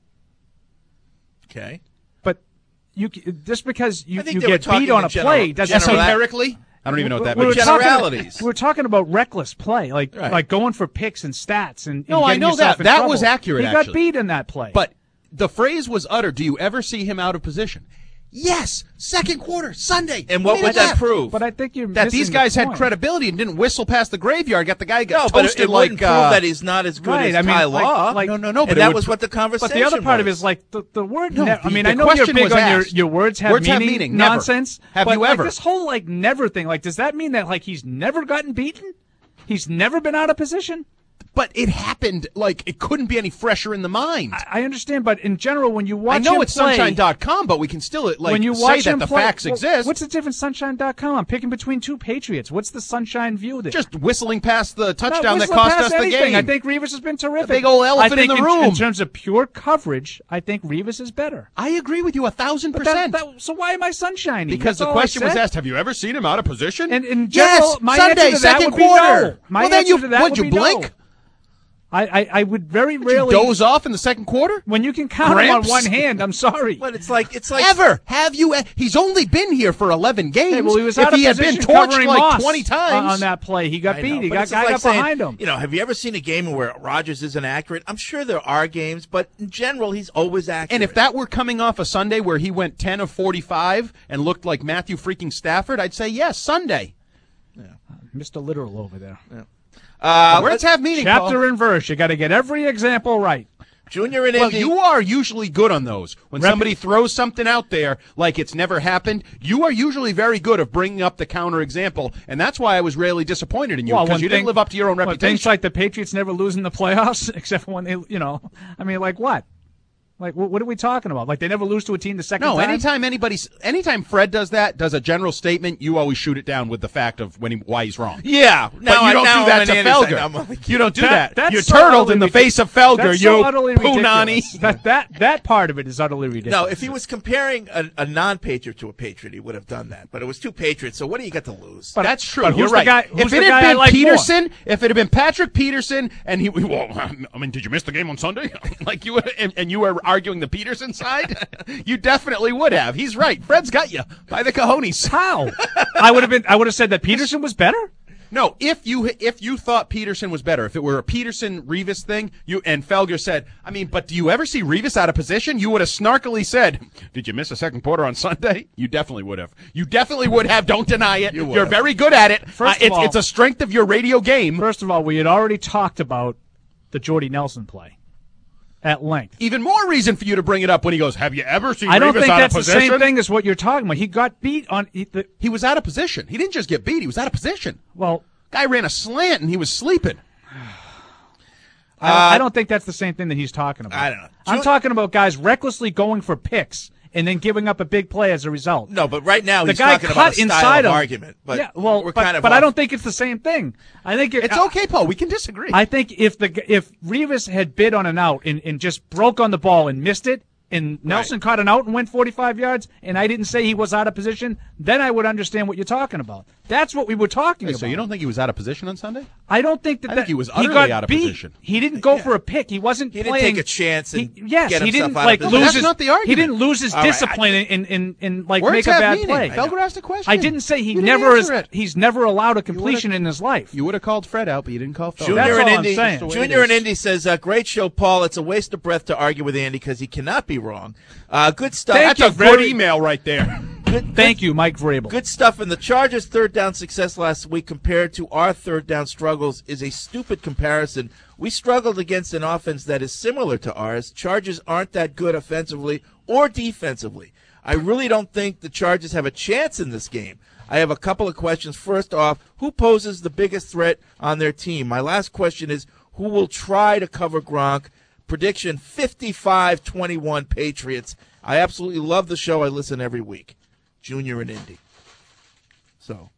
Okay. But just because you think they were get talking beat on in a play doesn't esoterically. I don't even know what that we means. were Generalities. Talking, we were talking about reckless play, like Right. going for picks and stats and No, and I getting know yourself that. in That trouble. was accurate, He actually. got beat in that play. But the phrase was uttered, do you ever see him out of position? Yes, second quarter, Sunday. And what would that prove? But I think you're That missing these the guys had point. credibility and didn't whistle past the graveyard. Got the guy got No, but toasted it wouldn't like prove that he's not as good Right, as I mean, Ty like- Law. like- no, and but that it was would- what the conversation But the other part of it was. is like the word. No, I mean, the I know you're question big was on asked. your words have Words have meaning, meaning, never. nonsense. Have but you like ever? this whole like never thing? Like, does that mean that like he's never gotten beaten? He's never been out of position? But it happened like it couldn't be any fresher in the mind. I understand, but in general, when you watch I know him it's play, Sunshine.com, but we can still like when you say watch that him the play, facts well, exist. What's the difference? Sunshine.com. I'm picking between two Patriots. What's the Sunshine view there? Just whistling past the Not touchdown that whistling cost past us the anything. game. I think Revis has been terrific. The big old elephant I think in the room. In terms of pure coverage, I think Revis is better. I agree with you 1,000%. So why am I sunshiny? Because That's the all I question was said. asked, have you ever seen him out of position? And in general, yes, my Sunday, answer to that second would be quarter. no. My well, then answer you, to that would would you be blink? no. I would very Would you rarely doze off in the second quarter? when you can count Cramps? them on one hand. I'm sorry. But it's like Ever have you? He's only been here for 11 games. Hey, well, he was if out of he had been position torched covering like Moss 20 times on that play. He got I beat. know, He but got it's guy like got saying, behind him. Have you ever seen a game where Rodgers isn't accurate? I'm sure there are games, but in general, he's always accurate. And if that were coming off a Sunday where he went 10 of 45 and looked like Matthew freaking Stafford, I'd say yes, Sunday. Mr. Literal over there. Words have meaning, Chapter Paul. and verse. You got to get every example right. Junior and Well, Indy. you are usually good on those. When somebody throws something out there like it's never happened, you are usually very good of bringing up the counter example, and that's why I was really disappointed in you, because one you thing- didn't live up to your own Things reputation. like the Patriots never lose in the playoffs, except for when they, I mean, like what? Like, what are we talking about? Like, they never lose to a team the second No, time? anytime Fred does a general statement, you always shoot it down with the fact of why he's wrong. Yeah. But Now you don't now do that I'm to an Anderson. Felger. I'm like- You don't do that. That's You so turtled utterly in the ridiculous. face of Felger, That's you so utterly punani. ridiculous. That part of it is utterly ridiculous. No, if he was comparing a non-Patriot to a Patriot, he would have done that. But it was two Patriots, so what do you got to lose? That's true. but You're who's the right. guy- If who's it the had guy I been like Peterson, if it had been Patrick Peterson, and did you miss the game on Sunday? Like you and you were arguing the Peterson side, you definitely would have. He's right. Fred's got you by the cojones. How? I would have said that Peterson was better. No, if you thought Peterson was better, if it were a Peterson-Revis thing, and Felger said, I mean, but do you ever see Revis out of position? You would have snarkily said, did you miss a second quarter on Sunday? You definitely would have. You definitely would have. Don't deny it. You're very good at it. It's a strength of your radio game. First of all, we had already talked about the Jordy Nelson play at length. Even more reason for you to bring it up when he goes, have you ever seen Revis I don't think out of that's position? the same thing as what you're talking about. He got beat on... He was out of position. He didn't just get beat. He was out of position. Well... Guy ran a slant and he was sleeping. I don't think that's the same thing that he's talking about. I don't know. I'm talking about guys recklessly going for picks and then giving up a big play as a result. No, but right now the he's guy talking cut about a style inside of him. argument. But yeah, well, we're but, kind of but I off. don't think it's the same thing. I think it's okay, Paul. We can disagree. I think if Revis had bid on an out and just broke on the ball and missed it, and Nelson caught an out and went 45 yards, and I didn't say he was out of position, then I would understand what you're talking about. That's what we were talking about. So you don't think he was out of position on Sunday? I don't think that. I think he was utterly got out of beat. position. He didn't go for a pick. He wasn't. He playing. didn't take a chance and yes, get he himself didn't out like of lose position. his. That's not the argument. He didn't lose his All right, discipline and like Words make a have bad meaning. play. Felger asked a question. I didn't say he You didn't never answer is. it. He's never allowed a completion in his life. You would have called Fred out, but you didn't call Felger. Junior That's in all I'm Indy. saying. Junior in Indy says, "Great show, Paul. It's a waste of breath to argue with Andy because he cannot be wrong. Good stuff. That's a good email right there. Thank you, Mike Vrabel. Good stuff. And the Chargers' third down success last week compared to our third down struggles is a stupid comparison. We struggled against an offense that is similar to ours. Chargers aren't that good offensively or defensively. I really don't think the Chargers have a chance in this game. I have a couple of questions. First off, who poses the biggest threat on their team? My last question is, who will try to cover Gronk? Prediction, 55-21 Patriots. I absolutely love the show. I listen every week. Junior in Indy. So, Are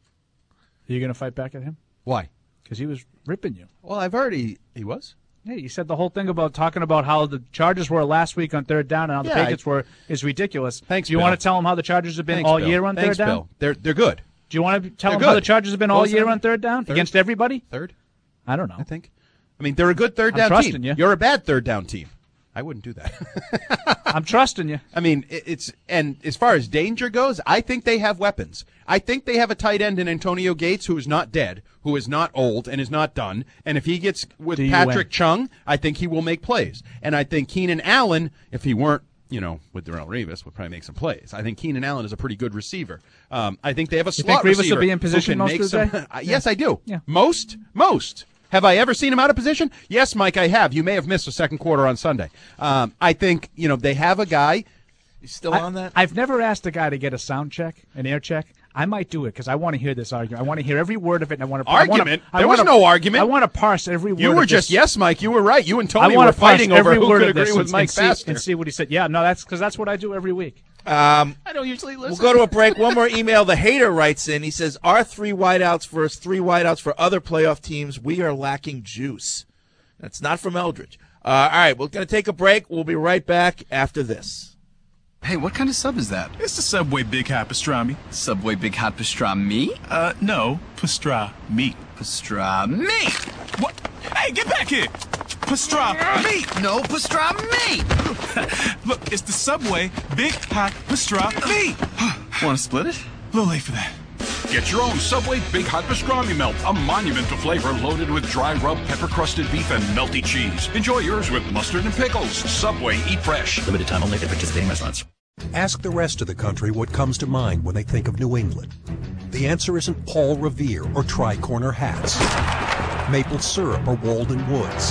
you going to fight back at him? Why? Because he was ripping you. Well, he was? Yeah, you said the whole thing about talking about how the Chargers were last week on third down and how the Patriots is ridiculous. Thanks, Do you Bill. want to tell him how the Chargers have been all year on Thanks, third down? Bill. They're good. Do you want to tell They're him how good. the Chargers have been all year on third down against everybody? Third? I don't know. I think. I mean, they're a good third I'm down trusting team. you. You're a bad third down team. I wouldn't do that. I'm trusting you. I mean, and as far as danger goes, I think they have weapons. I think they have a tight end in Antonio Gates who is not dead, who is not old, and is not done. And if he gets with Patrick Chung, I think he will make plays. And I think Keenan Allen, if he weren't, with Darrelle Revis, would probably make some plays. I think Keenan Allen is a pretty good receiver. I think they have a slot think Revis receiver will be in position who can most make of the some. day? Yes, I do. Yeah. Most. Have I ever seen him out of position? Yes, Mike, I have. You may have missed a second quarter on Sunday. I think, they have a guy. He's still on that? I've never asked a guy to get a sound check, an air check. I might do it because I want to hear this argument. I want to hear every word of it. And I want to Argument? There was no argument. I want to parse every word. You were of just, this. yes, Mike, you were right. You and Tony I want were to parse fighting over every who word could of this agree with Mike faster. and see what he said. Yeah, no, that's because that's what I do every week. I don't usually listen. We'll go to a break. One more email. The hater writes in. He says, our 3 wideouts versus 3 wideouts for other playoff teams. We are lacking juice. That's not from Eldridge. All right, we're going to take a break. We'll be right back after this. Hey, what kind of sub is that? It's the Subway Big Hot Pastrami. Subway Big Hot Pastrami? No, pastrami. Pastrami? What? Hey, get back here! Pastrami! No, pastrami! Look, it's the Subway Big Hot Pastrami. Want to split it? A little late for that. Get your own Subway Big Hot Pastrami Melt, a monumental flavor loaded with dry rub, pepper-crusted beef, and melty cheese. Enjoy yours with mustard and pickles. Subway, eat fresh. Limited time only at participating restaurants. Ask the rest of the country what comes to mind when they think of New England. The answer isn't Paul Revere or tri-corner hats, maple syrup or Walden Woods.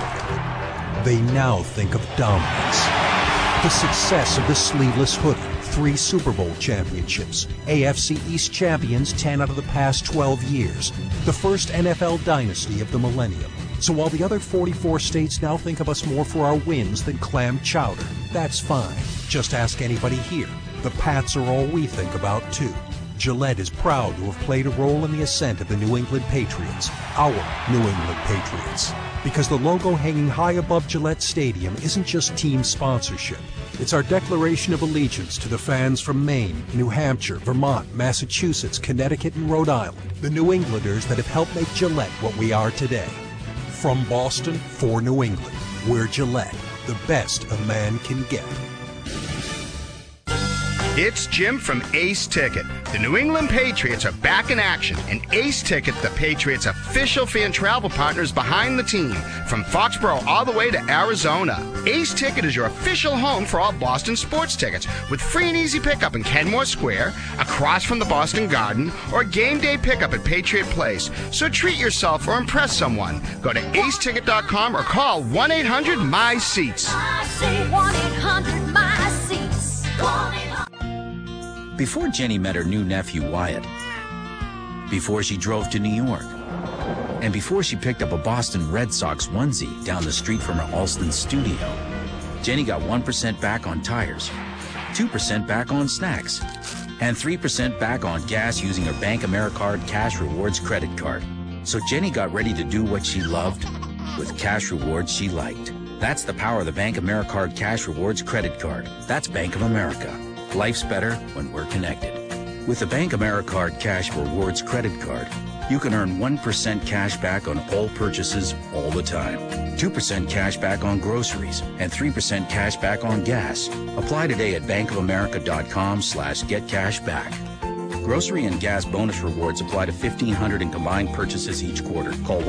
They now think of dominance. The success of the sleeveless hoodie, 3 Super Bowl championships, AFC East champions 10 out of the past 12 years, the first NFL dynasty of the millennium. So while the other 44 states now think of us more for our wins than clam chowder, that's fine. Just ask anybody here. The Pats are all we think about, too. Gillette is proud to have played a role in the ascent of the New England Patriots, our New England Patriots. Because the logo hanging high above Gillette Stadium isn't just team sponsorship. It's our declaration of allegiance to the fans from Maine, New Hampshire, Vermont, Massachusetts, Connecticut, and Rhode Island, the New Englanders that have helped make Gillette what we are today. From Boston for New England, we're Gillette, the best a man can get. It's Jim from Ace Ticket. The New England Patriots are back in action, and Ace Ticket, the Patriots' official fan travel partner, is behind the team from Foxborough all the way to Arizona. Ace Ticket is your official home for all Boston sports tickets with free and easy pickup in Kenmore Square, across from the Boston Garden, or game day pickup at Patriot Place. So treat yourself or impress someone. Go to aceticket.com or call 1-800-MY-SEATS. I say 1-800-MY-SEATS. Before Jenny met her new nephew Wyatt, before she drove to New York, and before she picked up a Boston Red Sox onesie down the street from her Alston studio, Jenny got 1% back on tires, 2% back on snacks, and 3% back on gas using her Bank AmeriCard Cash Rewards credit card. So Jenny got ready to do what she loved with cash rewards she liked. That's the power of the Bank AmeriCard Cash Rewards credit card. That's Bank of America. Life's better when we're connected. With the Bank AmeriCard Cash Rewards credit card, you can earn 1% cash back on all purchases all the time, 2% cash back on groceries, and 3% cash back on gas. Apply today at bankofamerica.com/getcashback. Grocery and gas bonus rewards apply to 1,500 in combined purchases each quarter. Call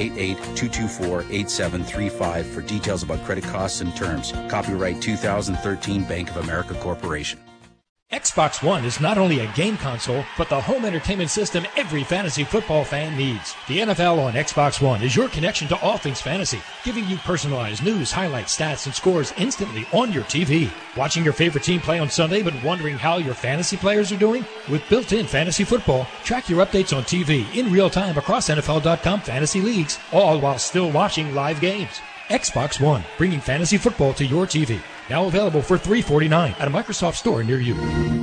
1-888-224-8735 for details about credit costs and terms. Copyright 2013 Bank of America Corporation. Xbox One is not only a game console, but the home entertainment system every fantasy football fan needs. The NFL on Xbox One is your connection to all things fantasy, giving you personalized news, highlights, stats, and scores instantly on your TV. Watching your favorite team play on Sunday but wondering how your fantasy players are doing? With built-in fantasy football, track your updates on TV in real time across NFL.com fantasy leagues, all while still watching live games. Xbox One, bringing fantasy football to your TV. Now available for $349 at a Microsoft store near you.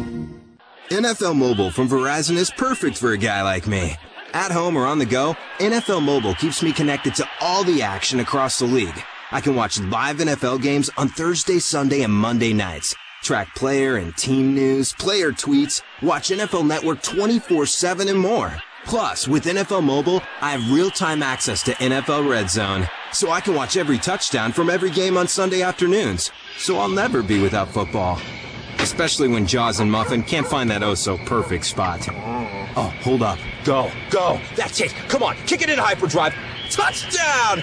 NFL Mobile from Verizon is perfect for a guy like me. At home or on the go, NFL Mobile keeps me connected to all the action across the league. I can watch live NFL games on Thursday, Sunday, and Monday nights. Track player and team news, player tweets, watch NFL Network 24/7 and more. Plus, with NFL Mobile, I have real-time access to NFL Red Zone, so I can watch every touchdown from every game on Sunday afternoons. So I'll never be without football. Especially when Jaws and Muffin can't find that oh-so-perfect spot. Oh, hold up. Go. That's it. Come on, kick it in hyperdrive. Touchdown!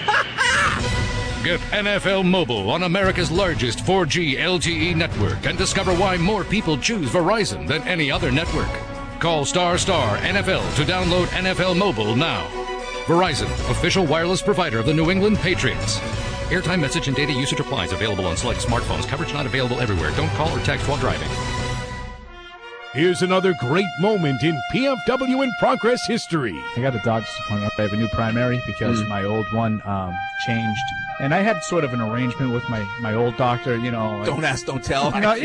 Get NFL Mobile on America's largest 4G LTE network and discover why more people choose Verizon than any other network. Call ** NFL to download NFL Mobile now. Verizon, official wireless provider of the New England Patriots. Airtime, message, and data usage applies. Available on select smartphones. Coverage not available everywhere. Don't call or text while driving. Here's another great moment in PFW in Progress history. I got a doctor's appointment. I have a new primary because my old one changed. And I had sort of an arrangement with my old doctor, you know. Like, don't ask, don't tell. Like my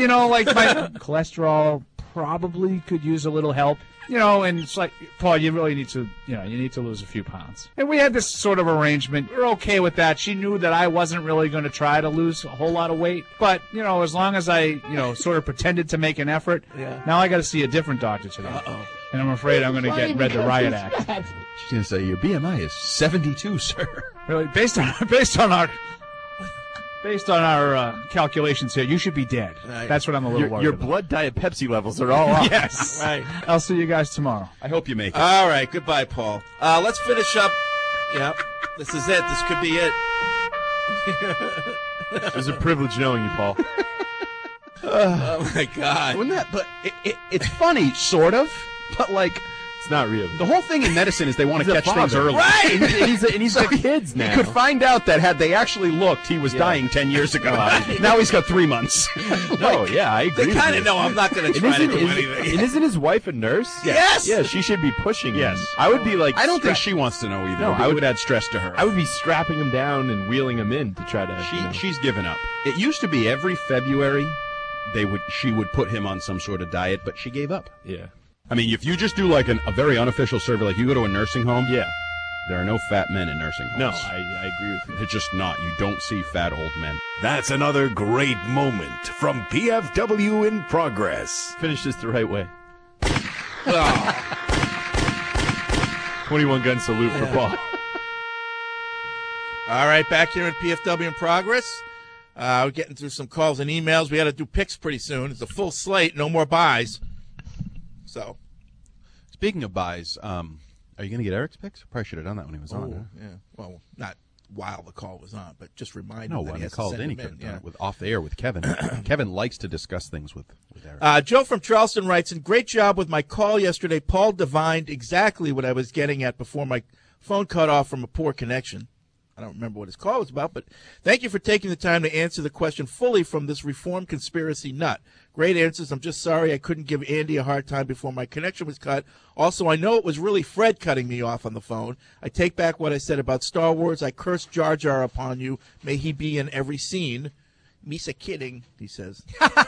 cholesterol probably could use a little help. You know, and it's like, Paul, you really need to, you need to lose a few pounds. And we had this sort of arrangement. We're okay with that. She knew that I wasn't really going to try to lose a whole lot of weight. But, as long as I, sort of pretended to make an effort, now I got to see a different doctor today. Uh-oh. And I'm afraid I'm going to get read the riot act. She's going to say, your BMI is 72, sir. Really? Based on our calculations here, you should be dead. Right. That's what I'm a little worried Your about. blood diet Pepsi levels are all off. Yes. Right. I'll see you guys tomorrow. I hope you make it. All right. Goodbye, Paul. Let's finish up. Yep. This is it. This could be it. It was a privilege knowing you, Paul. Oh, my God. It's funny, sort of, but like... It's not real. The whole thing in medicine is they want to catch things early. Right! and he's got kids now. He could find out that had they actually looked, he was dying 10 years ago. Now he's got 3 months. I agree. They kind of know I'm not going to try to do anything. And isn't his wife a nurse? Yes! Yeah, she should be pushing him. Yes. I would be like... I don't think she wants to know either. No, I would add stress to her. I would be strapping him down and wheeling him in to try to... She's given up. It used to be every February she would put him on some sort of diet, but she gave up. Yeah. I mean, if you just do like a very unofficial survey, like you go to a nursing home, there are no fat men in nursing homes. No, I agree with you. It's just not. You don't see fat old men. That's another great moment from PFW in Progress. Finish this the right way. 21-gun salute for Paul. All right, back here at PFW in Progress. We're getting through some calls and emails. We got to do picks pretty soon. It's a full slate, no more buys. So, speaking of buys, are you going to get Eric's picks? Probably should have done that when he was on. Huh? Yeah. Well, not while the call was on, but just remind him No, that when he he has to called send in, he them could have in. done it with off the air with Kevin. Kevin likes to discuss things with Eric. Joe from Charleston writes, "In great job with my call yesterday. Paul divined exactly what I was getting at before my phone cut off from a poor connection." I don't remember what his call was about, but thank you for taking the time to answer the question fully from this reform conspiracy nut. Great answers. I'm just sorry I couldn't give Andy a hard time before my connection was cut. Also, I know it was really Fred cutting me off on the phone. I take back what I said about Star Wars. I curse Jar Jar upon you. May he be in every scene. Misa kidding, he says.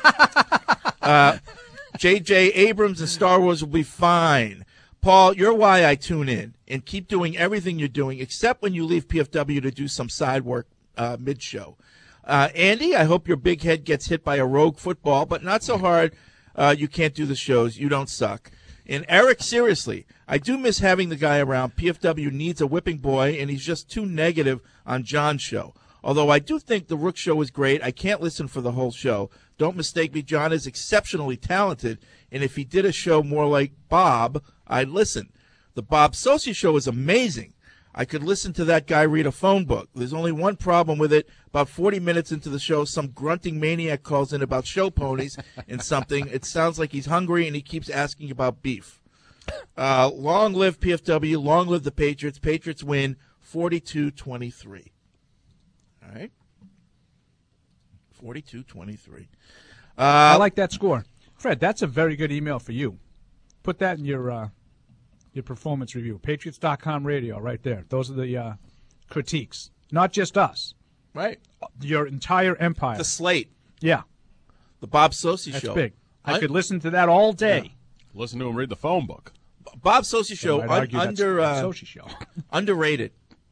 J.J. Abrams and Star Wars will be fine. Paul, you're why I tune in and keep doing everything you're doing, except when you leave PFW to do some side work mid-show. Andy, I hope your big head gets hit by a rogue football, but not so hard you can't do the shows. You don't suck. And Eric, seriously, I do miss having the guy around. PFW needs a whipping boy, and he's just too negative on John's show. Although I do think the Rook show is great, I can't listen for the whole show. Don't mistake me, John is exceptionally talented, and if he did a show more like Bob, I'd listen. The Bob Sosi show is amazing. I could listen to that guy read a phone book. There's only one problem with it. About 40 minutes into the show, some grunting maniac calls in about show ponies and something. It sounds like he's hungry, and he keeps asking about beef. Long live PFW. Long live the Patriots. Patriots win 42-23. All right? 42-23. I like that score. Fred, that's a very good email for you. Put that in your performance review. Patriots.com radio right there. Those are the critiques. Not just us. Right. Your entire empire. The slate. Yeah. The Bob Sosi That's show. big. I could listen to that all day. Yeah. Listen to him read the phone book. Bob Sosi show Sosi show. Underrated.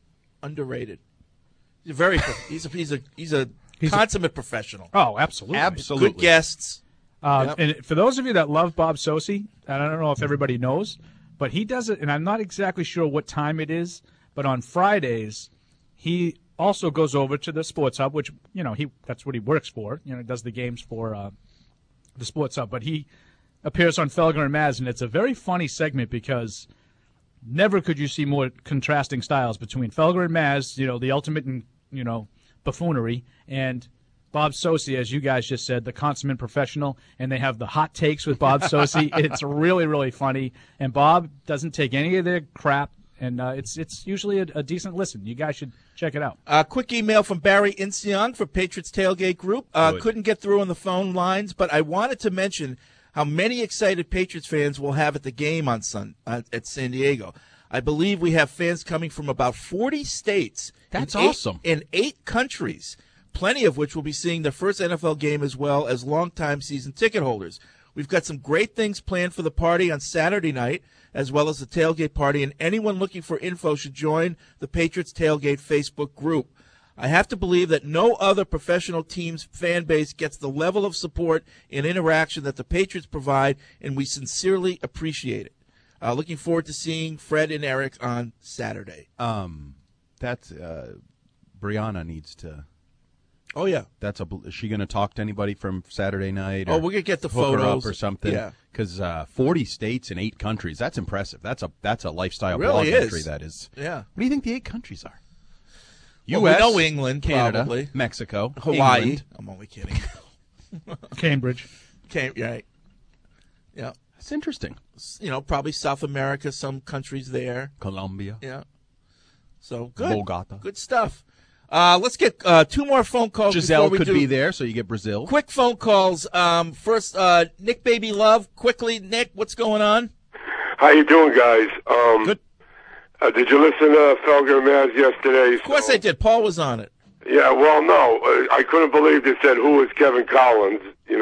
He's very he's a consummate professional. Oh, absolutely. Absolutely. Good guests. Yep. And for those of you that love Bob Sosi, and I don't know if everybody knows, but he does it, and I'm not exactly sure what time it is, but on Fridays, he also goes over to the Sports Hub, which, that's what he works for. Does the games for the Sports Hub. But he appears on Felger and Maz, and it's a very funny segment because never could you see more contrasting styles between Felger and Maz, the ultimate in, buffoonery, and Bob Sosi, as you guys just said, the consummate professional, and they have the hot takes with Bob Sosi. It's really, really funny, and Bob doesn't take any of their crap, and it's usually a decent listen. You guys should check it out. Quick email from Barry Inseong for Patriots Tailgate Group. Couldn't get through on the phone lines, but I wanted to mention how many excited Patriots fans we'll have at the game on at San Diego. I believe we have fans coming from about 40 states. That's awesome. In 8 countries. Plenty of which will be seeing their first NFL game as well as longtime season ticket holders. We've got some great things planned for the party on Saturday night, as well as the tailgate party, and anyone looking for info should join the Patriots Tailgate Facebook group. I have to believe that no other professional team's fan base gets the level of support and interaction that the Patriots provide, and we sincerely appreciate it. Looking forward to seeing Fred and Eric on Saturday. That's Brianna needs to. Oh, yeah. Is she going to talk to anybody from Saturday night? Or we're going to get the hook her photos up or something. Yeah. Because 40 states in 8 countries, that's impressive. That's a lifestyle really blog entry, that is. Yeah. What do you think the 8 countries are? Well, U.S., we know England, Canada, probably. Mexico, Hawaii. England. I'm only kidding. Cambridge. Right. Yeah. That's interesting. Probably South America, some countries there. Colombia. Yeah. So good. Bogota. Good stuff. Let's get 2 more phone calls. Giselle before we could be there, so you get Brazil. Quick phone calls. First, Nick Baby Love. Quickly, Nick, what's going on? How you doing, guys? Good. Did you listen to Felger and Maz yesterday? Of course I did. Paul was on it. Yeah, well, no. I couldn't believe they said, who is Kevin Collins?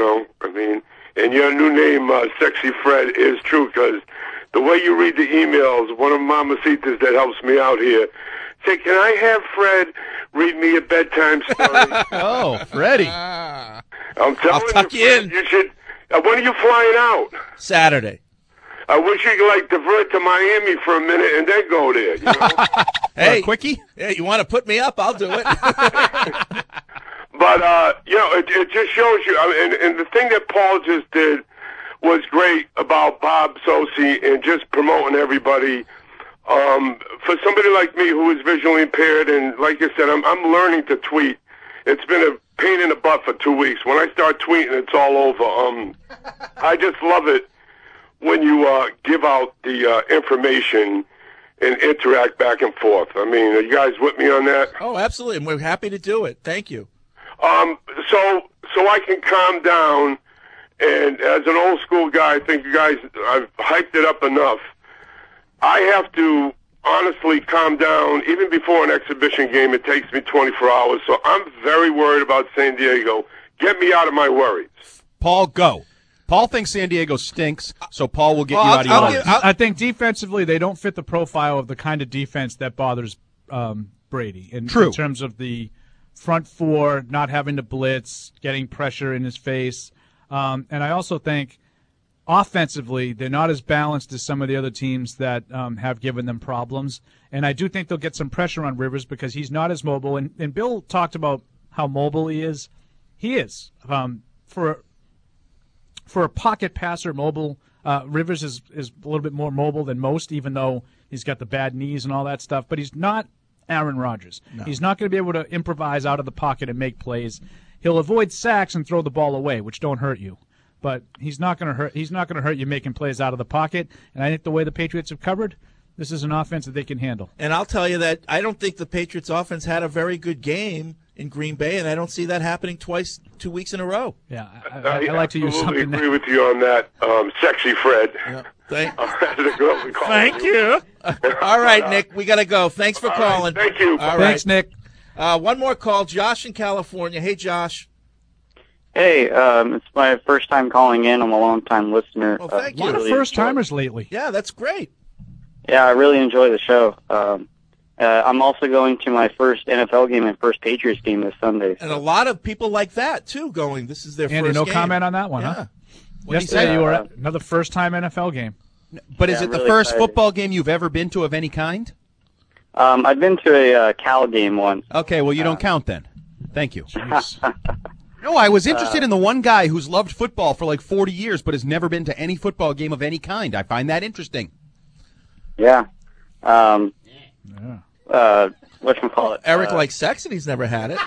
And your new name, Sexy Fred, is true, because the way you read the emails, one of Mamacitas that helps me out here, say, can I have Fred read me a bedtime story? Oh, Freddie. I'm telling I'll tuck you Fred, in. You should. When are you flying out? Saturday. I wish you could, divert to Miami for a minute and then go there. Hey, quickie? Yeah, you want to put me up? I'll do it. But But it just shows you. I mean, and the thing that Paul just did was great about Bob Socci and just promoting everybody. For somebody like me who is visually impaired, and like I said, I'm learning to tweet. It's been a pain in the butt for 2 weeks. When I start tweeting, it's all over. I just love it when you give out the information and interact back and forth. I mean, are you guys with me on that? Oh, absolutely, and we're happy to do it. Thank you. So I can calm down, and as an old school guy, I think you guys, I've hyped it up enough. I have to honestly calm down. Even before an exhibition game, it takes me 24 hours, so I'm very worried about San Diego. Get me out of my worries. Paul, go. Paul thinks San Diego stinks, so Paul will get you out of your worries. I think defensively, they don't fit the profile of the kind of defense that bothers Brady. In terms of the front four, not having to blitz, getting pressure in his face. And I also think offensively, they're not as balanced as some of the other teams that have given them problems. And I do think they'll get some pressure on Rivers because he's not as mobile. And Bill talked about how mobile he is. He is. For a pocket passer, mobile, Rivers is a little bit more mobile than most, even though he's got the bad knees and all that stuff. But he's not Aaron Rodgers. No. He's not going to be able to improvise out of the pocket and make plays. He'll avoid sacks and throw the ball away, which don't hurt you. But he's not going to hurt. He's not going to hurt you making plays out of the pocket. And I think the way the Patriots have covered, this is an offense that they can handle. And I'll tell you that I don't think the Patriots offense had a very good game in Green Bay, and I don't see that happening 2 weeks in a row. Yeah, I like to use something. I agree with you on that, Sexy Fred. Yeah. Thank you. All right, Nick, we got to go. Thanks for calling. Thank you. All Thanks, right. Nick. One more call. Josh in California. Hey, Josh. Hey, it's my first time calling in. I'm a long-time listener. Oh, thank you. A lot of first-timers lately. Yeah, that's great. Yeah, I really enjoy the show. I'm also going to my first NFL game and first Patriots game this Sunday. And a lot of people like that, too, going. This is their Andy, first no game. comment on that one, Yeah. huh? What Yesterday you were at another first-time NFL game. But is Yeah, it the really first excited. football game you've ever been to of any kind? I've been to a Cal game once. Okay, well, you don't count then. Thank you. No, I was interested in the one guy who's loved football for like 40 years but has never been to any football game of any kind. I find that interesting. Yeah. Whatchamacallit? Eric likes sex, and he's never had it.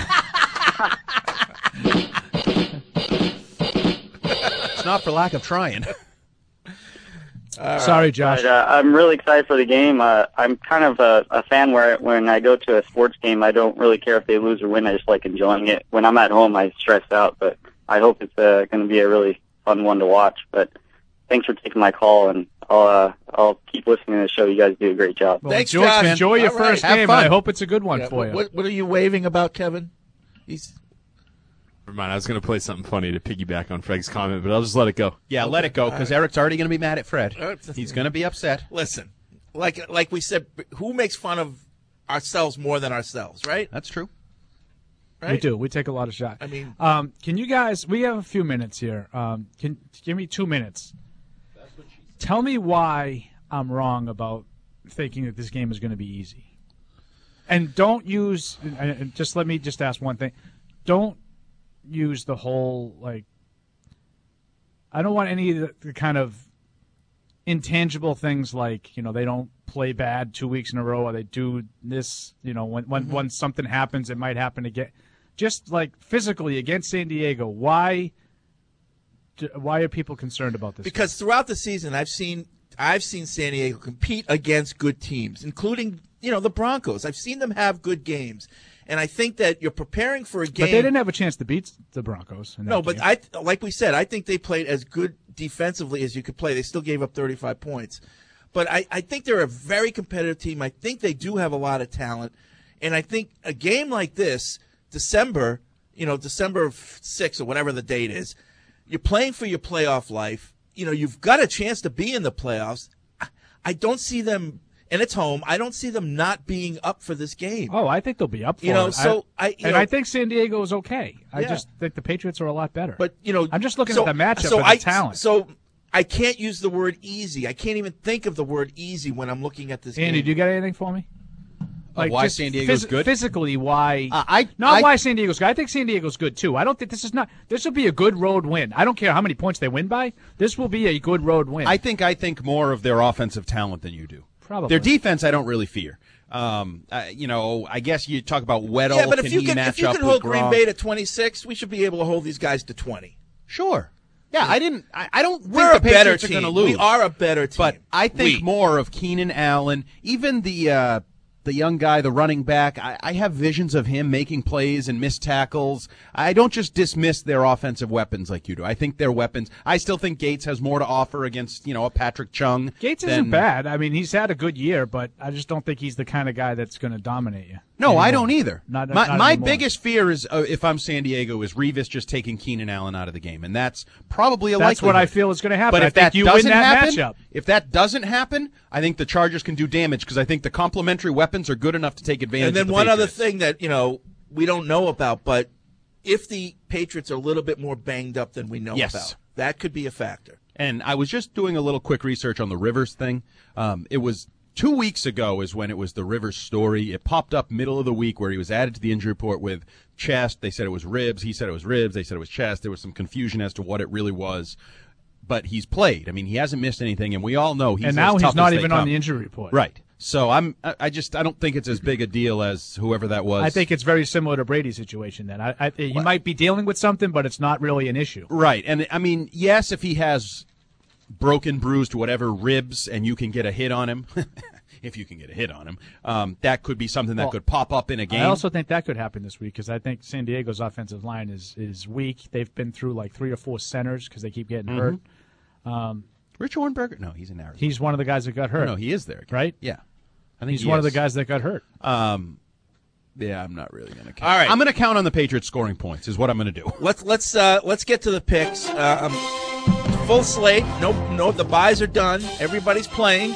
It's not for lack of trying. Sorry, Josh. But, I'm really excited for the game. I'm kind of a fan where when I go to a sports game, I don't really care if they lose or win. I just like enjoying it. When I'm at home, I stress out, but I hope it's going to be a really fun one to watch. But thanks for taking my call, and I'll keep listening to the show. You guys do a great job. Well, Thanks, enjoy, Josh. enjoy your All right. first Have game, fun. and I hope it's a good one Yeah, for you. What are you waving about, Kevin? He's Never mind. I was going to play something funny to piggyback on Fred's comment, but I'll just let it go. Yeah, let it go, because Eric's already going to be mad at Fred. He's going to be upset. Listen, like we said, who makes fun of ourselves more than ourselves, right? That's true. Right? We do. We take a lot of shots. I mean, can you guys? We have a few minutes here. Give me 2 minutes. Tell me why I'm wrong about thinking that this game is going to be easy. And don't use. Just let me just ask one thing. Don't use the whole like. I don't want any of the kind of intangible things like they don't play bad 2 weeks in a row or they do this. When something happens, it might happen again. Just like physically against San Diego, why are people concerned about this? Because throughout the season, I've seen San Diego compete against good teams, including the Broncos. I've seen them have good games, and I think that you're preparing for a game. But they didn't have a chance to beat the Broncos. No, but like we said, I think they played as good defensively as you could play. They still gave up 35 points. But I think they're a very competitive team. I think they do have a lot of talent. And I think a game like this, December 6th or whatever the date is, you're playing for your playoff life. You've got a chance to be in the playoffs. I don't see them, and it's home, I don't see them not being up for this game. Oh, I think they'll be up for it. I think San Diego is okay. I just think the Patriots are a lot better. But, I'm just looking at the matchup and the talent. So I can't use the word easy. I can't even think of the word easy when I'm looking at this game. Andy, do you got anything for me? Like why just San Diego's good? Physically, why? Why San Diego's good. I think San Diego's good too. I don't think this will be a good road win. I don't care how many points they win by. This will be a good road win. I think more of their offensive talent than you do. Probably. Their defense, I don't really fear. I guess you talk about Weddle. Yeah, but if you can hold Gronk? Green Bay to 26, we should be able to hold these guys to 20. Sure. Yeah, I don't think We're the a better Patriots are team. going to lose. We are a better team. But I think more of Keenan Allen, even the young guy, the running back. I have visions of him making plays and missed tackles. I don't just dismiss their offensive weapons like you do. I think their weapons. I still think Gates has more to offer against a Patrick Chung. Gates isn't bad. I mean, he's had a good year, but I just don't think he's the kind of guy that's going to dominate you. No, anymore. I don't either. Not my anymore. biggest fear is if I'm San Diego is Revis just taking Keenan Allen out of the game, and that's probably a That's what likelihood. I feel is going to happen. But I if think that you doesn't win that happen, matchup. if that doesn't happen, I think the Chargers can do damage because I think the complementary weapons are good enough to take advantage. And then of the one other Patriots. thing that we don't know about, but if the Patriots are a little bit more banged up than we know about, that could be a factor. And I was just doing a little quick research on the Rivers thing. It was 2 weeks ago is when it was the Rivers story. It popped up middle of the week where he was added to the injury report with chest. They said it was ribs. He said it was ribs. They said it was chest. There was some confusion as to what it really was. But he's played. I mean, he hasn't missed anything, and we all know he's And now as tough he's not as they even come. on the injury report. Right. So I don't think it's as big a deal as whoever that was. I think it's very similar to Brady's situation then. He might be dealing with something, but it's not really an issue. Right. And I mean, yes, if he has broken, bruised, whatever ribs, and you can get a hit on him, if you can get a hit on him, that could be something that could pop up in a game. I also think that could happen this week because I think San Diego's offensive line is weak. They've been through like 3 or 4 centers because they keep getting hurt. Rich Hornberger? No, he's in Arizona. He's one of the guys that got hurt. No, he is there. Right? Yeah. I think he's one of the guys that got hurt. Yeah, I'm not really going to count. All right. I'm going to count on the Patriots scoring points is what I'm going to do. Let's get to the picks. Full slate. No, the buys are done. Everybody's playing.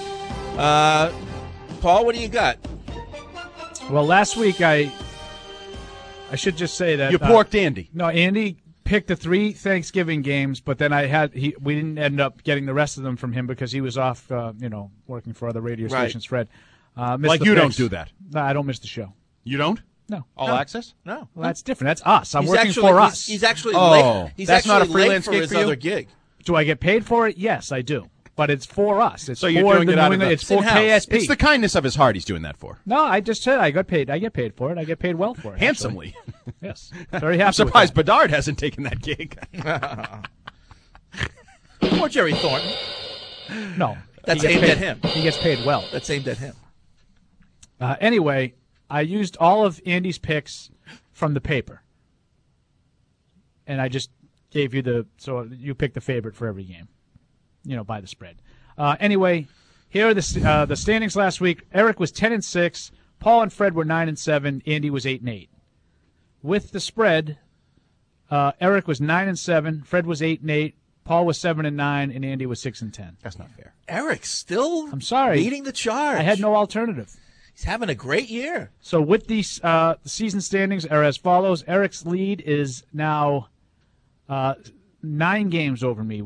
Paul, what do you got? Well, last week I should just say that You porked Andy. No, Andy picked the 3 Thanksgiving games, but then we didn't end up getting the rest of them from him because he was off, working for other radio Right. stations. Fred, Like you don't do that. No, I don't miss the show. You don't? No. All No. access? No. Well, that's different. That's us. I'm He's working actually- for he's- us. he's actually Oh, late. He's that's not a actually late freelance for gig his for you? other gig. Do I get paid for it? Yes, I do. But it's for us. It's So you're for doing the it out New of the, England. It's for in-house. KSP. It's the kindness of his heart he's doing that for. No, I just said I got paid. I get paid for it. I get paid well for it. Handsomely. actually. Yes. Very happy. I'm surprised Bedard hasn't taken that gig. Or Jerry Thornton. No. That's he gets aimed paid- at him. He gets paid well. That's aimed at him. Anyway, I used all of Andy's picks from the paper. And I just gave you so you pick the favorite for every game, by the spread. Anyway, here are the standings last week. Eric was 10-6. Paul and Fred were 9-7. Andy was 8-8. With the spread, Eric was 9-7. Fred was 8-8. Paul was 7-9, and Andy was 6-10. That's not fair. Eric still I'm sorry. leading the charge. I had no alternative. He's having a great year. So with these season standings are as follows. Eric's lead is now 9 games over me.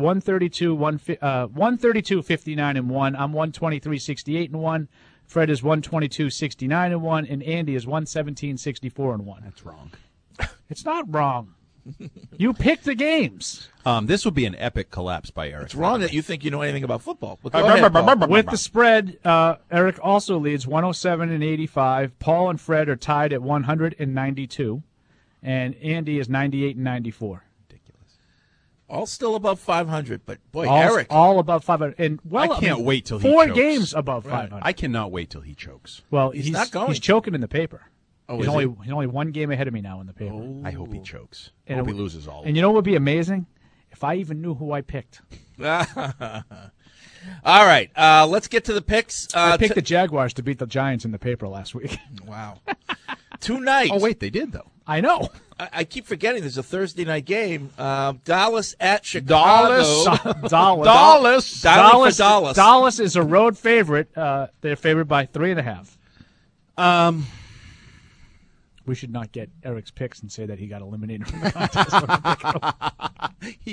132, 59 and 1. I'm 123, 68 and 1. Fred is 122, 69 and 1, and Andy is 117, 64 and 1. That's wrong. It's not wrong. You pick the games. This would be an epic collapse by Eric. It's wrong that you think you know anything about football. But go ahead, Paul. With the spread, Eric also leads 107 and 85. Paul and Fred are tied at 192, and Andy is 98 and 94. All still above 500, but boy, all, Eric. all above 500, and I can't wait till he 4 chokes. games above Right. 500. I cannot wait till he chokes. Well, He's not going He's to. choking in the paper. Oh, he's is only he's only 1 game ahead of me now in the paper. I hope he chokes. I And hope it he would- loses all. And you know what would be amazing? If I even knew who I picked. All right, let's get to the picks. I picked the Jaguars to beat the Giants in the paper last week. Wow. Tonight. Oh, wait, they did, though. I know. I keep forgetting there's a Thursday night game. Dallas at Chicago. Dallas. Dialing for Dallas. Dallas is a road favorite. They're favored by 3.5. We should not get Eric's picks and say that he got eliminated from the contest.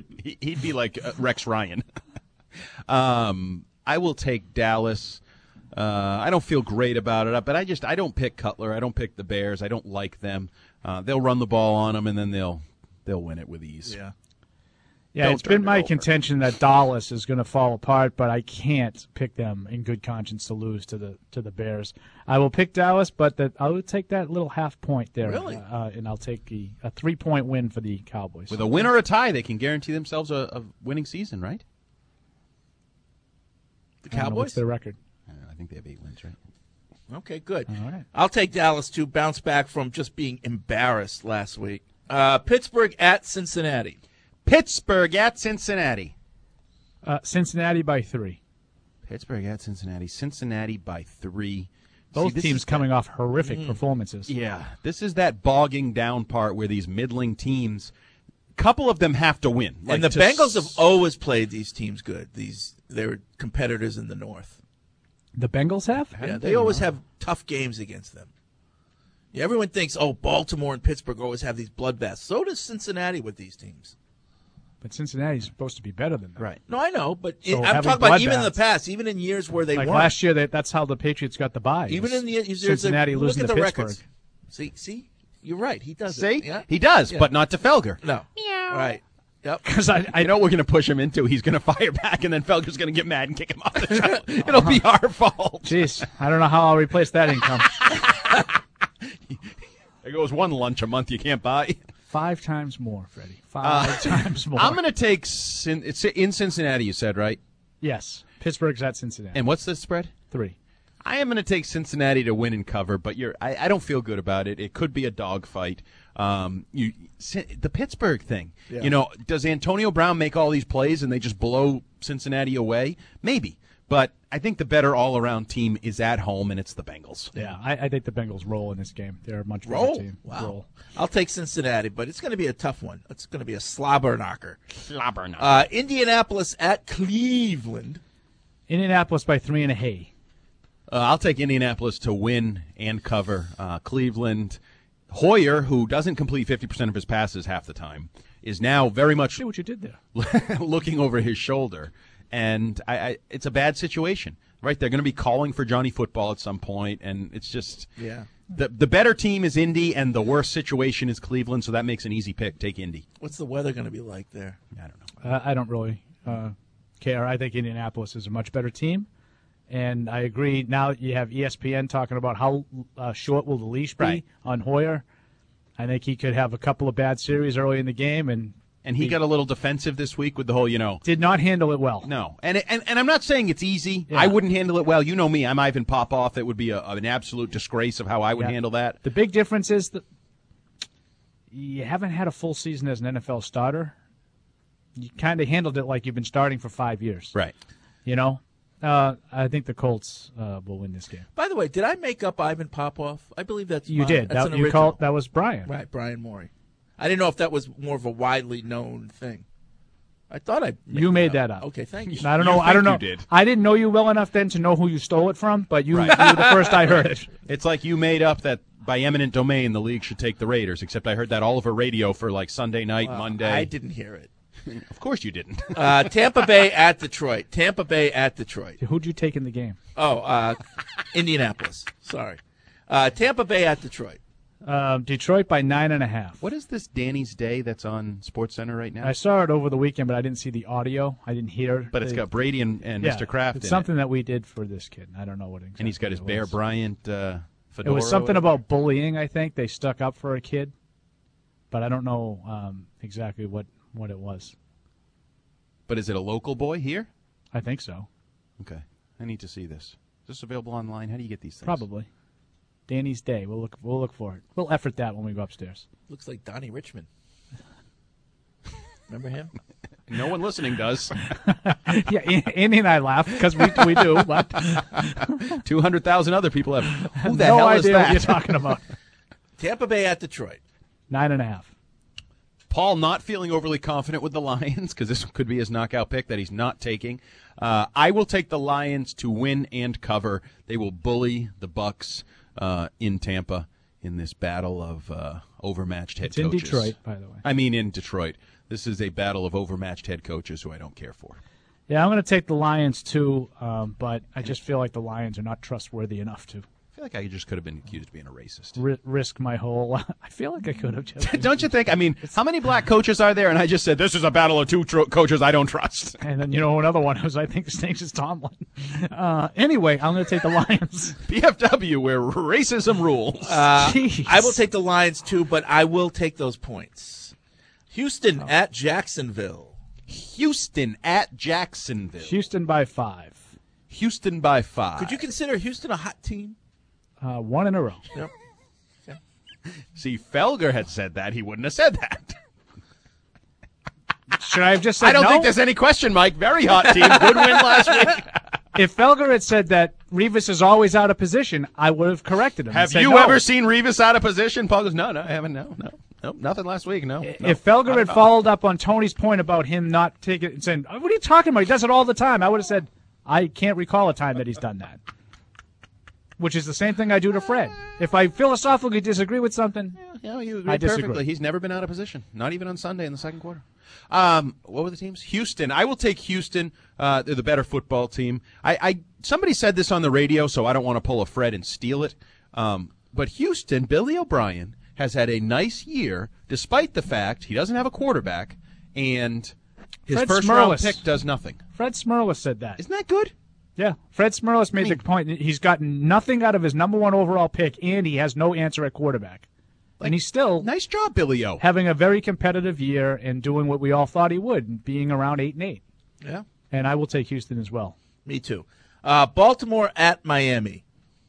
He'd be like Rex Ryan. I will take Dallas. I don't feel great about it, but I don't pick Cutler. I don't pick the Bears. I don't like them. They'll run the ball on them, and then they'll win it with ease. Yeah, it's been my contention that Dallas is going to fall apart, but I can't pick them in good conscience to lose to the Bears. I will pick Dallas, but I will take that little half point there. Really? And I'll take a 3-point win for the Cowboys. With a win or a tie, they can guarantee themselves a winning season, right? The Cowboys? What's their record? I think they have 8 wins, right? Okay, good. All right. I'll take Dallas to bounce back from just being embarrassed last week. Pittsburgh at Cincinnati. Pittsburgh at Cincinnati. Cincinnati by 3. Pittsburgh at Cincinnati. Cincinnati by 3. Both teams coming off horrific performances. Yeah, this is that bogging down part where these middling teams, a couple of them have to win. And the Bengals have always played these teams good. They're competitors in the North. The Bengals have? Yeah, they always have tough games against them. Yeah, everyone thinks, Baltimore and Pittsburgh always have these bloodbaths. So does Cincinnati with these teams. But Cincinnati's supposed to be better than them. Right. No, I know, but So I'm having talking about even in bloodbaths. the past, even in years where they Like weren't. last year, that's how the Patriots got the bye. Even in the years Cincinnati look losing at to the Pittsburgh. records. See, you're right. He does See? it. Yeah. He does, Yeah. but not to Felger. No. Right. Yep. Because I know what we're going to push him into. He's going to fire back, and then Felger's going to get mad and kick him off the show. It'll be our fault. Jeez, I don't know how I'll replace that income. There goes one lunch a month you can't buy. 5 times more, Freddie. 5 times more. I'm going to take it's in Cincinnati, you said, right? Yes. Pittsburgh's at Cincinnati. And what's the spread? 3. I am going to take Cincinnati to win and cover, but I don't feel good about it. It could be a dogfight. The Pittsburgh thing. Yeah. Does Antonio Brown make all these plays and they just blow Cincinnati away? Maybe. But I think the better all-around team is at home, and it's the Bengals. Yeah, I think the Bengals roll in this game. They're a much better team. Wow. Roll. I'll take Cincinnati, but it's going to be a tough one. It's going to be a slobber knocker. Slobber knocker. Indianapolis at Cleveland. Indianapolis by 3.5. I'll take Indianapolis to win and cover. Cleveland. Hoyer, who doesn't complete 50% of his passes half the time, is now very much See what you did there. looking over his shoulder. And it's a bad situation, right? They're going to be calling for Johnny Football at some point, and it's just the better team is Indy, and the worst situation is Cleveland, so that makes an easy pick. Take Indy. What's the weather going to be like there? I don't know. I don't really care. I think Indianapolis is a much better team. And I agree. Now you have ESPN talking about how short will the leash be on Hoyer. I think he could have a couple of bad series early in the game, and he got a little defensive this week with the whole, did not handle it well. No, and I'm not saying it's easy. Yeah. I wouldn't handle it well. You know me. I'm Ivan Popoff. It would be an absolute disgrace of how I would handle that. The big difference is that you haven't had a full season as an NFL starter. You kind of handled it like you've been starting for 5 years. Right. I think the Colts will win this game. By the way, did I make up Ivan Popoff? I believe that's You did. That's an You original. that was Brian. Right, Brian Morey. I didn't know if that was more of a widely known thing. I thought You made that up. Okay, thank you. I don't know. I don't know. I didn't know you well enough then to know who you stole it from, but you were the first I heard it. It's like you made up that by eminent domain the league should take the Raiders, except I heard that all over radio for like Sunday night, Monday. I didn't hear it. Of course you didn't. Tampa Bay at Detroit. Tampa Bay at Detroit. Who'd you take in the game? Indianapolis. Sorry. Tampa Bay at Detroit. Detroit by 9.5. What is this Danny's Day that's on SportsCenter right now? I saw it over the weekend, but I didn't see the audio. I didn't hear it. But it's got Brady and Mr. Kraft It's in something that we did for this kid. I don't know what exactly. And he's got his Bear Bryant fedora. It was something about bullying, I think. They stuck up for a kid. But I don't know exactly what it was. But is it a local boy here? I think so. Okay. I need to see this. Is this available online? How do you get these things? Probably. Danny's Day. We'll look for it. We'll effort that when we go upstairs. Looks like Donnie Richmond. Remember him? No one listening does. Yeah, Andy and I laugh because we do. But 200,000 other people have. Who the no hell is idea that? what you're talking about. Tampa Bay at Detroit. 9.5. Paul not feeling overly confident with the Lions because this could be his knockout pick that he's not taking. I will take the Lions to win and cover. They will bully the Bucs in Tampa in this battle of overmatched head coaches. It's in Detroit, by the way. I mean in Detroit. This is a battle of overmatched head coaches who I don't care for. Yeah, I'm going to take the Lions too, but I just feel like the Lions are not trustworthy enough to. I feel like I just could have been accused of being a racist. Risk my whole. I feel like I could have. Just Don't you think? I mean, how many black coaches are there? And I just said this is a battle of two coaches I don't trust. And then another one who's I think his name is Tomlin. Anyway, I'm going to take the Lions. PFW, where racism rules. I will take the Lions too, but I will take those points. Houston at Jacksonville. Houston at Jacksonville. Houston by 5. Houston by 5. Could you consider Houston a hot team? 1 in a row. Yep. Okay. See, Felger had said that. He wouldn't have said that. Should I have just said I don't no? think there's any question, Mike. Very hot team. Good win last week. If Felger had said that Revis is always out of position, I would have corrected him. Have you ever seen Revis out of position? Paul goes, no, I haven't. No, nothing last week. No. If Felger had followed up on Tony's point about him not taking it and saying, what are you talking about? He does it all the time. I would have said, I can't recall a time that he's done that. Which is the same thing I do to Fred. If I philosophically disagree with something, you agree I disagree. perfectly. He's never been out of position, not even on Sunday in the second quarter. What were the teams? Houston. I will take Houston. They're the better football team. Somebody said this on the radio, so I don't want to pull a Fred and steal it. But Houston, Billy O'Brien, has had a nice year, despite the fact he doesn't have a quarterback, and his first-round pick does nothing. Fred Smerlas said that. Isn't that good? Yeah. Fred Smerlas made the point that he's gotten nothing out of his number 1 overall pick, and he has no answer at quarterback. And he's still nice job, Billy O. Having a very competitive year and doing what we all thought he would, being around 8-8. Yeah. And I will take Houston as well. Me too. Baltimore at Miami.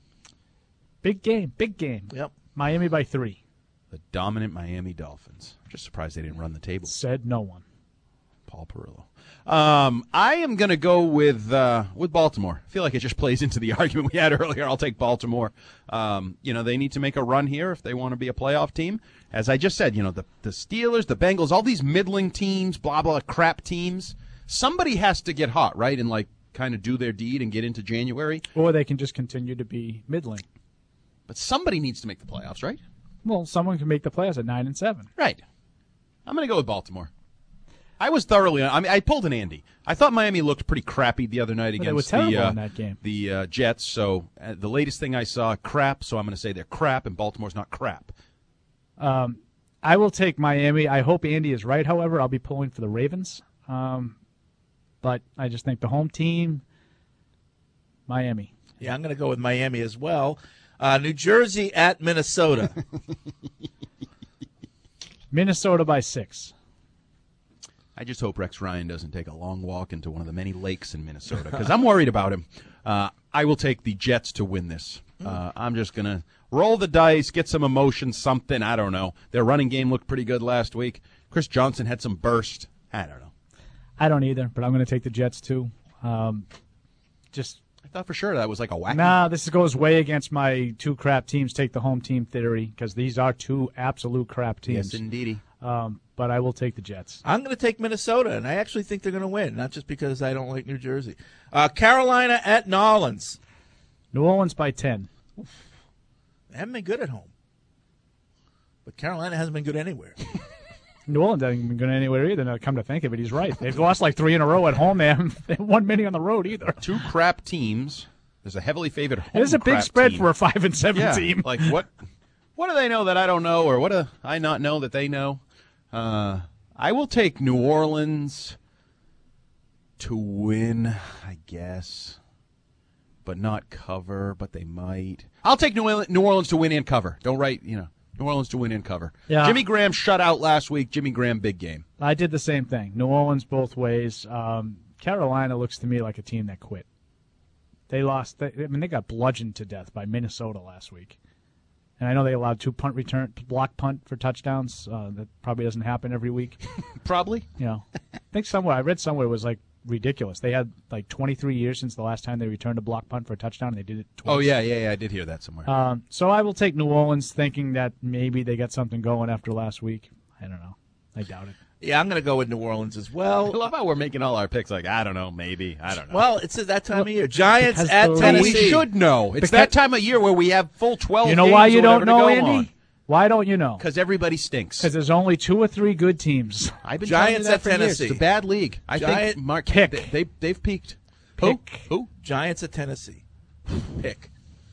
Big game. Yep. Miami by 3. The dominant Miami Dolphins. I'm just surprised they didn't run the table. Said no one. Paul Perillo. I am going to go with Baltimore. I feel like it just plays into the argument we had earlier. I'll take Baltimore. They need to make a run here if they want to be a playoff team. As I just said, the Steelers, the Bengals, all these middling teams, blah, blah, crap teams, somebody has to get hot, right, and, kind of do their deed and get into January. Or they can just continue to be middling. But somebody needs to make the playoffs, right? Well, someone can make the playoffs at 9-7. Right. I'm going to go with Baltimore. I was I pulled an Andy. I thought Miami looked pretty crappy the other night against in that game. the Jets. So the latest thing I saw, crap. So I'm going to say they're crap, and Baltimore's not crap. I will take Miami. I hope Andy is right, however. I'll be pulling for the Ravens. But I just think the home team, Miami. Yeah, I'm going to go with Miami as well. New Jersey at Minnesota. Minnesota by 6. I just hope Rex Ryan doesn't take a long walk into one of the many lakes in Minnesota because I'm worried about him. I will take the Jets to win this. I'm just going to roll the dice, get some emotion, something. I don't know. Their running game looked pretty good last week. Chris Johnson had some burst. I don't know. I don't either, but I'm going to take the Jets too. I thought for sure that was like a whack. Nah, this goes way against my 2 crap teams take the home team theory because these are 2 absolute crap teams. Yes, indeedy. But I will take the Jets. I'm going to take Minnesota, and I actually think they're going to win, not just because I don't like New Jersey. Carolina at New Orleans. New Orleans by 10. They haven't been good at home. But Carolina hasn't been good anywhere. New Orleans hasn't been good anywhere either. Now, come to think of it, he's right. They've lost 3 in a row at home. They haven't won many on the road either. 2 crap teams. There's a heavily favored home. There's a big spread team. for a 5-7 team. Like what? What do they know that I don't know, or what do I not know that they know? I will take New Orleans to win, I guess, but not cover. But they might. I'll take New Orleans to win and cover. Don't write, New Orleans to win and cover. Yeah. Jimmy Graham shut out last week. Jimmy Graham, big game. I did the same thing. New Orleans both ways. Carolina looks to me like a team that quit. They lost. They got bludgeoned to death by Minnesota last week. And I know they allowed 2 block punt for touchdowns. That probably doesn't happen every week. Probably. I think I read somewhere it was ridiculous. They had 23 years since the last time they returned a block punt for a touchdown, and they did it twice. Oh, yeah, I did hear that somewhere. So I will take New Orleans thinking that maybe they got something going after last week. I don't know. I doubt it. Yeah, I'm going to go with New Orleans as well. I love how we're making all our picks I don't know, maybe, I don't know. Well, it's that time of year. Giants at Tennessee. We should know. It's that time of year where we have full 12 You know games why you or don't whatever know, to go Andy? on. Why don't you know? Because everybody stinks. Because there's only 2 or 3 good teams. I've been Giants telling you that at for Tennessee. years. It's a bad league. I think Mark Pick. They've peaked. Pick. Who? Giants at Tennessee. Pick.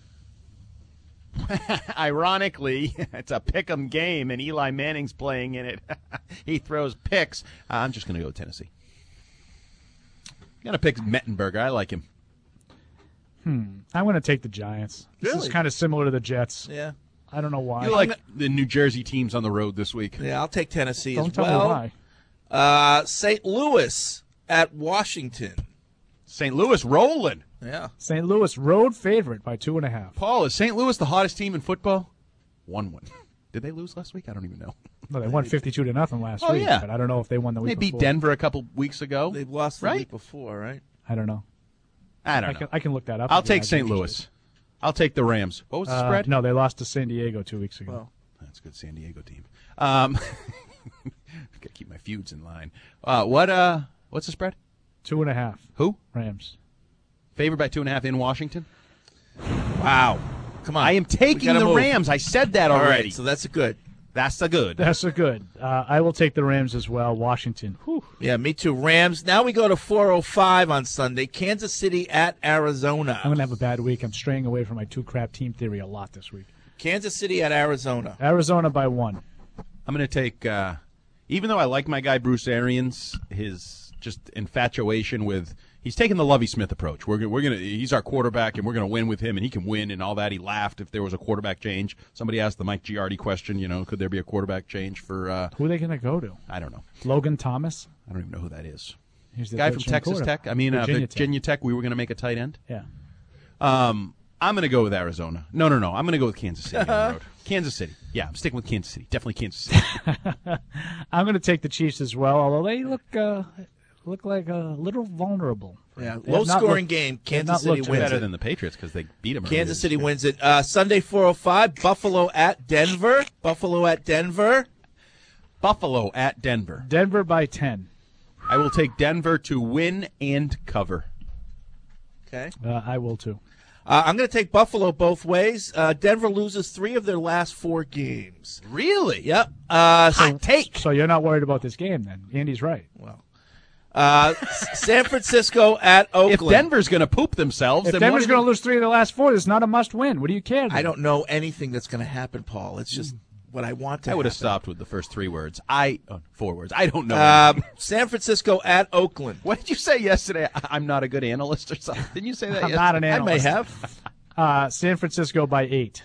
Ironically, it's a pick 'em game, and Eli Manning's playing in it. He throws picks. I'm just going to go with Tennessee. I'm going to pick Mettenberger. I like him. I'm going to take the Giants. This Really? is kind of similar to the Jets. Yeah. I don't know why. You like the New Jersey teams on the road this week? Yeah, I'll take Tennessee Don't as tell well. me why. St. Louis at Washington. St. Louis rolling. Yeah. St. Louis road favorite by 2.5. Paul, is St. Louis the hottest team in football? 1-1. Did they lose last week? I don't even know. No, they won 52-0 last Oh, week, yeah. but I don't know if they won the They week beat before. Denver a couple weeks ago. They've lost the Right? week before, right? I don't know. I don't know. I can look that up. I'll if take you're St. interested. Louis. I'll take the Rams. What was the spread? No, they lost to San Diego 2 weeks ago. Well, that's a good San Diego team. Gotta keep my feuds in line. What's the spread? 2.5. Who? Rams. Favored by 2.5 in Washington. Wow. Come on. I am We taking gotta the move. Rams. I said that All already. right, so that's a good. That's a good. That's a good. I will take the Rams as well. Washington. Whew. Yeah, me too. Rams. Now we go to 4:05 on Sunday. Kansas City at Arizona. I'm going to have a bad week. I'm straying away from my 2-crap team theory a lot this week. Kansas City at Arizona. Arizona by 1. I'm going to take, even though I like my guy Bruce Arians, his just infatuation with, he's taking the Lovie Smith approach. He's our quarterback, and we're going to win with him, and he can win and all that. He laughed if there was a quarterback change. Somebody asked the Mike Giardi question, could there be a quarterback change for? Who are they going to go to? I don't know. Logan Thomas? I don't even know who that is. He's the Guy from veteran Texas quarterback. Tech. I mean, Virginia Tech. We were going to make a tight end. Yeah. I'm going to go with Arizona. No. I'm going to go with Kansas City on the road. Kansas City. Yeah, I'm sticking with Kansas City. Definitely Kansas City. I'm going to take the Chiefs as well, although they look like a little vulnerable. Yeah, They have not low-scoring looked- game. they have Kansas not City looked wins Better it. than the Patriots because they beat them. Kansas City wins it. Sunday, 4:05. Buffalo at Denver. Buffalo at Denver. Buffalo at Denver. Denver by 10. I will take Denver to win and cover. Okay. I will too. I'm going to take Buffalo both ways. Denver loses 3 of their last 4 games. Really? Yep. Hot take. So you're not worried about this game then? Andy's right. Well, San Francisco at Oakland. If Denver's going to poop themselves, If then Denver's going to lose 3 of the last 4, it's not a must-win. What do you care? Then? I don't know anything that's going to happen, Paul. It's just what I want to I would have happen. stopped with the first 3 words. 4 words. I don't know. San Francisco at Oakland. What did you say yesterday? I'm not a good analyst or something. Didn't you say that I'm yesterday? not an I analyst. may have. San Francisco by 8.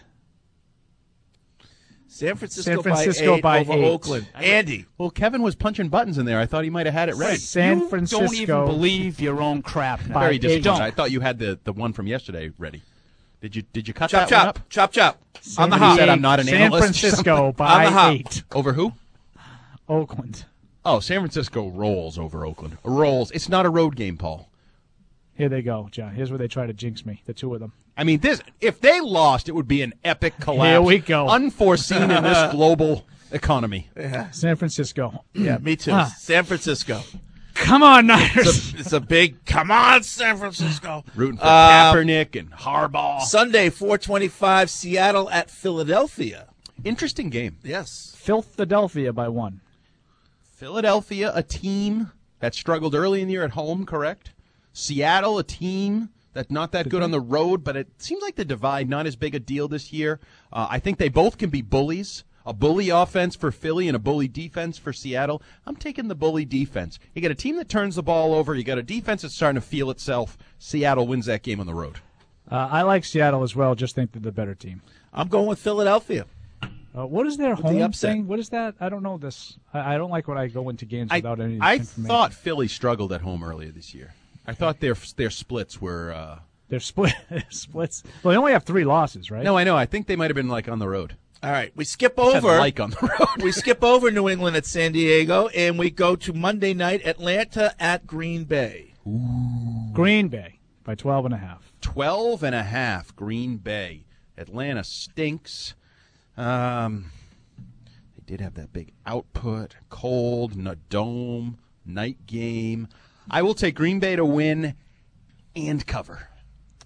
San Francisco by over 8. Oakland. Andy. Well, Kevin was punching buttons in there. I thought he might have had it right. San Francisco. Don't even believe your own crap. Now. Very eight. disappointed. I thought you had the one from yesterday ready. Did you cut Chop, that one chop. up? Chop, chop. On the Somebody hop. said I'm not an San analyst. Francisco On by the hop. 8. Over who? Oakland. Oh, San Francisco rolls over Oakland. Rolls. It's not a road game, Paul. Here they go, John. Here's where they try to jinx me. The 2 of them. I mean, if they lost, it would be an epic collapse. Here we go. Unforeseen in this global economy. Yeah. San Francisco. Yeah, me too. Huh. San Francisco. Come on, Niners. It's a big, come on, San Francisco. Rooting for Kaepernick and Harbaugh. Sunday, 4:25, Seattle at Philadelphia. Interesting game. Yes. Philadelphia by 1. Philadelphia, a team that struggled early in the year at home, correct? Seattle, a team that's not that good on the road, but it seems like the divide not as big a deal this year. I think they both can be bullies. A bully offense for Philly and a bully defense for Seattle. I'm taking the bully defense. You got a team that turns the ball over. You got a defense that's starting to feel itself. Seattle wins that game on the road. I like Seattle as well. Just think they're the better team. I'm going with Philadelphia. What is their the home upset. thing? What is that? I don't know this. I don't like when I go into games without any I information. thought Philly struggled at home earlier this year. I thought their splits were. They're splits. Well, they only have 3 losses, right? No, I know. I think they might have been like on the road. All right, we skip Said over. like on the road. We skip over New England at San Diego, and we go to Monday night, Atlanta at Green Bay. Green Bay by 12.5. 12.5, Green Bay. Atlanta stinks. They did have that big output, cold, no dome, night game. I will take Green Bay to win and cover.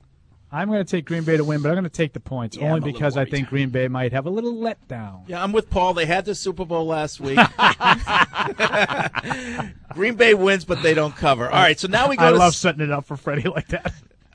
I'm going to take Green Bay to win, but I'm going to take the points only because I think Green Bay might have a little letdown. Yeah, I'm with Paul. They had the Super Bowl last week. Green Bay wins, but they don't cover. All right, so now we go I to... love setting it up for Freddie like that.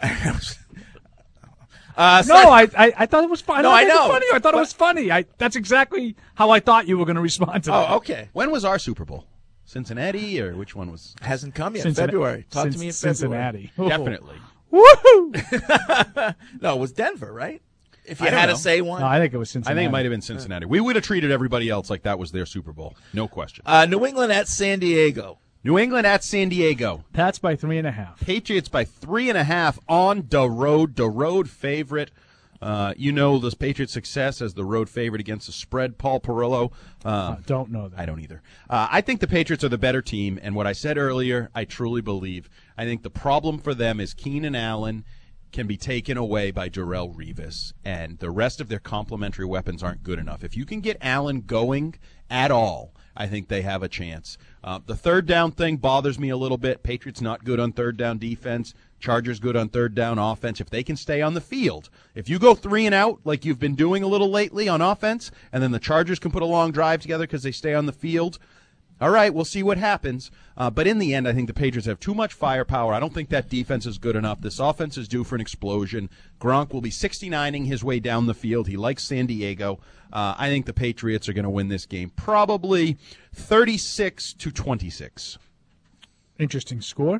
I thought it was funny. No, I know. I thought it was funny. That's exactly how I thought you were going to respond to that. Oh, okay. When was our Super Bowl? Cincinnati, or which one was? Hasn't come yet. Cincinnati. February. Talk to me in Cincinnati. February. Definitely. Woohoo! No, it was Denver, right? If you I don't had know. to say one. No, I think it was Cincinnati. I think it might have been Cincinnati. We would have treated everybody else like that was their Super Bowl. No question. New England at San Diego. New England at San Diego. Pats by 3.5. Patriots by 3.5 on the road. The road favorite. You know the Patriots' success as the road favorite against the spread. Paul Perillo. Don't know that. I don't either. I think the Patriots are the better team, and what I said earlier, I truly believe. I think the problem for them is Keenan Allen can be taken away by Darrelle Revis, and the rest of their complementary weapons aren't good enough. If you can get Allen going at all, I think they have a chance. The third down thing bothers me a little bit. Patriots not good on third down defense. Chargers good on third down offense. If they can stay on the field, if you go 3 and out like you've been doing a little lately on offense, and then the Chargers can put a long drive together because they stay on the field, all right, we'll see what happens. But in the end, I think the Patriots have too much firepower. I don't think that defense is good enough. This offense is due for an explosion. Gronk will be 69ing his way down the field. He likes San Diego. I think the Patriots are going to win this game probably 36-26. Interesting score.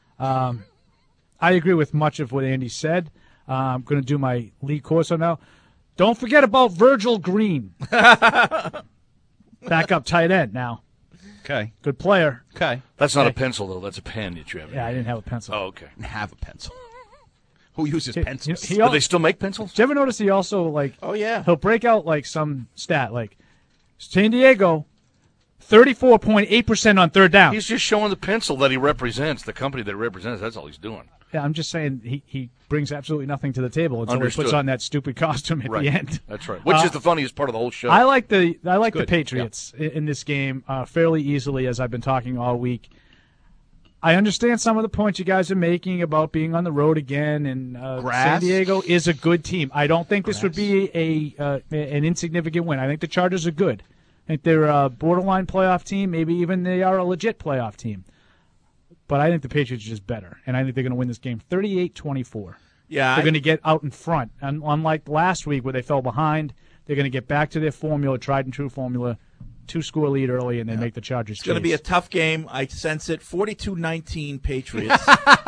I agree with much of what Andy said. I'm going to do my Lee Corso now. Don't forget about Virgil Green. Backup tight end now. Okay. Good player. Okay. That's not a pencil, though. That's a pen that you have. Yeah, I didn't have a pencil. Oh, okay. Have a pencil. Who uses pencils? Do they still make pencils? Did you ever notice he also, oh, yeah. He'll break out, some stat, San Diego, 34.8% on third down. He's just showing the pencil that he represents, the company that he represents. That's all he's doing. Yeah, I'm just saying he brings absolutely nothing to the table until Understood. he puts on that stupid costume at the end. That's right. Which is the funniest part of the whole show. I like the good. Patriots in this game fairly easily, as I've been talking all week. I understand some of the points you guys are making about being on the road again, and San Diego is a good team. I don't think this would be an insignificant win. I think the Chargers are good. I think they're a borderline playoff team. Maybe even they are a legit playoff team. But I think the Patriots are just better, and I think they're going to win this game 38-24. Yeah, they're going to get out in front. And unlike last week where they fell behind, they're going to get back to their formula, tried and true formula, 2-score lead early, and then make the Chargers. It's going to be a tough game. I sense it. 42-19 Patriots.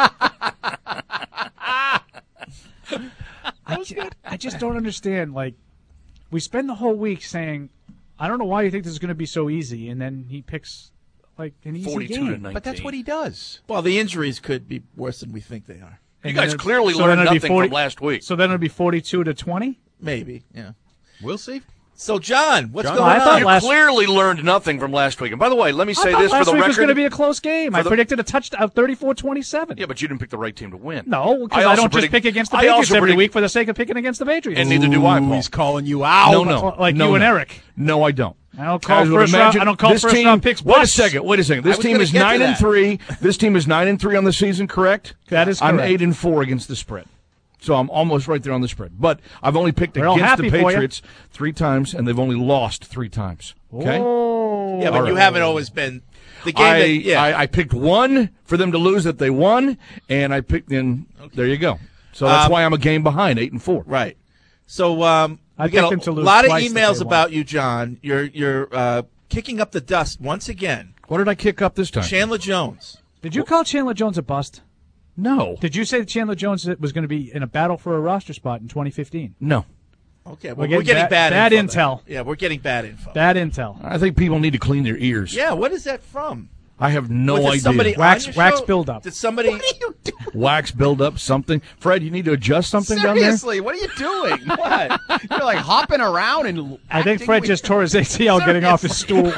I just don't understand. We spend the whole week saying, I don't know why you think this is going to be so easy, and then he picks an easy 42-19. But that's what he does. Well, the injuries could be worse than we think they are. You guys clearly learned nothing from last week. So then it'll be 42-20? Maybe, yeah. We'll see. So, John, what's going on? You clearly learned nothing from last week. And by the way, let me say this for the record. Last week was going to be a close game. I predicted a touchdown, 34-27. Yeah, but you didn't pick the right team to win. No, because I don't just pick against the Patriots every week for the sake of picking against the Patriots. And neither do I, Paul. He's calling you out. No. You and Eric. No, I don't. I don't call first round picks. Wait a second. This team is 9-3. This team is 9-3 on the season, correct? That is correct. I'm 8-4 against the spread. So I'm almost right there on the spread. But I've only picked against the Patriots 3 times, and they've only lost 3 times. Okay? Oh. Yeah, but you haven't always been the game. I picked one for them to lose that they won, and I picked in. Okay. There you go. So that's why I'm a game behind, 8-4. Right. So we picked get them to a lose lot of twice that emails they about won. you, John. You're kicking up the dust once again. What did I kick up this time? Chandler Jones. Did you call Chandler Jones a bust? No. Did you say that Chandler Jones was going to be in a battle for a roster spot in 2015? No. Okay, well, we're getting bad intel. Yeah, we're getting bad info. Bad intel. I think people need to clean their ears. Yeah, what is that from? I have no idea. Somebody wax buildup. Did somebody? What are you doing? Wax buildup something. Fred, you need to adjust something Seriously, down what are you doing? What? You're hopping around and I think Fred just tore his ACL getting off his stool.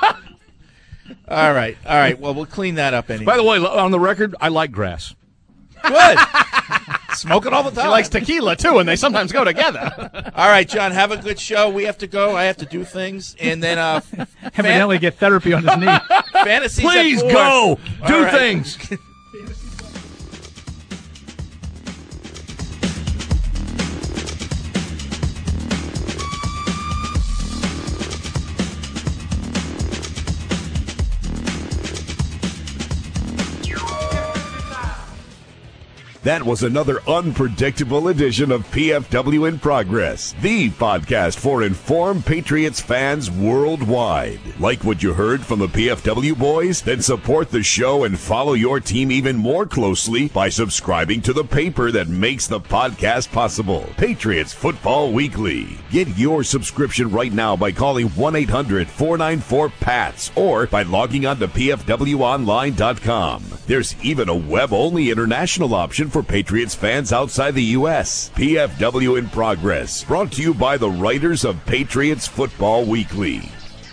All right. Well, we'll clean that up anyway. By the way, on the record, I like grass. Good. Smoke it all the time. He likes tequila, too, and they sometimes go together. All right, John, have a good show. We have to go. I have to do things. And then evidently get therapy on his knee. Fantasies Please at 4. go. Do All right. things. That was another unpredictable edition of PFW in Progress, the podcast for informed Patriots fans worldwide. Like what you heard from the PFW boys? Then support the show and follow your team even more closely by subscribing to the paper that makes the podcast possible, Patriots Football Weekly. Get your subscription right now by calling 1-800-494-PATS or by logging on to pfwonline.com. There's even a web-only international option for Patriots fans outside the U.S. PFW in Progress, brought to you by the writers of Patriots Football Weekly.